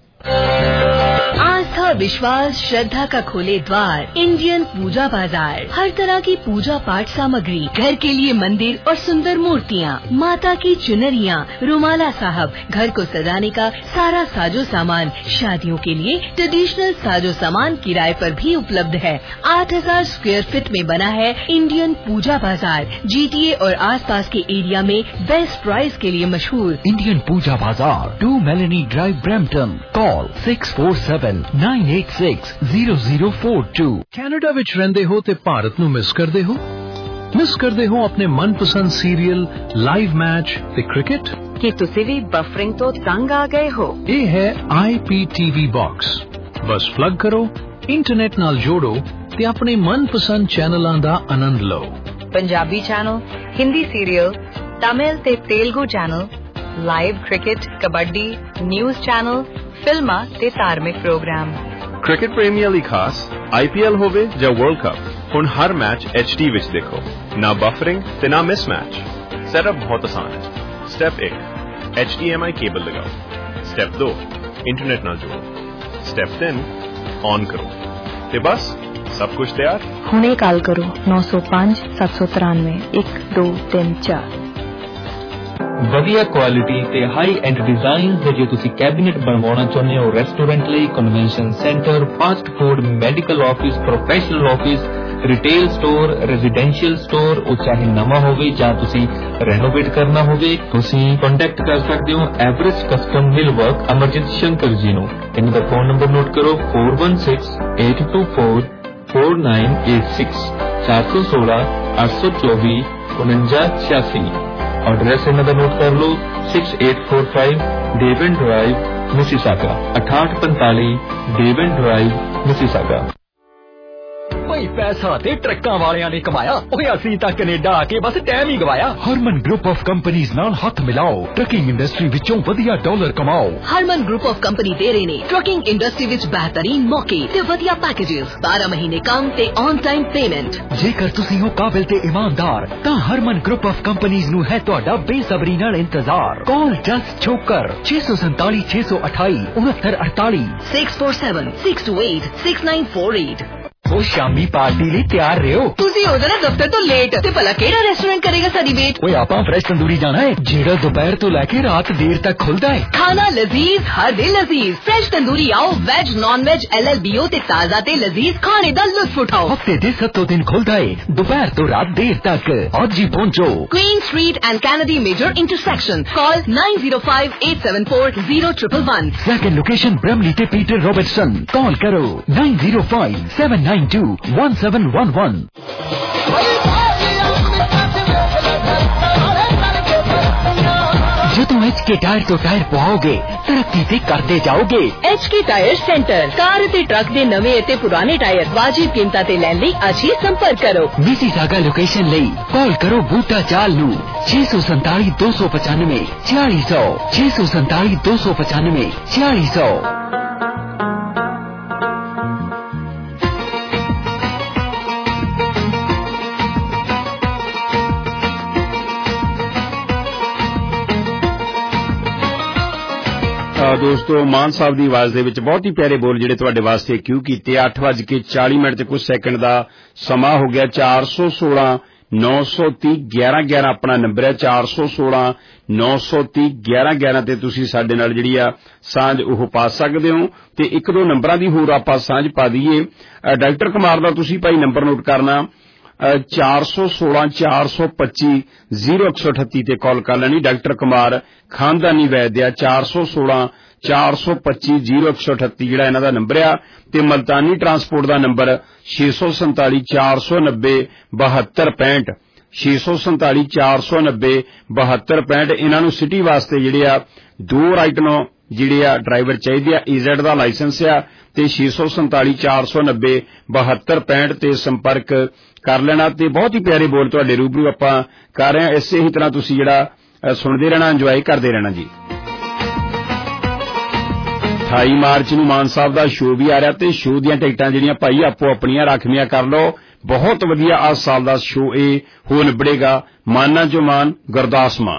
आस्था, विश्वास, श्रद्धा का खोले द्वार इंडियन पूजा बाजार। हर तरह की पूजा पाठ सामग्री, घर के लिए मंदिर और सुंदर मूर्तियाँ, माता की चुनरियाँ, रुमाला साहब, घर को सजाने का सारा साजो सामान, शादियों के लिए ट्रेडिशनल साजो सामान किराए पर भी उपलब्ध है। आठ हजार स्क्वायर फीट में बना है इंडियन पूजा बाजार। जीटीए और आसपास के एरिया में बेस्ट प्राइस के लिए मशहूर Indian Puja Bazaar, two Melanie Drive, Brampton. Call six four seven nine eight six zero zero four two. Canada ਵਿੱਚ ਰਹਿੰਦੇ ਹੋ ਤੇ ਭਾਰਤ ਨੂੰ ਮਿਸ ਕਰਦੇ ਹੋ? ਮਿਸ ਕਰਦੇ ਹੋ ਆਪਣੇ ਮਨਪਸੰਦ ਸੀਰੀਅਲ, ਲਾਈਵ ਮੈਚ ਤੇ ਕ੍ਰਿਕਟ? ਕੀ ਤੁਸੀਂ ਵੀ ਬਫਰਿੰਗ ਤੋਂ ਤੰਗ ਆ ਗਏ ਹੋ? ਇਹ ਹੈ I P T V box. ਬਸ ਪਲੱਗ ਕਰੋ, ਇੰਟਰਨੈਟ ਨਾਲ ਜੋੜੋ ਤੇ ਆਪਣੇ ਮਨਪਸੰਦ ਚੈਨਲਾਂ ਦਾ ਆਨੰਦ ਲਓ। ਪੰਜਾਬੀ ਚੈਨਲ, ਹਿੰਦੀ ਸੀਰੀਅਲ, ਤਮਿਲ ਤੇ Telugu channel, live cricket, kabaddi, news channel, ਫਿਲਮਾਂ ਤੇ ਧਾਰਮਿਕ ਪ੍ਰੋਗਰਾਮ। ਕ੍ਰਿਕਟ ਪ੍ਰੇਮੀਆਂ ਲਈ ਖਾਸ ਆਈ ਪੀ ਐਲ ਹੋਵੇ ਜਾਂ ਵਰਲਡ ਕੱਪ, ਹੁਣ ਹਰ ਮੈਚ ਐਚ ਡੀ ਵਿੱਚ ਦੇਖੋ। ਨਾ ਬਫਰਿੰਗ ਤੇ ਨਾ ਮਿਸ ਮੈਚ। ਸੈਟਅਪ ਬਹੁਤ ਆਸਾਨ ਹੈ। ਸਟੈਪ ਇੱਕ, H D M I cable ਲਗਾਓ। ਸਟੈਪ ਦੋ, ਇੰਟਰਨੈਟ ਨਾਲ ਜੋੜੋ। ਸਟੈਪ ਤਿੰਨ, ਔਨ ਕਰੋ ਤੇ ਬਸ ਸਭ ਕੁਝ ਤਿਆਰ। ਹੁਣੇ ਕਾਲ ਕਰੋ ਨੌ ਸੌ ਪੰਜ ਸੱਤ ਸੌ ਤਰਾਨਵੇਂ ਇੱਕ ਦੋ ਤਿੰਨ ਚਾਰ। ਵਧੀਆ ਕੁਆਲਿਟੀ ਤੇ ਹਾਈ ਐਂਡ ਡਿਜ਼ਾਈਨ ਦੇ ਜੇ ਤੁਸੀਂ ਕੈਬਿਨੇਟ ਬਣਵਾਉਣਾ ਚਾਹੁੰਦੇ ਹੋ ਰੈਸਟੋਰੈਂਟ ਲਈ, convention centre, fast food, medical office, professional office, retail store, residential store, ਉਹ ਚਾਹੇ ਨਵਾਂ ਹੋਵੇ ਜਾਂ ਤੁਸੀਂ ਰੈਨੋਵੇਟ ਕਰਨਾ ਹੋਵੇ, ਤੁਸੀਂ ਕੰਟੈਕਟ ਕਰ ਸਕਦੇ ਹੋ average custom millwork Amarjit Shankar ji ਨੂੰ। ਇਹਨਾਂ ਦਾ ਫੋਨ ਨੰਬਰ ਨੋਟ ਕਰੋ four one six eight two four four nine eight six ਚਾਰ ਸੌ ਸੋਲਾਂ ਅੱਠ ਸੌ ਚੌਵੀ ਉਨੰਜਾ ਛਿਆਸੀ। ਐਡਰੈਸ ਇਹਨਾਂ ਦਾ ਨੋਟ ਕਰ ਲਓ six eight four five Devon Drive Mississauga ਅਠਾਹਠ ਪੰਤਾਲੀ ਡੇਵਨ ਡਰਾਈਵ ਮਿਸੀਸਾਗਾ। ਭਾਈ ਪੈਸਾ ਤੇ ਟਰੱਕਾਂ ਵਾਲਿਆਂ ਨੇ ਕਮਾਇਆ, ਓਏ ਅਸੀਂ ਤਾਂ ਕੈਨੇਡਾ ਆ ਕੇ ਬਸ ਟਾਈਮ ਹੀ ਗਵਾਇਆ। ਹਰਮਨ ਗਰੁੱਪ ਆਫ ਕੰਪਨੀਆਂ ਨਾਲ ਹੱਥ ਮਿਲਾਓ, ਟਰੱਕਿੰਗ ਇੰਡਸਟਰੀ ਵਿੱਚੋਂ ਵਧੀਆ ਡਾਲਰ ਕਮਾਓ। ਹਰਮਨ ਗਰੁੱਪ ਆਫ ਕੰਪਨੀ ਦੇ ਰਹੇ ਨੇ ਟਰੱਕਿੰਗ ਇੰਡਸਟਰੀ ਵਿੱਚ ਬਿਹਤਰੀਨ ਮੌਕੇ ਤੇ ਵਧੀਆ ਪੈਕੇजेस, ਬਾਰਾਂ ਮਹੀਨੇ ਕੰਮ ਤੇ ਔਨ ਟਾਈਮ ਪੇਮੈਂਟ। ਜੇਕਰ ਤੁਸੀਂ ਹੋ ਕਾਬਿਲ ਤੇ ਇਮਾਨਦਾਰ ਤਾਂ ਹਰਮਨ ਗਰੁੱਪ ਆਫ ਕੰਪਨੀਆਂ ਨੂੰ ਹੈ ਤੁਹਾਡਾ ਬੇਸਬਰੀ ਨਾਲ ਇੰਤਜ਼ਾਰ। ਕਾਲ ਜਸਟ ਛੋਕਰ ਛੇ ਸੌ ਸੰਤਾਲੀ ਛੇ ਸੌ ਅਠਾਈ ਉਨੱਤਰ ਅੜਤਾਲੀ six four seven six two eight six nine four eight। ਉਹ ਸ਼ਾਮੀ ਪਾਰਟੀ ਲਈ ਤਿਆਰ ਰਹੋ। ਤੁਸੀਂ ਹੋ ਜਾਣਾ ਦਫ਼ਤਰ ਤੋਂ ਲੇਟ ਤੇ ਭਲਾ ਕਿਹੜਾ ਰੈਸਟੋਰੈਂਟ ਕਰੇਗਾ ਸਾਡੀ ਵੇਟ? ਓਏ ਆਪਾਂ ਫਰੈਸ਼ ਤੰਦੂਰੀ ਜਾਣਾ ਹੈ ਜਿਹੜਾ ਦੁਪਹਿਰ ਤੋਂ ਲੈ ਕੇ ਰਾਤ ਦੇਰ ਤੱਕ ਖੁੱਲਦਾ ਹੈ। ਖਾਣਾ ਲਜ਼ੀਜ਼ ਹਰ ਦਿਨ ਲਜ਼ੀਜ਼। ਫਰੈਸ਼ ਤੰਦੂਰੀ ਆਓ, veg non veg L L B O ਤੇ ਤਾਜ਼ਾ ਤੇ ਲਜ਼ੀਜ਼ ਖਾਣੇ ਦਾ ਲੁਤਫ ਉਠਾਓ। ਹਫਤੇ ਦੇ ਸੱਤੋਂ ਦਿਨ ਖੁੱਲਦਾ ਹੈ ਦੁਪਹਿਰ ਤੋਂ ਰਾਤ ਦੇਰ ਤੱਕ। ਅੱਜ ਹੀ ਪਹੁੰਚੋ Queen Street and Kennedy major intersection. Call nine zero five eight seven four zero one one one। Second location Bramalea ਤੇ ਪੀਟਰ ਰੋਬਰਟਸਨ। ਕਾਲ ਕਰੋ nine zero five seven nine two one seven one one। ਜਦੋਂ H K tyre तो tyre पवाओगे तरक्की ते करते जाओगे। H K tyre centre car ते ट्रक दे नवे ते पुराने टायर वाजिब कीमतां ते लैण लई अज ही संपर्क करो। मिसीसागा लोकेशन लई कॉल करो बूटा चाल नू छे सौ संताली दो सौ पचानवे छियाली सौ छे सौ संताली दो सौ पचानवे छियाली सौ। ਦੋਸਤੋ ਮਾਨ ਸਾਹਿਬ ਦੀ ਆਵਾਜ਼ ਦੇ ਵਿੱਚ ਬਹੁਤ ਹੀ ਪਿਆਰੇ ਬੋਲ ਜਿਹੜੇ ਤੁਹਾਡੇ ਵਾਸਤੇ ਕਿਉਂ ਕੀਤੇ। ਅੱਠ ਵੱਜ ਕੇ ਚਾਲੀ ਮਿੰਟ ਤੇ ਕੁਝ ਸੈਕਿੰਡ ਦਾ ਸਮਾਂ ਹੋ ਗਿਆ। ਚਾਰ ਸੌ ਸੋਲਾਂ ਨੌ ਸੌ ਤੀਹ ਗਿਆਰਾਂ ਗਿਆਰਾਂ ਆਪਣਾ ਨੰਬਰ ਹੈ। ਚਾਰ ਸੌ ਸੋਲਾਂ ਨੌ ਸੌ ਤੀਹ ਗਿਆਰਾਂ ਗਿਆਰਾਂ ਤੇ ਤੁਸੀਂ ਸਾਡੇ ਨਾਲ ਜਿਹੜੀ ਆ ਸਾਂਝ ਉਹ ਪਾ ਸਕਦੇ ਹੋ। ਤੇ ਇੱਕ ਦੋ ਨੰਬਰਾਂ ਦੀ ਹੋਰ ਆਪਾਂ ਸਾਂਝ ਪਾ ਦਈਏ। ਡਾਕਟਰ ਕੁਮਾਰ ਦਾ ਤੁਸੀਂ ਭਾਈ ਨੰਬਰ ਨੋਟ ਕਰਨਾ ਚਾਰ ਸੌ ਸੋਲਾਂ ਚਾਰ ਸੌ ਪੱਚੀ ਜ਼ੀਰੋ ਇੱਕ ਸੌ ਅਠੱਤੀ ਤੇ ਕਾਲ ਕਰ ਲੈਣੀ। ਡਾਕਟਰ ਕੁਮਾਰ ਖਾਨਦਾਨੀ ਵੈਦ ਆ ਚਾਰ ਸੌ ਸੋਲਾਂ ਚਾਰ ਸੌ ਪੱਚੀ ਜ਼ੀਰੋ ਇੱਕ ਸੌ ਅਠੱਤੀ ਜਿਹੜਾ ਇਹਨਾਂ ਦਾ ਨੰਬਰ ਆ। ਤੇ ਮਲਤਾਨੀ ਟਰਾਂਸਪੋਰਟ ਦਾ ਨੰਬਰ ਛੇ ਸੌ ਸੰਤਾਲੀ ਚਾਰ ਸੌ ਨੱਬੇ ਬਹੱਤਰ ਪੈਂਹਠ ਛੇ ਸੌ ਸੰਤਾਲੀ ਚਾਰ ਸੌ ਨੱਬੇ ਬਹੱਤਰ ਪੈਂਹਠ। ਇਹਨਾਂ ਨੂੰ ਸਿਟੀ ਵਾਸਤੇ ਜਿਹੜੇ ਆ ਦੋ ਰਾਈਟਨੋ ਜਿਹੜੇ ਆ ਡਰਾਈਵਰ ਚਾਹੀਦੇ ਆ। ਈਜ਼ੈਡ ਦਾ ਲਾਇਸੈਂਸ ਆ ਤੇ ਛੇ ਸੌ ਸੰਤਾਲੀ ਚਾਰ ਸੌ ਨੱਬੇ ਬਹੱਤਰ ਪੈਂਹਠ ਤੇ ਸੰਪਰਕ ਕਰ ਲੈਣਾ। ਤੇ ਬਹੁਤ ਹੀ ਪਿਆਰੇ ਬੋਲ ਤੁਹਾਡੇ ਰੂਬਰੂ ਆਪਾਂ ਕਰ ਰਹੇ ਹਾਂ। ਇਸੇ ਹੀ ਤਰ੍ਹਾਂ ਤੁਸੀਂ ਜਿਹੜਾ ਸੁਣਦੇ ਰਹਿਣਾ, ਇੰਜੋਏ ਕਰਦੇ ਰਹਿਣਾ ਜੀ। ਅਠਾਈ ਮਾਰਚ ਨੂੰ ਮਾਨ ਸਾਹਿਬ ਦਾ ਸ਼ੋਅ ਵੀ ਆ ਰਿਹਾ ਤੇ ਸ਼ੋਅ ਦੀਆਂ ਟਿਕਟਾਂ ਜਿਹੜੀਆਂ ਭਾਈ ਆਪੋ ਆਪਣੀਆਂ ਰਾਖਵੀਆਂ ਕਰ ਲਓ। ਬਹੁਤ ਵਧੀਆ ਆ ਸਾਲ ਦਾ ਸ਼ੋਅ ਇਹ ਹੋ ਨਿਬੜੇਗਾ। ਮਾਨਾਂ ਚੋਂ ਮਾਨ ਗੁਰਦਾਸ ਮਾਨ।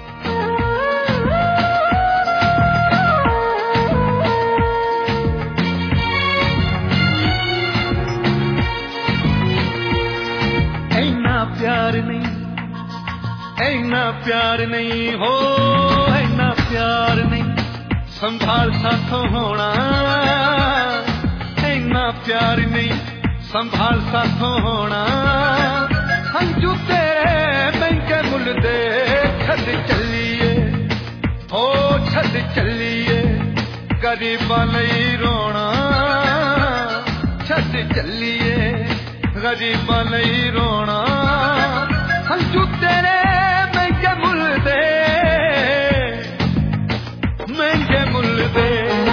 प्यार नहीं ऐना प्यार नहीं हो ऐना प्यार नहीं संभाल साथों होना ऐना प्यार नहीं संभाल साथों होना हंजू तेरे बैंक मुल दे छद चलिए हो छद चलिए गरीबां लई रोना छद चलिए गरीबां लई रोना हंजू तेरे महंगे मुल दे महंगे मुल दे।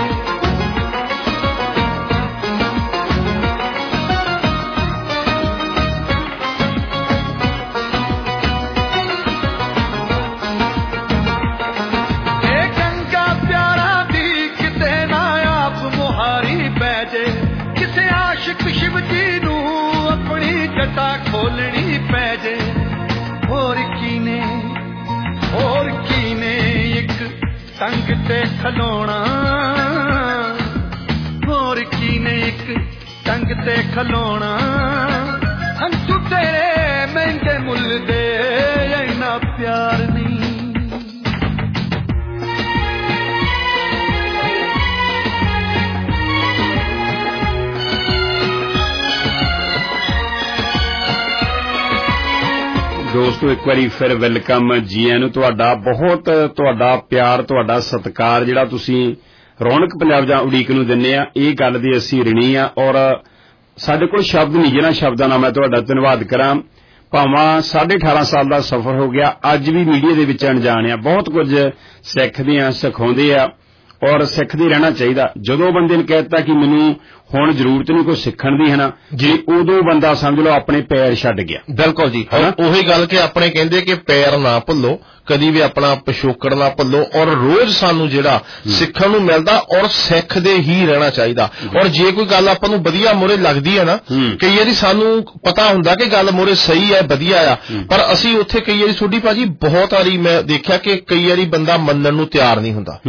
गंगा प्यारा दी किते ना आप मुहारी बैजे किसे आशिक शिव जी नू अपनी जटा खोलनी पै जे। होर कीने होर कीने एक टंग ते खलोना होर कीने एक टंग ते खलोना हंसू तेरे महंगे मुल दे इन्ना प्यार नहीं। ਦੋਸਤੋ ਇੱਕ ਵਾਰੀ ਫਿਰ ਵੈਲਕਮ ਜੀ ਆਇਆਂ ਨੂੰ ਤੁਹਾਡਾ। ਬਹੁਤ ਤੁਹਾਡਾ ਪਿਆਰ, ਤੁਹਾਡਾ ਸਤਿਕਾਰ ਜਿਹੜਾ ਤੁਸੀਂ ਰੌਣਕ ਪੰਜਾਬ ਜਾਂ ਉਡੀਕ ਨੂੰ ਦਿੰਦੇ ਆ, ਇਹ ਗੱਲ ਦੀ ਅਸੀਂ ਰਿਣੀ ਆ। ਔਰ ਸਾਡੇ ਕੋਲ ਸ਼ਬਦ ਨਹੀਂ ਜਿਹਨਾਂ ਸ਼ਬਦਾਂ ਨਾਲ ਮੈਂ ਤੁਹਾਡਾ ਧੰਨਵਾਦ ਕਰਾਂ। ਭਾਵਾਂ ਸਾਢੇ ਅਠਾਰਾਂ ਸਾਲ ਦਾ ਸਫ਼ਰ ਹੋ ਗਿਆ, ਅੱਜ ਵੀ ਮੀਡੀਆ ਦੇ ਵਿੱਚ ਅਣਜਾਣ ਆ, ਬਹੁਤ ਕੁਝ ਸਿੱਖਦੇ ਆ, ਸਿਖਾਉਂਦੇ ਆ ਔਰ ਸਿੱਖਦੇ ਰਹਿਣਾ ਚਾਹੀਦਾ। ਜਦੋਂ ਬੰਦੇ ਨੇ ਕਹਿ ਦਿੱਤਾ ਕਿ ਮੈਨੂੰ ਹੁਣ ਜ਼ਰੂਰਤ ਨਹੀਂ ਕੋਈ ਸਿੱਖਣ ਦੀ ਹੈ ਨਾ ਜੀ, ਉਦੋਂ ਬੰਦਾ ਸਮਝ ਲਓ ਆਪਣੇ ਪੈਰ ਛੱਡ ਗਿਆ। ਬਿਲਕੁਲ ਜੀ, ਉਹੀ ਗੱਲ ਕਿ ਆਪਣੇ ਕਹਿੰਦੇ ਕਿ ਪੈਰ ਨਾ ਭੁੱਲੋ, ਕਦੀ ਵੀ ਆਪਣਾ ਪਿਛੋਕੜ ਨਾ ਭੁੱਲੋ, ਔਰ ਰੋਜ਼ ਸਾਨੂੰ ਜਿਹੜਾ ਸਿੱਖਣ ਨੂੰ ਮਿਲਦਾ ਔਰ ਸਿੱਖਦੇ ਹੀ ਰਹਿਣਾ ਚਾਹੀਦਾ। ਔਰ ਜੇ ਕੋਈ ਗੱਲ ਆਪਾਂ ਨੂੰ ਵਧੀਆ ਮੋਰੇ ਲੱਗਦੀ ਹੈ ਨਾ, ਕਈ ਵਾਰੀ ਸਾਨੂੰ ਪਤਾ ਹੁੰਦਾ ਕਿ ਗੱਲ ਮੋਰੇ ਸਹੀ ਹੈ, ਵਧੀਆ ਆ, ਪਰ ਅਸੀਂ ਉੱਥੇ ਕਈ ਵਾਰੀ ਛੋਟੀ ਭਾਜੀ ਬਹੁਤ ਵਾਰੀ ਮੈਂ ਦੇਖਿਆ ਕਿ ਕਈ ਵਾਰੀ ਬੰਦਾ ਮੰਨਣ ਨੂੰ ਤਿਆਰ ਨਹੀਂ ਹੁੰਦਾ।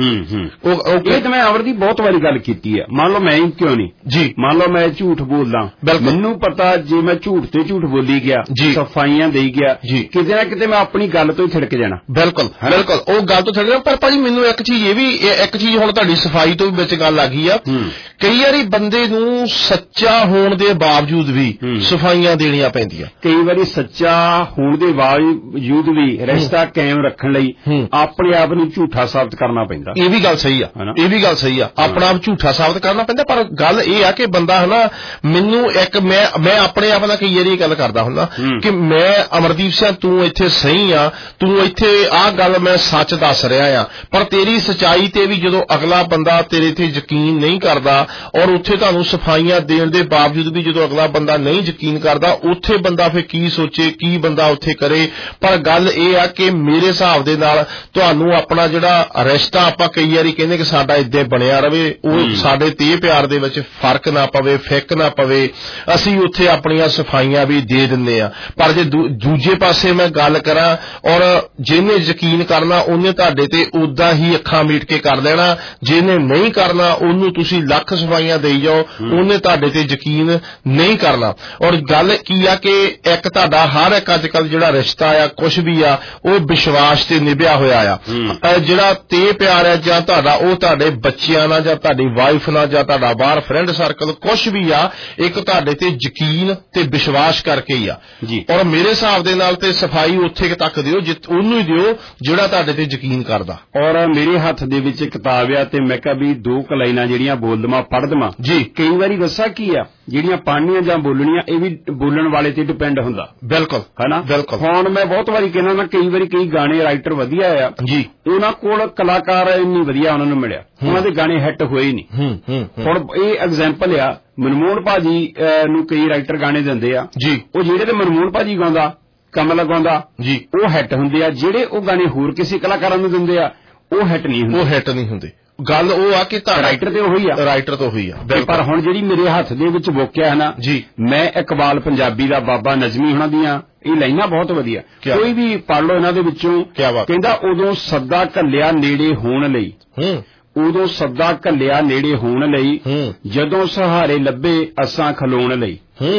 ਇਹ ਤਾਂ ਮੈਂ ਅਮਰ ਦੀ ਬਹੁਤ ਵਾਰੀ ਗੱਲ ਕੀਤੀ ਹੈ। ਮੰਨ ਲਓ ਮੈਂ ਹੀ ਕਿਉਂ ਨਹੀਂ ਜੀ, ਮੰਨ ਲਓ ਮੈਂ ਝੂਠ ਬੋਲਦਾ, ਮੈਨੂੰ ਪਤਾ ਜੇ ਮੈਂ ਝੂਠ ਤੇ ਝੂਠ ਬੋਲੀ ਗਿਆ, ਸਫਾਈਆਂ ਦੇਈ ਗਿਆ, ਕਿਤੇ ਨਾ ਕਿਤੇ ਮੈਂ ਆਪਣੀ ਗੱਲ ਤੋਂ ਹੀ ਛਿੜਕ ਜਾਣਾ। ਬਿਲਕੁਲ ਬਿਲਕੁਲ, ਉਹ ਗੱਲ ਤੋਂ ਛੱਡਣਾ। ਪਰ ਭਾਜੀ ਮੈਨੂੰ ਇੱਕ ਚੀਜ਼ ਇਹ ਵੀ, ਇੱਕ ਚੀਜ਼ ਹੁਣ ਤੁਹਾਡੀ ਸਫਾਈ ਤੋਂ ਵੀ ਵਿੱਚ ਗੱਲ ਆ ਗਈ ਆ, ਕਈ ਵਾਰੀ ਬੰਦੇ ਨੂੰ ਸੱਚਾ ਹੋਣ ਦੇ ਬਾਵਜੂਦ ਵੀ ਸਫਾਈਆਂ ਦੇਣੀਆਂ ਪੈਂਦੀਆਂ। ਕਈ ਵਾਰੀ ਸੱਚਾ ਹੋਣ ਦੇ ਬਾਵਜੂਦ ਵੀ ਰਿਸ਼ਤਾ ਕਾਇਮ ਰੱਖਣ ਲਈ ਆਪਣੇ ਆਪ ਨੂੰ ਝੂਠਾ ਸਾਬਤ ਕਰਨਾ ਪੈਂਦਾ। ਇਹ ਵੀ ਗੱਲ ਸਹੀ ਆ, ਇਹ ਵੀ ਗੱਲ ਸਹੀ ਆ, ਆਪਣਾ ਆਪ ਝੂਠਾ ਸਾਬਤ ਕਰਨਾ ਪੈਂਦਾ। ਪਰ ਗੱਲ ਇਹ ਆ ਕਿ ਬੰਦਾ ਹੈ ਨਾ, ਮੈਨੂੰ ਇੱਕ ਮੈਂ ਮੈਂ ਆਪਣੇ ਆਪ ਨਾਲ ਕਈ ਵਾਰੀ ਗੱਲ ਕਰਦਾ ਹੁੰਦਾ ਕਿ ਮੈਂ ਅਮਰਦੀਪ ਸਿੰਘ ਤੂੰ ਇੱਥੇ ਸਹੀ ਆ, ਤੂੰ ਇੱਥੇ ਆਹ ਗੱਲ ਮੈਂ ਸੱਚ ਦੱਸ ਰਿਹਾ ਆ, ਪਰ ਤੇਰੀ ਸਚਾਈ ਤੇ ਵੀ ਜਦੋਂ ਅਗਲਾ ਬੰਦਾ ਤੇਰੇ ਤੇ ਯਕੀਨ ਨਹੀਂ ਕਰਦਾ, ਔਰ ਉੱਥੇ ਤੁਹਾਨੂੰ ਸਫਾਈਆਂ ਦੇਣ ਦੇ ਬਾਵਜੂਦ ਵੀ ਜਦੋਂ ਅਗਲਾ ਬੰਦਾ ਨਹੀਂ ਯਕੀਨ ਕਰਦਾ, ਉੱਥੇ ਬੰਦਾ ਫਿਰ ਕੀ ਸੋਚੇ, ਕੀ ਬੰਦਾ ਉੱਥੇ ਕਰੇ। ਪਰ ਗੱਲ ਇਹ ਆ ਕਿ ਮੇਰੇ ਹਿਸਾਬ ਦੇ ਨਾਲ ਤੁਹਾਨੂੰ ਆਪਣਾ ਜਿਹੜਾ ਰਿਸ਼ਤਾ, ਆਪਾਂ ਕਈ ਵਾਰੀ ਕਹਿੰਦੇ ਕਿ ਸਾਡਾ ਏਦਾਂ ਬਣਿਆ ਰਵੇ, ਉਹ ਸਾਡੇ ਤੇ ਪਿਆਰ ਦੇ ਵਿੱਚ ਫਰਕ ਨਾ ਪਵੇ, ਫਿੱਕ ਨਾ ਪਵੇ, ਅਸੀਂ ਉੱਥੇ ਆਪਣੀਆਂ ਸਫਾਈਆਂ ਵੀ ਦੇ ਦਿੰਦੇ ਆ। ਪਰ ਜੇ ਦੂਜੇ ਪਾਸੇ ਮੈਂ ਗੱਲ ਕਰਾਂ, ਔਰ ਜਿਹਨੇ ਯਕੀਨ ਕਰਨਾ ਉਹਨੇ ਤੁਹਾਡੇ ਤੇ ਉਦਾਂ ਹੀ ਅੱਖਾਂ ਮੀਟ ਕੇ ਕਰ ਲੈਣਾ, ਜਿਹਨੇ ਨਹੀਂ ਕਰਨਾ ਉਹਨੂੰ ਤੁਸੀਂ ਲੱਖ ਸਫਾਈਆਂ ਦੇਈ ਜਾਓ, ਉਹਨੇ ਤੁਹਾਡੇ ਤੇ ਯਕੀਨ ਨਹੀਂ ਕਰਨਾ। ਔਰ ਗੱਲ ਕੀ ਆ ਕਿ ਇੱਕ ਤੁਹਾਡਾ ਹਰ ਇੱਕ ਅੱਜ ਕੱਲ ਜਿਹੜਾ ਰਿਸ਼ਤਾ ਆ, ਕੁਛ ਵੀ ਆ, ਉਹ ਵਿਸ਼ਵਾਸ ਤੇ ਨਿਭਿਆ ਹੋਇਆ ਆ। ਜਿਹੜਾ ਤੇ ਪਿਆਰ ਹੈ ਜਾਂ ਤੁਹਾਡਾ, ਉਹ ਤੁਹਾਡੇ ਬੱਚਿਆਂ ਨਾਲ ਜਾਂ ਤੁਹਾਡੀ ਵਾਈਫ ਨਾਲ ਜਾਂ ਤੁਹਾਡਾ ਬਾਹਰ ਫਰੈਂਡ ਸਰਕਲ ਕੁਛ ਵੀ ਆ, ਇੱਕ ਤੁਹਾਡੇ ਤੇ ਯਕੀਨ ਤੇ ਵਿਸ਼ਵਾਸ ਕਰਕੇ ਹੀ ਆ ਜੀ। ਔਰ ਮੇਰੇ ਹਿਸਾਬ ਦੇ ਨਾਲ ਤੇ ਸਫਾਈ ਉੱਥੇ ਤੱਕ ਦਿਓ ਉਹਨੂੰ ਹੀ ਦਿਓ ਜਿਹੜਾ ਤੁਹਾਡੇ ਤੇ ਯਕੀਨ ਕਰਦਾ। ਔਰ ਮੇਰੇ ਹੱਥ ਦੇ ਵਿੱਚ ਕਿਤਾਬ ਆ ਤੇ ਮੈਂ ਕਿਹਾ ਵੀ ਦੋ ਕੁ ਲਾਈਨਾਂ ਜਿਹੜੀਆਂ ਬੋਲ ਦਵਾਂ, ਪੜ੍ਹ ਦਵਾਂ ਜੀ। ਕਈ ਵਾਰੀ ਦੱਸਾਂ ਕੀ ਆ, ਜਿਹੜੀਆਂ ਪੜ੍ਹਨੀਆਂ ਜਾਂ ਬੋਲਣੀਆਂ ਇਹ ਵੀ ਬੋਲਣ ਵਾਲੇ ਤੇ ਡਿਪੈਂਡ ਹੁੰਦਾ। ਬਿਲਕੁਲ ਹਨਾ, ਬਿਲਕੁਲ। ਹੁਣ ਮੈਂ ਬਹੁਤ ਵਾਰੀ ਕਹਿੰਦਾ ਨਾ, ਕਈ ਵਾਰੀ ਕਈ ਗਾਣੇ ਰਾਈਟਰ ਵਧੀਆ ਆ ਜੀ, ਉਹਨਾਂ ਕੋਲ ਕਲਾਕਾਰ ਇੰਨੀ ਵਧੀਆ ਉਹਨਾਂ ਨੂੰ ਮਿਲਿਆ, ਉਹਨਾਂ ਦੇ ਗਾਣੇ ਹਿੱਟ ਹੋਏ ਹੀ ਨਹੀਂ। ਹੁਣ ਇਹ ਐਗਜ਼ਾਮਪਲ ਆ, ਮਨਮੋਹਨ ਭਾਜੀ ਨੂੰ ਕਈ ਰਾਈਟਰ ਗਾਣੇ ਦਿੰਦੇ ਆ ਜੀ, ਉਹ ਜਿਹੜੇ ਤੇ ਮਨਮੋਹਨ ਭਾਜੀ ਗਾਉਂਦਾ, ਕਮਲ ਗਾਉਂਦਾ ਜੀ, ਉਹ ਹਿੱਟ ਹੁੰਦੇ ਆ। ਜਿਹੜੇ ਉਹ ਗਾਣੇ ਹੋਰ ਕਿਸੇ ਕਲਾਕਾਰਾਂ ਨੂੰ ਦਿੰਦੇ ਆ, ਉਹ ਹਿੱਟ ਨਹੀਂ ਹੁੰਦੇ, ਉਹ ਹਿੱਟ ਨਹੀਂ ਹੁੰਦੇ। ਗੱਲ ਉਹ ਆ ਕਿ ਰਾਈਟਰ ਤੇ ਉਹੀ ਆ, ਰਾਈਟਰ ਤਾਂ ਉਹੀ ਆ। ਪਰ ਹੁਣ ਜਿਹੜੀ ਮੇਰੇ ਹੱਥ ਦੇ ਵਿੱਚ ਬੋਕਿਆ ਹੈ ਨਾ ਜੀ, ਮੈਂ ਇਕਬਾਲ ਪੰਜਾਬੀ ਦਾ, ਬਾਬਾ ਨਜ਼ਮੀ ਹੋਣਾ ਦੀਆਂ ਇਹ ਲਾਈਨਾਂ ਬਹੁਤ ਵਧੀਆ, ਕੋਈ ਵੀ ਪੜ੍ਹ ਲਓ ਇਹਨਾਂ ਦੇ ਵਿੱਚੋਂ। ਕਹਿੰਦਾ ਉਦੋਂ ਸੱਦਾ ਘੱਲਿਆ ਨੇੜੇ ਹੋਣ ਲਈ, ਉਦੋਂ ਸੱਦਾ ਘੱਲਿਆ ਨੇੜੇ ਹੋਣ ਲਈ, ਜਦੋਂ ਸਹਾਰੇ ਲੱਭੇ ਅਸਾਂ ਖਲੋਣ ਲਈ।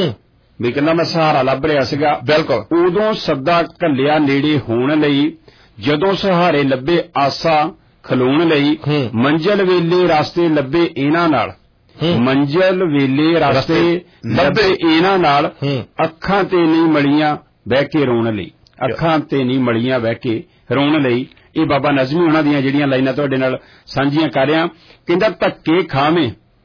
ਵੀ ਕਹਿੰਦਾ ਮੈਂ ਸਹਾਰਾ ਲੱਭ ਰਿਹਾ ਸੀਗਾ। ਬਿਲਕੁਲ। ਉਦੋਂ ਸੱਦਾ ਘੱਲਿਆ ਨੇੜੇ ਹੋਣ ਲਈ, ਜਦੋਂ ਸਹਾਰੇ ਲੱਭੇ ਆਸਾਂ ਖਲੋਣ ਲਈ, ਮੰਜ਼ਲ ਵੇਲੇ ਰਸਤੇ ਲੱਭੇ ਇਹਨਾਂ ਨਾਲ, ਮੰਜ਼ਲ ਵੇਲੇ ਰਸਤੇ ਲੱਭੇ ਇਹਨਾਂ ਨਾਲ, ਅੱਖਾਂ ਤੇ ਨਹੀਂ ਮਲੀਆਂ ਬਹਿ ਕੇ ਰੋਣ ਲਈ, ਅੱਖਾਂ ਤੇ ਨਹੀਂ ਮਲੀਆਂ ਬਹਿ ਕੇ ਰੋਣ ਲਈ। ਇਹ ਬਾਬਾ ਨਜ਼ਮੀ ਉਹਨਾਂ ਦੀਆਂ ਜਿਹੜੀਆਂ ਲਾਈਨਾਂ ਤੁਹਾਡੇ ਨਾਲ ਸਾਂਝੀਆਂ ਕਰ ਰਿਹਾ। ਕਹਿੰਦਾ ਧੱਕੇ ਖਾਵੇਂ,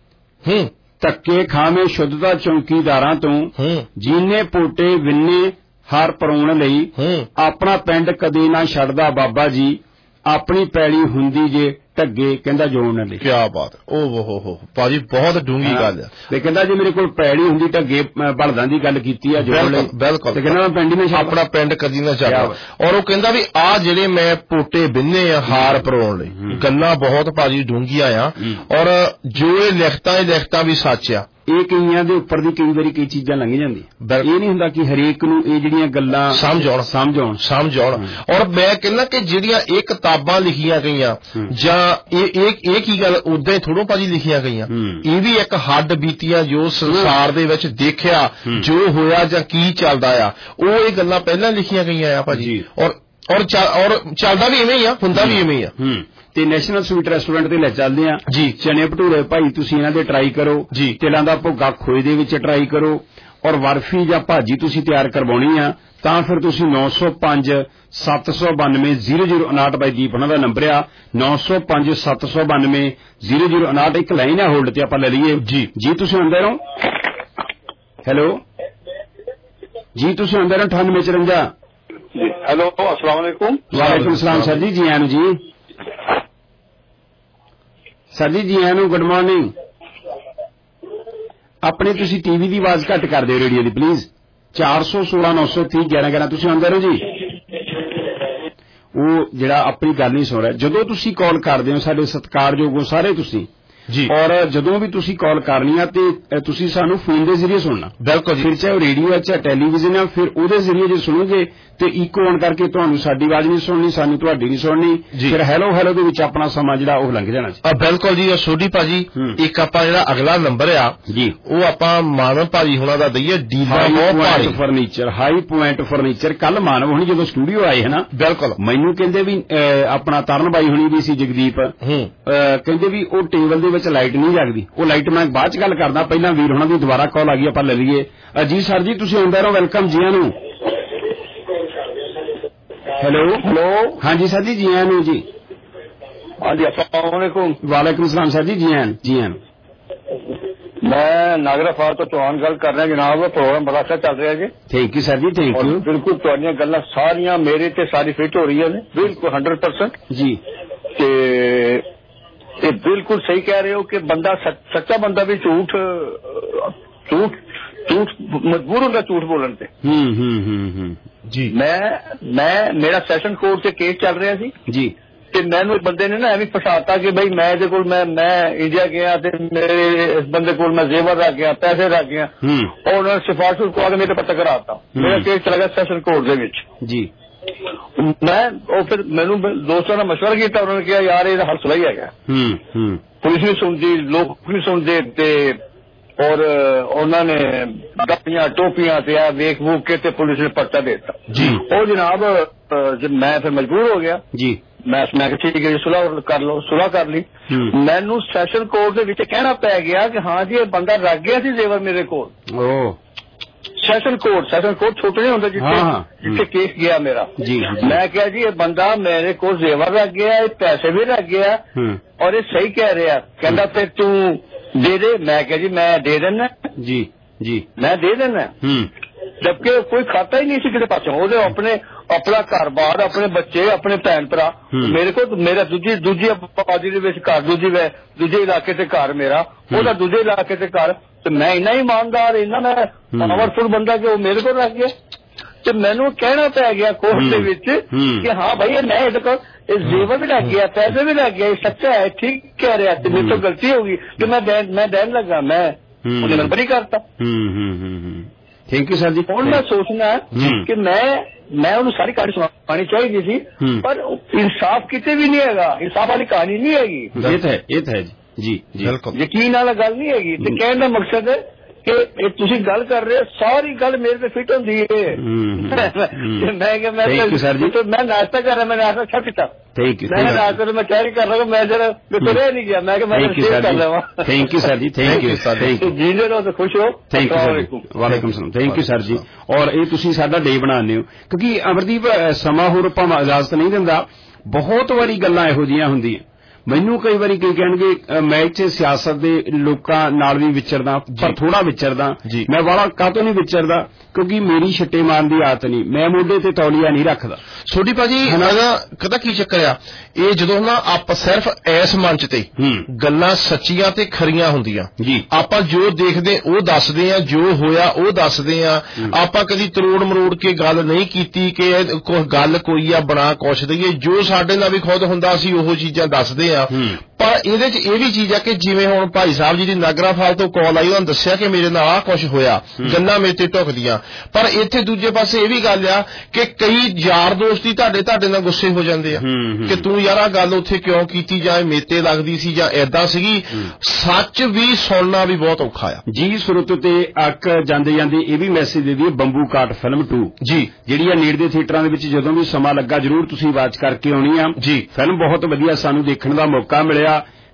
ਧੱਕੇ ਖਾਵੇਂ ਸ਼ੁੱਧਤਾ ਚੌਂਕੀਦਾਰਾਂ ਤੋਂ, ਜੀਨੇ ਪੋਟੇ ਵਿੰਨੇ ਹਾਰ ਪਰਾਉਣ ਲਈ, ਆਪਣਾ ਪਿੰਡ ਕਦੇ ਨਾ ਛੱਡਦਾ ਬਾਬਾ ਜੀ, ਆਪਣੀ ਪੈਲੀ ਹੁੰਦੀ ਜੇ ਢੱਗੇ ਕਹਿੰਦਾ ਜੋੜਨ ਲਈ। ਕੀ ਬਾਤ, ਓਹ ਹੋ ਹੋ ਭਾਜੀ, ਬਹੁਤ ਡੂੰਗੀ ਗੱਲ ਆ। ਤੇ ਕਹਿੰਦਾ ਜੇ ਮੇਰੇ ਕੋਲ ਪੈਲੀ ਹੁੰਦੀ ਢੱਗੇ ਬਲਦਾਂ ਦੀ ਗੱਲ ਕੀਤੀ ਆ ਜੋੜਨ ਲਈ। ਬਿਲਕੁਲ। ਤੇ ਕਹਿੰਦਾ ਮੈਂ ਪਿੰਡ ਹੀ ਨਾ ਆਪਣਾ ਪਿੰਡ ਕਦੀ ਨਾ ਛੱਡਦਾ। ਔਰ ਉਹ ਕਹਿੰਦਾ ਵੀ ਆਹ ਜਿਹੜੇ ਮੈਂ ਪੋਟੇ ਬਿੰਨੇ ਆ ਹਾਰ ਪਰਾਉਣ ਲਈ, ਗੱਲਾਂ ਬਹੁਤ ਭਾਜੀ ਡੂੰਘੀਆਂ ਆ। ਔਰ ਜੋ ਇਹ ਲਿਖਤਾਂ, ਇਹ ਲਿਖਤਾਂ ਵੀ ਸੱਚ ਆ। ਇਹ ਕਈਆਂ ਦੇ ਉੱਪਰ ਦੀ ਕਈ ਵਾਰੀ ਕਈ ਚੀਜ਼ਾਂ ਲੰਘ ਜਾਂਦੀ। ਇਹ ਨਹੀਂ ਹੁੰਦਾ ਕਿ ਹਰੇਕ ਨੂੰ ਇਹ ਜਿਹੜੀਆਂ ਗੱਲਾਂ ਸਮਝ ਆਉਣ ਸਮਝ ਆਉਣ ਸਮਝ ਆਉਣ ਔਰ ਮੈਂ ਕਹਿੰਦਾ ਕਿ ਜਿਹੜੀਆਂ ਇਹ ਕਿਤਾਬਾਂ ਲਿਖੀਆਂ ਗਈਆਂ ਜਾਂ ਇਹ ਇਹ ਇਹ ਕੀ ਗੱਲ ਉਦਾਂ ਹੀ ਥੋੜੋ ਭਾਜੀ ਲਿਖੀਆਂ ਗਈਆਂ, ਇਹ ਵੀ ਇੱਕ ਹੱਡ ਬੀਤੀਆਂ ਜੋ ਸੰਸਾਰ ਦੇ ਵਿੱਚ ਦੇਖਿਆ, ਜੋ ਹੋਇਆ ਜਾਂ ਕੀ ਚੱਲਦਾ ਆ, ਉਹ ਇਹ ਗੱਲਾਂ ਪਹਿਲਾਂ ਲਿਖੀਆਂ ਗਈਆਂ ਆ ਭਾਜੀ। ਔਰ ਔਰ ਔਰ ਚੱਲਦਾ ਵੀ ਇਵੇਂ ਹੀ ਆ, ਹੁੰਦਾ ਵੀ ਇਵੇਂ ਹੀ ਆ। ਤੇ ਨੈਸ਼ਨਲ ਸਵੀਟ ਰੈਸਟੋਰੈਂਟ ਤੇ ਲੈ ਚੱਲਦੇ ਆ ਜੀ। ਚਨੇ ਭਟੂਰੇ ਭਾਈ ਤੁਸੀਂ ਇਹਨਾਂ ਦੇ ਟਰਾਈ ਕਰੋ ਜੀ। ਤਿਲਾਂ ਦਾ ਭੁੱਗਾ ਖੋਏ ਦੇ ਵਿੱਚ ਟਰਾਈ ਕਰੋ। ਔਰ ਬਰਫੀ ਜਾਂ ਭਾਜੀ ਤੁਸੀਂ ਤਿਆਰ ਕਰਵਾਉਣੀ ਆ ਤਾਂ ਫਿਰ ਤੁਸੀਂ ਨੌ ਸੌ ਪੰਜ ਸੱਤ ਸੌ ਬਾਨਵੇਂ ਜ਼ੀਰੋ ਜ਼ੀਰੋ ਉਨਾਹਠ ਬਾਈ ਦੀਪ ਉਹਨਾਂ ਦਾ ਨੰਬਰ ਆ ਨੌ ਸੌ ਪੰਜ ਸੱਤ ਸੌ ਬਾਨਵੇਂ ਜ਼ੀਰੋ ਜ਼ੀਰੋ ਉਨਾਹਠ ਇੱਕ ਲਾਈਨ ਆ ਹੋਲਡ ਤੇ ਆਪਾਂ ਲੈ ਲਈਏ ਜੀ ਜੀ ਤੁਸੀਂ ਆਉਂਦੇ ਰਹੋ ਹੈਲੋ ਜੀ ਤੁਸੀਂ ਆਉਂਦੇ ਰਹੋ ਅਠਾਨਵੇਂ ਚੁਰੰਜਾ ਜੀ ਹੈਲੋ ਅਸਲਾਮ ਵਾਲੇਕੁਮ ਵਾਲੇਕੁਮ ਸਲਾਮ ਸਰ ਜੀ ਜੀ ਆਇਆਂ ਨੂੰ ਜੀ ਸਰ ਜੀ ਜੀ ਆਇਆਂ ਨੂੰ ਗੁੱਡ ਮਾਰਨਿੰਗ ਆਪਣੇ ਤੁਸੀਂ ਟੀਵੀ ਦੀ ਆਵਾਜ਼ ਘੱਟ ਕਰ ਦਿਓ ਰੇਡੀਓ ਦੀ ਪਲੀਜ਼ ਚਾਰ ਸੌ ਸੋਲਾਂ ਨੌ ਸੌ ਤੀਹ ਗਿਆਰਾਂ ਗਿਆਰਾਂ ਤੁਸੀਂ ਆਉਂਦੇ ਰਹੋ ਜੀ ਉਹ ਜਿਹੜਾ ਆਪਣੀ ਗੱਲ ਨਹੀਂ ਸੁਣ ਰਿਹਾ ਜਦੋਂ ਤੁਸੀਂ ਕਾਲ ਕਰਦੇ ਹੋ ਸਾਡੇ ਸਤਿਕਾਰਯੋਗ ਹੋ ਸਾਰੇ ਤੁਸੀਂ ਜੀ ਔਰ ਜਦੋਂ ਵੀ ਤੁਸੀਂ ਕਾਲ ਕਰਨੀ ਆ ਤੇ ਤੁਸੀਂ ਸਾਨੂੰ ਫੋਨ ਦੇ ਜ਼ਰੀਏ ਸੁਣਨਾ ਬਿਲਕੁਲ ਫਿਰ ਚਾਹੇ ਉਹ ਰੇਡੀਓ ਹੈ ਚਾਹੇ ਟੈਲੀਵਿਜ਼ਨ ਹੈ ਫਿਰ ਉਹਦੇ ਜ਼ਰੀਏ ਜੇ ਸੁਣੋਗੇ ਤੇ ਇਕੋ ਆਨ ਕਰਕੇ ਤੁਹਾਨੂੰ ਸਾਡੀ ਆਵਾਜ਼ ਨਹੀਂ ਸੁਣਨੀ ਸਾਨੂੰ ਤੁਹਾਡੀ ਨਹੀਂ ਸੁਣਨੀ ਫਿਰ ਹੈਲੋ ਹੈਲੋ ਦੇ ਵਿੱਚ ਆਪਣਾ ਸਮਾਂ ਜਿਹੜਾ ਉਹ ਲੰਘ ਜਾਣਾ ਆ ਬਿਲਕੁਲ ਜੀ ਸੋਢੀ ਭਾਜੀ ਇੱਕ ਆਪਾਂ ਜਿਹੜਾ ਅਗਲਾ ਨੰਬਰ ਆ ਜੀ ਉਹ ਆਪਾਂ ਮਾਨਵ ਭਾਜੀ ਹੁਣਾਂ ਦਾ ਦਈਏ ਡੀਲਾ ਬਹੁਤ ਭਾਰੀ ਫਰਨੀਚਰ ਹਾਈ ਪੁਆਇੰਟ ਫਰਨੀਚਰ ਕੱਲ ਮਾਨਵ ਹੁਣੀ ਜਦੋਂ ਸਟੂਡੀਓ ਆਏ ਹੈ ਨਾ ਬਿਲਕੁਲ ਮੈਨੂੰ ਕਹਿੰਦੇ ਵੀ ਆਪਣਾ ਤਰਨ ਬਾਈ ਹੁਣੀ ਵੀ ਸੀ ਜਗਦੀਪ ਕਹਿੰਦੇ ਵੀ ਉਹ ਟੇਬਲ ਦੇ ਵਿੱਚ ਲਾਈਟ ਨਹੀਂ ਜਗਦੀ ਉਹ ਲਾਈਟ ਮੈਂ ਬਾਅਦ ਚ ਗੱਲ ਕਰਦਾ ਪਹਿਲਾਂ ਵੀਰ ਹੁਣਾਂ ਦੀ ਦੁਬਾਰਾ ਕਾਲ ਆ ਗਈ ਆਪਾਂ ਲੈ ਲਈਏ ਜੀ ਸਰ ਜੀ ਤੁਸੀਂ ਆਉਂਦੇ ਰਹੋ ਵੈਲਕਮ ਜੀ ਆਇਆਂ ਨੂੰ ਹੈਲੋ ਹੈਲੋ ਹਾਂਜੀ ਸਰ ਜੀ ਜੀ ਆਇਆਂ ਨੂੰ ਜੀ ਹਾਂਜੀ ਅਸਲਾਮ ਵਾਲੇਕੁਮ ਵਾਲੇਕੁਮ ਸਲਾਮ ਸਰ ਜੀ ਜੀ ਆਇਆਂ ਜੀ ਆਇਆਂ ਮੈਂ ਨਾਗਰਾ ਫਾਰ ਤੋਂ ਚੌਹਾਨ ਗੱਲ ਕਰ ਰਿਹਾ ਜਨਾਬ ਪ੍ਰੋਗਰਾਮ ਬੜਾ ਅੱਛਾ ਚੱਲ ਰਿਹਾ ਜੀ ਥੈਂਕ ਯੂ ਸਰ ਜੀ ਥੈਂਕ ਯੂ ਬਿਲਕੁਲ ਤੁਹਾਡੀਆਂ ਗੱਲਾਂ ਸਾਰੀਆਂ ਮੇਰੇ ਤੇ ਸਾਰੀ ਫਿੱਟ ਹੋ ਰਹੀਆਂ ਨੇ ਬਿਲਕੁਲ ਹੰਡਰਡ ਪਰਸੈਂਟ ਜੀ ਤੇ ਇਹ ਬਿਲਕੁਲ ਸਹੀ ਕਹਿ ਰਹੇ ਹੋ ਕਿ ਬੰਦਾ ਸੱਚਾ ਬੰਦਾ ਵੀ ਝੂਠ ਝੂਠ ਝੂਠ ਮਜਬੂਰ ਹੁੰਦਾ ਝੂਠ ਬੋਲਣ ਤੇ ਹੂੰ ਹੂੰ ਹੂੰ ਹੂੰ ਜੀ ਮੈਂ ਮੈਂ ਮੇਰਾ ਸੈਸ਼ਨ ਕੋਰਟ ਤੇ ਕੇਸ ਚੱਲ ਰਿਹਾ ਸੀ ਜੀ ਤੇ ਮੈਨੂੰ ਬੰਦੇ ਨੇ ਨਾ ਐਵੇਂ ਫਸਾਤਾ ਕਿ ਬਈ ਮੈਂ ਇਹਦੇ ਕੋਲ ਮੈਂ ਮੈਂ ਇੰਡੀਆ ਗਿਆ ਤੇ ਮੇਰੇ ਇਸ ਬੰਦੇ ਕੋਲ ਮੈਂ ਜ਼ੇਵਰ ਰੱਖ ਗਿਆ ਪੈਸੇ ਰੱਖ ਗਿਆ ਔਰ ਉਹਨਾਂ ਨੇ ਸਿਫਾਰਿਸ਼ ਕਰਵਾ ਕੇ ਮੇਰੇ ਪੱਤਾ ਕਰਾਤਾ ਮੇਰਾ ਕੇਸ ਚਲਾ ਗਿਆ ਸੈਸ਼ਨ ਕੋਰਟ ਦੇ ਵਿੱਚ ਜੀ ਮੈਂ ਉਹ ਫਿਰ ਮੈਨੂੰ ਦੋਸਤਾਂ ਨਾਲ ਮਸ਼ਵਰਾ ਕੀਤਾ ਉਹਨਾਂ ਨੇ ਕਿਹਾ ਯਾਰ ਇਹਦਾ ਹੱਲ ਸੁਲਝ ਹੈਗਾ ਪੁਲਿਸ ਨਹੀਂ ਸੁਣਦੀ ਲੋਕ ਨਹੀਂ ਸੁਣਦੇ ਤੇ ਔਰ ਉਹਨਾਂ ਨੇ ਗੱਪੀਆਂ ਟੋਪੀਆਂ ਤੇ ਆ ਵੇਖ ਵੂਕ ਕੇ ਤੇ ਪੁਲਿਸ ਨੇ ਪਰਚਾ ਦੇ ਦਿੱਤਾ ਜੀ ਉਹ ਜਨਾਬ ਮੈਂ ਫਿਰ ਮਜਬੂਰ ਹੋ ਗਿਆ ਜੀ ਮੈਂ ਮੈਂ ਕਿਹਾ ਠੀਕ ਹੈ ਜੀ ਸੁਲ੍ਹਾ ਕਰ ਲਓ ਸੁਲ੍ਹਾ ਕਰ ਲਈ ਮੈਨੂੰ ਸੈਸ਼ਨ ਕੋਰਟ ਦੇ ਵਿੱਚ ਕਹਿਣਾ ਪੈ ਗਿਆ ਕਿ ਹਾਂ ਜੀ ਇਹ ਬੰਦਾ ਰੱਖ ਗਿਆ ਸੀ ਜ਼ੇਵਰ ਮੇਰੇ ਕੋਲ ਉਹ ਸੈਸ਼ਨ ਕੋਰਟ ਸੈਸ਼ਨ ਕੋਰਟ ਛੋਟੇ ਨਹੀਂ ਹੁੰਦਾ ਜਿੱਥੇ ਜਿੱਥੇ ਕੇਸ ਗਿਆ ਮੇਰਾ ਮੈਂ ਕਿਹਾ ਜੀ ਇਹ ਬੰਦਾ ਮੇਰੇ ਕੋਲ ਜ਼ੇਵਰ ਰੱਖ ਗਿਆ ਇਹ ਪੈਸੇ ਵੀ ਰੱਖ ਗਿਆ ਔਰ ਇਹ ਸਹੀ ਕਹਿ ਰਿਹਾ ਕਹਿੰਦਾ ਫਿਰ ਤੂੰ ਦੇ ਦੇ ਮੈਂ ਕਿਹਾ ਜੀ ਮੈਂ ਦੇ ਦੇਣਾ ਜੀ ਜੀ ਮੈਂ ਦੇ ਦੇਣਾ ਜਦਕਿ ਕੋਈ ਖਾਤਾ ਹੀ ਨਹੀਂ ਸੀ ਕਿਤੇ ਪਾਸੋਂ ਉਹਦੇ ਆਪਣੇ ਆਪਣਾ ਘਰ ਬਾਹਰ ਆਪਣੇ ਬੱਚੇ ਆਪਣੇ ਭੈਣ ਭਰਾ ਮੇਰੇ ਕੋਲ ਮੇਰਾ ਦੂਜੀ ਦੂਜੀ ਆਬਾਦੀ ਦੇ ਵਿੱਚ ਘਰ ਦੂਜੀ ਦੂਜੇ ਇਲਾਕੇ ਤੇ ਘਰ ਮੇਰਾ ਉਹਦਾ ਦੂਜੇ ਇਲਾਕੇ ਤੇ ਘਰ ਤੇ ਮੈਂ ਇੰਨਾ ਇਮਾਨਦਾਰ ਇੰਨਾ ਮੈਂ ਪਾਵਰਫੁਲ ਬੰਦਾ ਕਿ ਉਹ ਮੇਰੇ ਕੋਲ ਰੱਖ ਗਿਆ ਤੇ ਮੈਨੂੰ ਕਹਿਣਾ ਪੈ ਗਿਆ ਕੋਰਟ ਦੇ ਵਿੱਚ ਕਿ ਹਾਂ ਭਾਈ ਮੈਂ ਇਹਦੇ ਕੋਲ ਇਹ ਜ਼ੇਵਰ ਵੀ ਲੱਗ ਗਿਆ ਪੈਸੇ ਵੀ ਲੱਗ ਗਿਆ ਇਹ ਸੱਚਾ ਹੈ ਠੀਕ ਕਹਿ ਰਿਹਾ ਤੇ ਮੇਰੇ ਤੋਂ ਗਲਤੀ ਹੋ ਗਈ ਕਿ ਮੈਂ ਮੈਂ ਦੇਣ ਲੱਗਾ ਮੈਂ ਉਹਨੇ ਨੰਬਰ ਹੀ ਕਰਤਾ ਥੈਂਕ ਯੂ ਸਰ ਜੀ ਹੁਣ ਮੈਂ ਸੋਚਣਾ ਕਿ ਮੈਂ ਮੈਂ ਉਹਨੂੰ ਸਾਰੀ ਕਹਾਣੀ ਸੁਣਾਉਣੀ ਚਾਹੀਦੀ ਸੀ ਪਰ ਇਨਸਾਫ ਕਿਤੇ ਵੀ ਨਹੀਂ ਹੈਗਾ ਇਨਸਾਫ ਵਾਲੀ ਕਹਾਣੀ ਨਹੀਂ ਹੈਗੀ ਇਹ ਤਾਂ ਹੈ ਇਹ ਤਾਂ ਹੈ ਜੀ ਜੀ ਬਿਲਕੁਲ ਯਕੀਨ ਵਾਲਾ ਗੱਲ ਨਹੀਂ ਹੈਗੀ ਤੇ ਕਹਿਣ ਦਾ ਮਕਸਦ ਹੈ ਕਿ ਇਹ ਤੁਸੀਂ ਗੱਲ ਕਰ ਰਹੇ ਹੋ ਸਾਰੀ ਗੱਲ ਮੇਰੇ ਤੇ ਫਿੱਟ ਹੁੰਦੀ ਹੈ ਮੈਂ ਕਿ ਮੈਂ ਮੈਂ ਨਾਸ਼ਤਾ ਕਰ ਰਿਹਾ ਮੈਂ ਨਾਸ਼ਤਾ ਛੱਡ ਦਿੱਤਾ ਥੈਂਕ ਯੂ ਮੈਂ ਨਾਸ਼ਤਾ ਮੈਂ ਕਹਿ ਕਰ ਰਿਹਾ ਮੈਂ ਜਰਾ ਮੈਂ ਤੁਰਿਆ ਨਹੀਂ ਗਿਆ ਮੈਂ ਕਿ ਮੈਂ ਸ਼ੇਅਰ ਕਰ ਲਵਾਂ ਥੈਂਕ ਯੂ ਸਰ ਜੀ ਥੈਂਕ ਯੂ ਥੈਂਕ ਯੂ ਜੀਂਦੇ ਰਹੋ ਤੇ ਖੁਸ਼ ਰਹੋ ਥੈਂਕ ਯੂ ਸਰ ਜੀ ਵਾਲੇਕੁਮ ਸਲਾਮ ਥੈਂਕ ਯੂ ਸਰ ਜੀ ਔਰ ਇਹ ਤੁਸੀਂ ਸਾਡਾ ਡੇ ਬਣਾਉਂਦੇ ਹੋ ਕਿਉਂਕਿ ਅਮਰਦੀਪ ਸਮਾਂ ਹੋਰ ਭਾਵੇਂ ਇਜਾਜ਼ਤ ਨਹੀਂ ਦਿੰਦਾ ਬਹੁਤ ਵਾਰੀ ਗੱਲਾਂ ਇਹੋ ਜਿਹੀਆਂ ਹੁੰਦੀਆਂ ਮੈਨੂੰ ਕਈ ਵਾਰੀ ਕਈ ਕਹਿਣਗੇ ਮੈਂ ਇੱਥੇ ਸਿਆਸਤ ਦੇ ਲੋਕਾਂ ਨਾਲ ਵੀ ਵਿਚਰਦਾ ਪਰ ਥੋੜਾ ਵਿਚਰਦਾ ਮੈਂ ਵਾਲਾ ਕਾਹਤੋਂ ਨਹੀਂ ਵਿਚਰਦਾ ਕਿਉਂਕਿ ਮੇਰੀ ਛੱਟੇ ਮਾਰਨ ਦੀ ਆਦਤ ਨਹੀਂ ਮੈਂ ਮੋਢੇ ਤੇ ਤੌਲੀਆ ਨਹੀਂ ਰੱਖਦਾ ਛੋਟੀ ਭਾਜੀ ਕਦਾ ਕੀ ਚੱਕਰ ਆ ਇਹ ਜਦੋਂ ਨਾ ਆਪ ਸਿਰਫ ਇਸ ਮੰਚ ਤੇ ਗੱਲਾਂ ਸੱਚੀਆਂ ਤੇ ਖਰੀਆਂ ਹੁੰਦੀਆਂ ਆਪਾਂ ਜੋ ਦੇਖਦੇ ਉਹ ਦੱਸਦੇ ਆ ਜੋ ਹੋਇਆ ਉਹ ਦੱਸਦੇ ਆ ਆਪਾਂ ਕਦੀ ਤਰੋੜ ਮਰੋੜ ਕੇ ਗੱਲ ਨਹੀਂ ਕੀਤੀ ਕਿ ਗੱਲ ਕੋਈ ਆ ਬਣਾ ਕੁਛ ਦਈਏ ਜੋ ਸਾਡੇ ਨਾਲ ਵੀ ਖੁਦ ਹੁੰਦਾ ਸੀ ਉਹ ਚੀਜ਼ਾਂ ਦੱਸਦੇ ਆ ਪਰ ਇਹਦੇ ਚ ਇਹ ਵੀ ਚੀਜ਼ ਆ ਕਿ ਜਿਵੇਂ ਹੁਣ ਭਾਈ ਸਾਹਿਬ ਜੀ ਦੀ ਨਾਗਰਾ ਫਾਲ ਤੋਂ ਕਾਲ ਆਈ ਉਹਨਾਂ ਦੱਸਿਆ ਕਿ ਮੇਰੇ ਨਾਲ ਆਹ ਕੁਛ ਹੋਇਆ ਗੱਲਾਂ ਮੇਰੇ ਤੇ ਢੁਕਦੀਆਂ ਪਰ ਇੱਥੇ ਦੂਜੇ ਪਾਸੇ ਇਹ ਵੀ ਗੱਲ ਆ ਕਿ ਕਈ ਯਾਰ ਦੋਸਤ ਹੀ ਤੁਹਾਡੇ ਤੁਹਾਡੇ ਨਾਲ ਗੁੱਸੇ ਹੋ ਜਾਂਦੇ ਆ ਕਿ ਤੂੰ ਯਾਰ ਆਹ ਗੱਲ ਉੱਥੇ ਕਿਉਂ ਕੀਤੀ ਜਾਂ ਮੇਤੇ ਲੱਗਦੀ ਸੀ ਜਾਂ ਏਦਾਂ ਸੀਗੀ ਸੱਚ ਵੀ ਸੁਣਨਾ ਵੀ ਬਹੁਤ ਔਖਾ ਆ ਜੀ ਸੁਰਤ ਤੇ ਅੱਕ ਜਾਂਦੇ ਜਾਂਦੇ ਇਹ ਵੀ ਮੈਸੇਜ ਦੇ ਦਈਏ ਬੰਬੂ ਕਾਟ ਫਿਲਮ ਟੂ ਜੀ ਜਿਹੜੀ ਆ ਨੇੜੇ ਦੇ ਥੀਏਟਰਾਂ ਦੇ ਵਿੱਚ ਜਦੋਂ ਵੀ ਸਮਾਂ ਲੱਗਾ ਜ਼ਰੂਰ ਤੁਸੀਂ ਵਾਚ ਕਰਕੇ ਆਉਣੀ ਆ ਜੀ ਫਿਲਮ ਬਹੁਤ ਵਧੀਆ ਸਾਨੂੰ ਦੇਖਣ ਦਾ ਮੌਕਾ ਮਿਲਿਆ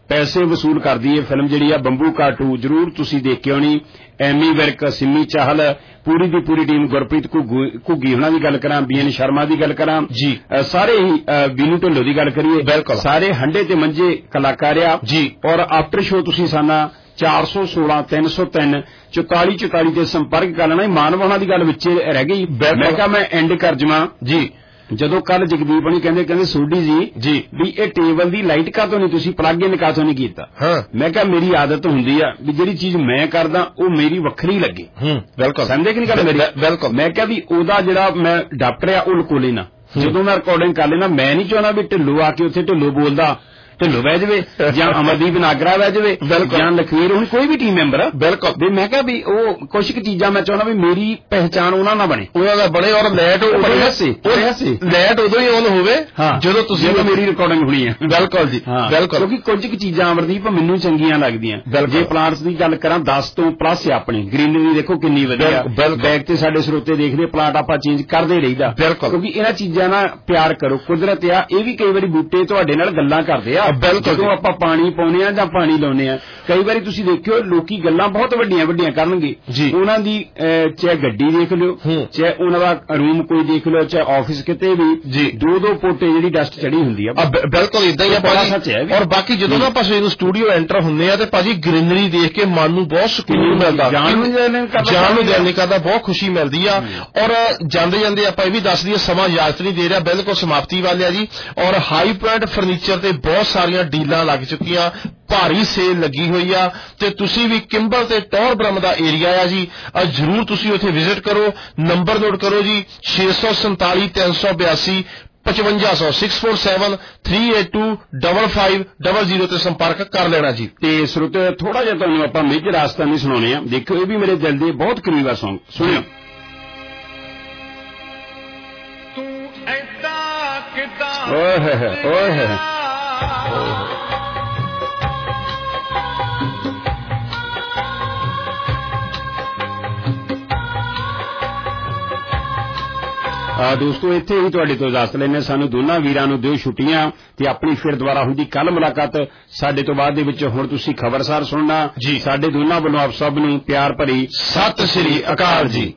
ਪੈਸੇ ਵਸੂਲ ਕਰਦੀ ਹੈ ਫਿਲਮ ਜਿਹੜੀ ਆ ਬੰਬੂ ਕਾਟੂ, ਜ਼ਰੂਰ ਤੁਸੀਂ ਦੇਖਿਓ ਨਹੀਂ। ਐਮੀ ਵਿਰਕ, ਸਿੰਮੀ ਚਾਹਲ, ਪੂਰੀ ਦੀ ਪੂਰੀ ਟੀਮ, ਗੁਰਪ੍ਰੀਤ ਘੁੱਗੀ ਉਹਨਾਂ ਦੀ ਗੱਲ ਕਰਾਂ, ਬੀ ਐਨ ਸ਼ਰਮਾ ਦੀ ਗੱਲ ਕਰਾਂ ਜੀ, ਸਾਰੇ ਹੀ ਬੀਨੂ ਢਿੱਲੋਂ ਦੀ ਗੱਲ ਕਰੀਏ, ਸਾਰੇ ਹੰਡੇ ਤੇ ਮੰਜੇ ਕਲਾਕਾਰ ਆ ਜੀ। ਔਰ ਆਫਟਰ ਸ਼ੋ ਤੁਸੀਂ ਸਾਨਾ ਚਾਰ ਸੌ ਸੋਲਾਂ ਤਿੰਨ ਸੌ ਤਿੰਨ ਚੁਤਾਲੀ ਚੁਤਾਲੀ ਤੇ ਸੰਪਰਕ ਕਰ ਲੈਣਾ। ਮਾਨਵ ਉਹਨਾਂ ਦੀ ਗੱਲ ਵਿੱਚ ਰਹਿ ਗਈ। ਮੈਂ ਕਿਹਾ ਮੈਂ ਐਂਡ ਕਰ ਜਵਾਂ ਜੀ। ਜਦੋਂ ਕੱਲ ਜਗਦੀਪ ਹੋਣੀ ਕਹਿੰਦੇ ਕਹਿੰਦੇ ਸੋਢੀ ਜੀ ਜੀ ਵੀ ਇਹ ਟੇਬਲ ਦੀ ਲਾਈਟ ਕਾਹਤੋਂ ਨਹੀਂ ਤੁਸੀਂ ਪਲੱਗ ਇਨ ਕਾਹਤੋਂ ਨਹੀਂ ਕੀਤਾ? ਹਾਂ, ਮੈਂ ਕਿਹਾ ਮੇਰੀ ਆਦਤ ਹੁੰਦੀ ਆ ਵੀ ਜਿਹੜੀ ਚੀਜ਼ ਮੈਂ ਕਰਦਾ ਉਹ ਮੇਰੀ ਵੱਖਰੀ ਲੱਗੇ। ਹੂੰ, ਬਿਲਕੁਲ ਸਮਝਦੇ ਕਿ ਨਹੀਂ ਗੱਲ ਮੇਰੀ? ਬਿਲਕੁਲ। ਮੈਂ ਕਿਹਾ ਵੀ ਉਹਦਾ ਜਿਹੜਾ ਮੈਂ ਡਾਕਟਰ ਆ ਉਹ ਲੁਕੋ ਲੈਣਾ। ਜਦੋਂ ਮੈਂ ਰਿਕਾਰਡਿੰਗ ਕਰ ਲੈਣਾ, ਮੈਂ ਨਹੀਂ ਚਾਹੁੰਦਾ ਵੀ ਢਿੱਲੋਂ ਆ ਕੇ ਉੱਥੇ ਢਿੱਲੋਂ ਬੋਲਦਾ ਢਿੱਲੋਂ ਬਹਿ ਜਾਵੇ ਜਾਂ ਅਮਰਦੀਪ ਨਾਗਰਾ ਬਹਿ ਜਾਵੇ ਜਾਂ ਲਖਵੀਰ, ਹੁਣ ਕੋਈ ਵੀ ਟੀਮ ਮੈਂਬਰ। ਬਿਲਕੁਲ। ਵੀ ਮੈਂ ਕਿਹਾ ਵੀ ਉਹ ਕੁਛ ਕੁ ਚੀਜ਼ਾਂ ਮੈਂ ਚਾਹੁੰਦਾ ਵੀ ਮੇਰੀ ਪਹਿਚਾਣ ਉਹਨਾਂ ਨਾਲ ਬਣੇ, ਉਹਨਾਂ ਦਾ ਬਣੇ। ਔਰ ਲੈਟ ਲੈਟ ਉਦੋਂ ਹੀ ਔਨ ਹੋਵੇ ਜਦੋਂ ਤੁਸੀਂ ਮੇਰੀ ਰਿਕਾਰਡਿੰਗ ਹੋਣੀ ਹੈ। ਬਿਲਕੁਲ ਜੀ, ਬਿਲਕੁਲ। ਕਿਉਂਕਿ ਕੁਝ ਕੁ ਚੀਜ਼ਾਂ ਅਮਰਦੀਪ ਮੈਨੂੰ ਚੰਗੀਆਂ ਲੱਗਦੀਆਂ। ਜੇ ਪਲਾਂਟਸ ਦੀ ਗੱਲ ਕਰਾਂ ਦਸ ਤੋਂ ਪਲੱਸ ਆ ਆਪਣੀ ਗ੍ਰੀਨਰੀ ਦੇਖੋ ਕਿੰਨੀ ਵਧੀਆ। ਬੈਕ ਤੇ ਸਾਡੇ ਸਰੋਤੇ ਦੇਖਦੇ ਪਲਾਂਟ ਆਪਾਂ ਚੇਂਜ ਕਰਦੇ ਰਹੀਦਾ। ਕਿਉਂਕਿ ਇਹਨਾਂ ਚੀਜ਼ਾਂ ਨਾਲ ਪਿਆਰ ਕਰੋ। ਕੁਦਰਤ ਆ, ਇਹ ਵੀ ਕਈ ਵਾਰੀ ਬੂਟੇ ਤੁਹਾਡੇ ਨਾਲ ਗੱਲਾਂ ਕਰਦੇ ਆ। ਜਦੋਂ ਆਪਾਂ ਪਾਣੀ ਪਾਉਨੇ ਆ ਜਾਂ ਪਾਣੀ ਲਾਉਨੇ ਆ, ਕਈ ਵਾਰੀ ਤੁਸੀਂ ਦੇਖਿਓ ਲੋਕੀ ਗੱਲਾਂ ਬਹੁਤ ਵੱਡੀਆਂ ਵੱਡੀਆਂ ਕਰਨਗੇ ਜੀ। ਉਹਨਾਂ ਦੀ ਚਾਹੇ ਗੱਡੀ ਦੇਖ ਲਿਓ, ਚਾਹੇ ਉਹਨਾਂ ਦਾ ਰੂਮ ਕੋਈ ਦੇਖ ਲਿਓ, ਚਾਹੇ ਆਫਿਸ ਕਿਤੇ ਵੀ ਜੀ, ਦੋ ਦੋ ਪੋਟੇ ਜਿਹੜੀ ਡਸਟ ਚੜੀ ਹੁੰਦੀ ਆ। ਬਿਲਕੁਲ ਇਦਾਂ ਹੀ ਆ ਭਾਜੀ। ਔਰ ਬਾਕੀ ਜਦੋਂ ਨਾ ਆਪਾਂ ਸਵੇਰ ਨੂੰ ਸਟੂਡੀਓ ਐਂਟਰ ਹੁੰਦੇ ਆ ਤੇ ਭਾਜੀ ਗ੍ਰੀਨਰੀ ਦੇਖ ਕੇ ਮਨ ਨੂੰ ਬਹੁਤ ਸਕੂਨ ਮਿਲਦਾ, ਜਾਣ ਨੂੰ ਦਿਲ ਨਹੀਂ ਕਰਦਾ, ਬਹੁਤ ਖੁਸ਼ੀ ਮਿਲਦੀ ਆ। ਔਰ ਜਾਂਦੇ ਜਾਂਦੇ ਆਪਾਂ ਇਹ ਵੀ ਦੱਸ ਦਈਏ ਸਮਾਂ ਇਜਾਜ਼ਤ ਨਹੀਂ ਦੇ ਰਿਹਾ, ਬਿਲਕੁਲ ਸਮਾਪਤੀ ਵਾਲੇ ਆ ਜੀ। ਔਰ ਹਾਈ ਪੁਆਇੰਟ ਫਰਨੀਚਰ ਤੇ ਬਹੁਤ ਸਾਰੀਆਂ ਡੀਲਾਂ ਲੱਗ ਚੁੱਕੀਆਂ, ਭਾਰੀ ਸੇਲ ਲੱਗੀ ਹੋਈ ਆ ਤੇ ਤੁਸੀਂ ਵੀ ਕਿੰਬਲ ਤੇ ਟੌਰ ਬ੍ਰਹਮ ਦਾ ਏਰੀਆ ਆ ਜੀ, ਜਰੂਰ ਤੁਸੀਂ ਉੱਥੇ ਵਿਜ਼ਿਟ ਕਰੋ। ਨੰਬਰ ਨੋਟ ਕਰੋ ਜੀ ਛੇ ਸੌ ਸੰਤਾਲੀ ਤਿੰਨ ਸੌ ਬਿਆਸੀ ਪਚਵੰਜਾ ਸੌ six four seven three eight two double five double zero ਤੇ ਸੰਪਰਕ ਕਰ ਲੈਣਾ ਜੀ। ਤੇ ਸਰੋਤੇ ਥੋੜਾ ਜਿਹਾ ਤੁਹਾਨੂੰ ਆਪਾਂ ਮੇਜਰ ਰਾਸਤਾ ਨਹੀਂ ਸੁਣਾਉਣੇ ਆ, ਦੇਖੋ ਇਹ ਵੀ ਮੇਰੇ ਦਿਲ ਦੇ ਬਹੁਤ ਕਰੀਬ ਆ ਸੌਂਗ, ਸੁਣਿਓ। ਓਏ ਓਏ ਆ ਦੋਸਤੋ ਇੱਥੇ ਹੀ ਤੁਹਾਡੇ ਤੋਂ ਇਜਾਜ਼ਤ ਲੈਣੇ। ਸਾਨੂੰ ਦੋਨਾਂ ਵੀਰਾਂ ਨੂੰ ਦਿਓ ਛੁੱਟੀਆਂ ਤੇ ਆਪਣੀ ਫਿਰ ਦੁਬਾਰਾ ਹੁੰਦੀ ਕੱਲ ਮੁਲਾਕਾਤ ਸਾਡੇ ਤੋਂ ਬਾਅਦ ਦੇ ਵਿੱਚ। ਹੁਣ ਤੁਸੀਂ ਖਬਰਸਾਰ ਸੁਣਨਾ ਜੀ। ਸਾਡੇ ਦੋਨਾਂ ਵੱਲੋਂ ਆਪ ਸਭ ਨੂੰ ਪਿਆਰ ਭਰੀ ਸਤਿ ਸ੍ਰੀ ਅਕਾਲ ਜੀ।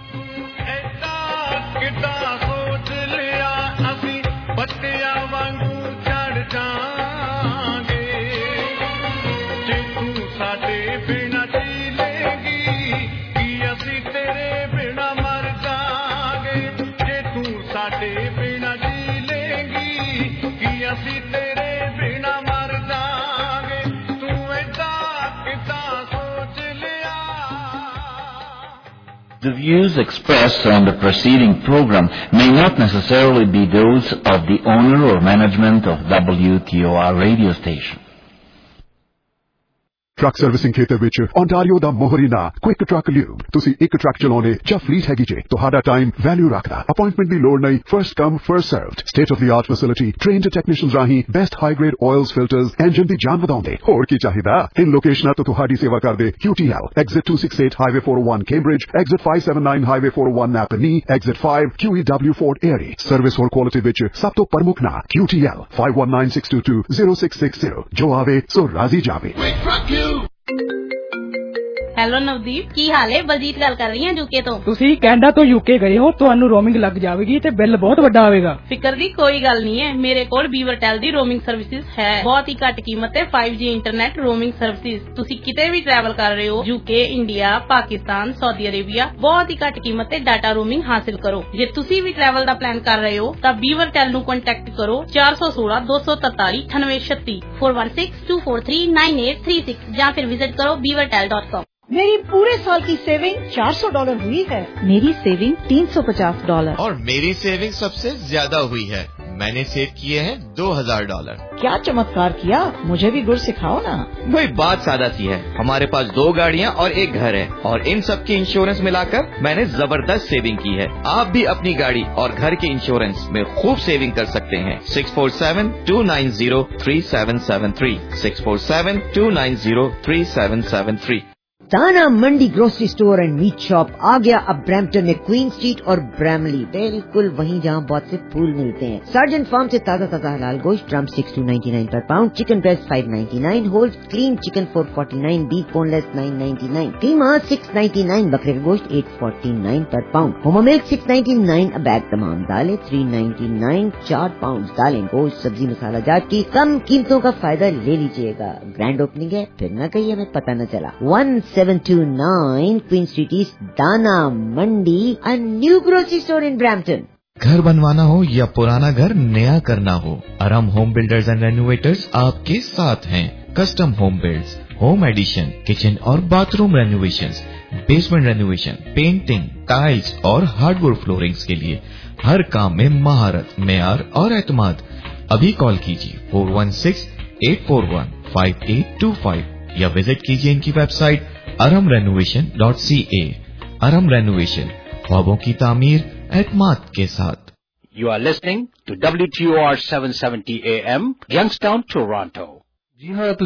The views expressed on the preceding program may not necessarily be those of the owner or management of W T O R radio station. Truck servicing ਖੇਤਰ ਵਿੱਚ ਓਨਟਾਰੀਓ ਦਾ ਮੋਹਰੀਨਾ ਕੁਇਕ ਟਰੱਕ ਲਿਊਬ। ਤੁਸੀਂ ਇੱਕ ਟਰੱਕ ਚਲਾਉਣੇ ਜਾਂ fleet ਹੈਗੀ ਜੇ, ਤੁਹਾਡਾ ਟਾਈਮ ਵੈਲਿਊ ਰੱਖਦਾ। ਅਪਾਇੰਟਮੈਂਟ ਦੀ ਲੋੜ ਨਹੀਂ, first come first served. State of the art facility, trained technicians ਰਾਹੀਂ best high grade oils filters, engine ਦੀ ਜਾਨ ਵਧਾਉਂਦੇ। ਹੋਰ ਕੀ ਚਾਹੀਦਾ? ਤਿੰਨ ਲੋਕੇਸ਼ਨਾਂ ਤੋਂ ਤੁਹਾਡੀ ਸੇਵਾ ਕਰਦੇ। Q T L, Exit two sixty-eight Highway four oh one Cambridge, Exit five seventy-nine Highway four oh one Napanee, Exit five Q E W Fort Erie। Service ਹੋਰ ਕੁਆਲਿਟੀ ਵਿੱਚ ਸਭ ਤੋਂ ਪ੍ਰਮੁੱਖ ਨਾਂ Q T L five one nine six two two zero six six zero। ਜੋ ਆਵੇ ਸੋ ਰਾਜ਼ੀ ਜਾਵੇ। ਹੈਲੋ ਨਵਦੀਪ, ਕੀ ਹਾਲ ਹੈ? ਬਲਜੀਤ ਗੱਲ ਕਰ ਰਹੀ ਹਾਂ ਯੂਕੇ ਤੋਂ। ਤੁਸੀਂ ਕੈਨੇਡਾ ਤੋਂ ਯੂਕੇ ਗਏ ਹੋ, ਤੁਹਾਨੂੰ ਰੋਮਿੰਗ ਲੱਗ ਜਾਵੇਗੀ ਤੇ ਬਿੱਲ ਬਹੁਤ ਵੱਡਾ ਆਵੇਗਾ। ਫਿਕਰ ਦੀ ਕੋਈ ਗੱਲ ਨਹੀਂ ਹੈ, ਮੇਰੇ ਕੋਲ ਬੀਵਰਟੈਲ ਦੀ ਰੋਮਿੰਗ ਸਰਵਿਸਿਜ਼ ਹੈ। ਬਹੁਤ ਹੀ ਘੱਟ ਕੀਮਤ ਤੇ five G internet roaming services. ਤੁਸੀਂ ਕਿਤੇ ਵੀ ਟਰੈਵਲ ਕਰ ਰਹੇ ਹੋ, UK, India, Pakistan, Saudi Arabia, ਬਹੁਤ ਹੀ ਘੱਟ ਕੀਮਤ ਤੇ ਡਾਟਾ ਰੋਮਿੰਗ ਹਾਸਿਲ ਕਰੋ। ਜੇ ਤੁਸੀਂ ਵੀ ਟਰੈਵਲ ਦਾ ਪਲਾਨ ਕਰ ਰਹੇ ਹੋ ਤਾਂ ਬੀਵਰਟੈਲ ਨੂੰ ਕੰਟੈਕਟ ਕਰੋ ਚਾਰ ਸੌ ਸੋਲਾਂ ਦੋ ਸੌ ਤਰਤਾਲੀ ਅਠਾਨਵੇਂ ਛੱਤੀ four one six two four three nine eight three six ਜਾਂ फिर विजिट करो बीवरटेल डॉट कॉम। मेरी पूरे साल की सेविंग चार सौ डॉलर हुई है। मेरी सेविंग तीन सौ पचास डॉलर। और मेरी सेविंग सबसे ज्यादा हुई है, मैंने सेव किए हैं दो हजार डॉलर। क्या चमत्कार किया, मुझे भी गुर सिखाओ ना। वही बात सादा सी है, हमारे पास दो गाड़ियाँ और एक घर है और इन सब की इंश्योरेंस मिलाकर मैंने जबरदस्त सेविंग की है। आप भी अपनी गाड़ी और घर के इंश्योरेंस में खूब सेविंग कर सकते हैं। Six four seven two nine zero three seven seven three six four seven two nine zero three seven seven three. Dana Mandi grocery store and meat shop आ गया अब ब्रैम्पटन में क्वीन स्ट्रीट और ब्रैमली, बिल्कुल वहीं जहां बहुत से फूल मिलते हैं। सर्जेंट फार्म से ताजा ताजा हलाल गोश्त, drum sticks two ninety nine पर pound, chicken breast five ninety nine, whole clean chicken four forty nine, beef boneless nine ninety nine, keema six ninety nine, बकरे का गोश्त एट फोर्टी नाइन पर pound, homo milk six ninety nine a bag, तमाम दालें three ninety nine, चार pound दालें, गोश्त, सब्जी, मसाला जात की कम कीमतों का फायदा ले लीजिएगा। ग्रैंड ओपनिंग है, फिर न कहिए हमें पता न चला। One seven two nine Queen Street East, Dana Mandi, a new grocery store in Brampton. घर बनवाना हो या पुराना घर नया करना हो, Aram home builders and renovators आपके साथ हैं। Custom home builds, home addition, kitchen और bathroom renovations, basement renovation, painting, tiles और हार्डवुड फ्लोरिंग्स के लिए हर काम में महारत, मेयार और एतमाद। अभी कॉल कीजिए four one six eight four one five eight two five या विजिट कीजिए इनकी website Aram renovation dot C A. Aram renovation, ख्वाबों की तामीर एतमाद के साथ। You are listening to W T O R seven seventy A M, Youngstown, Toronto. जी हाँ,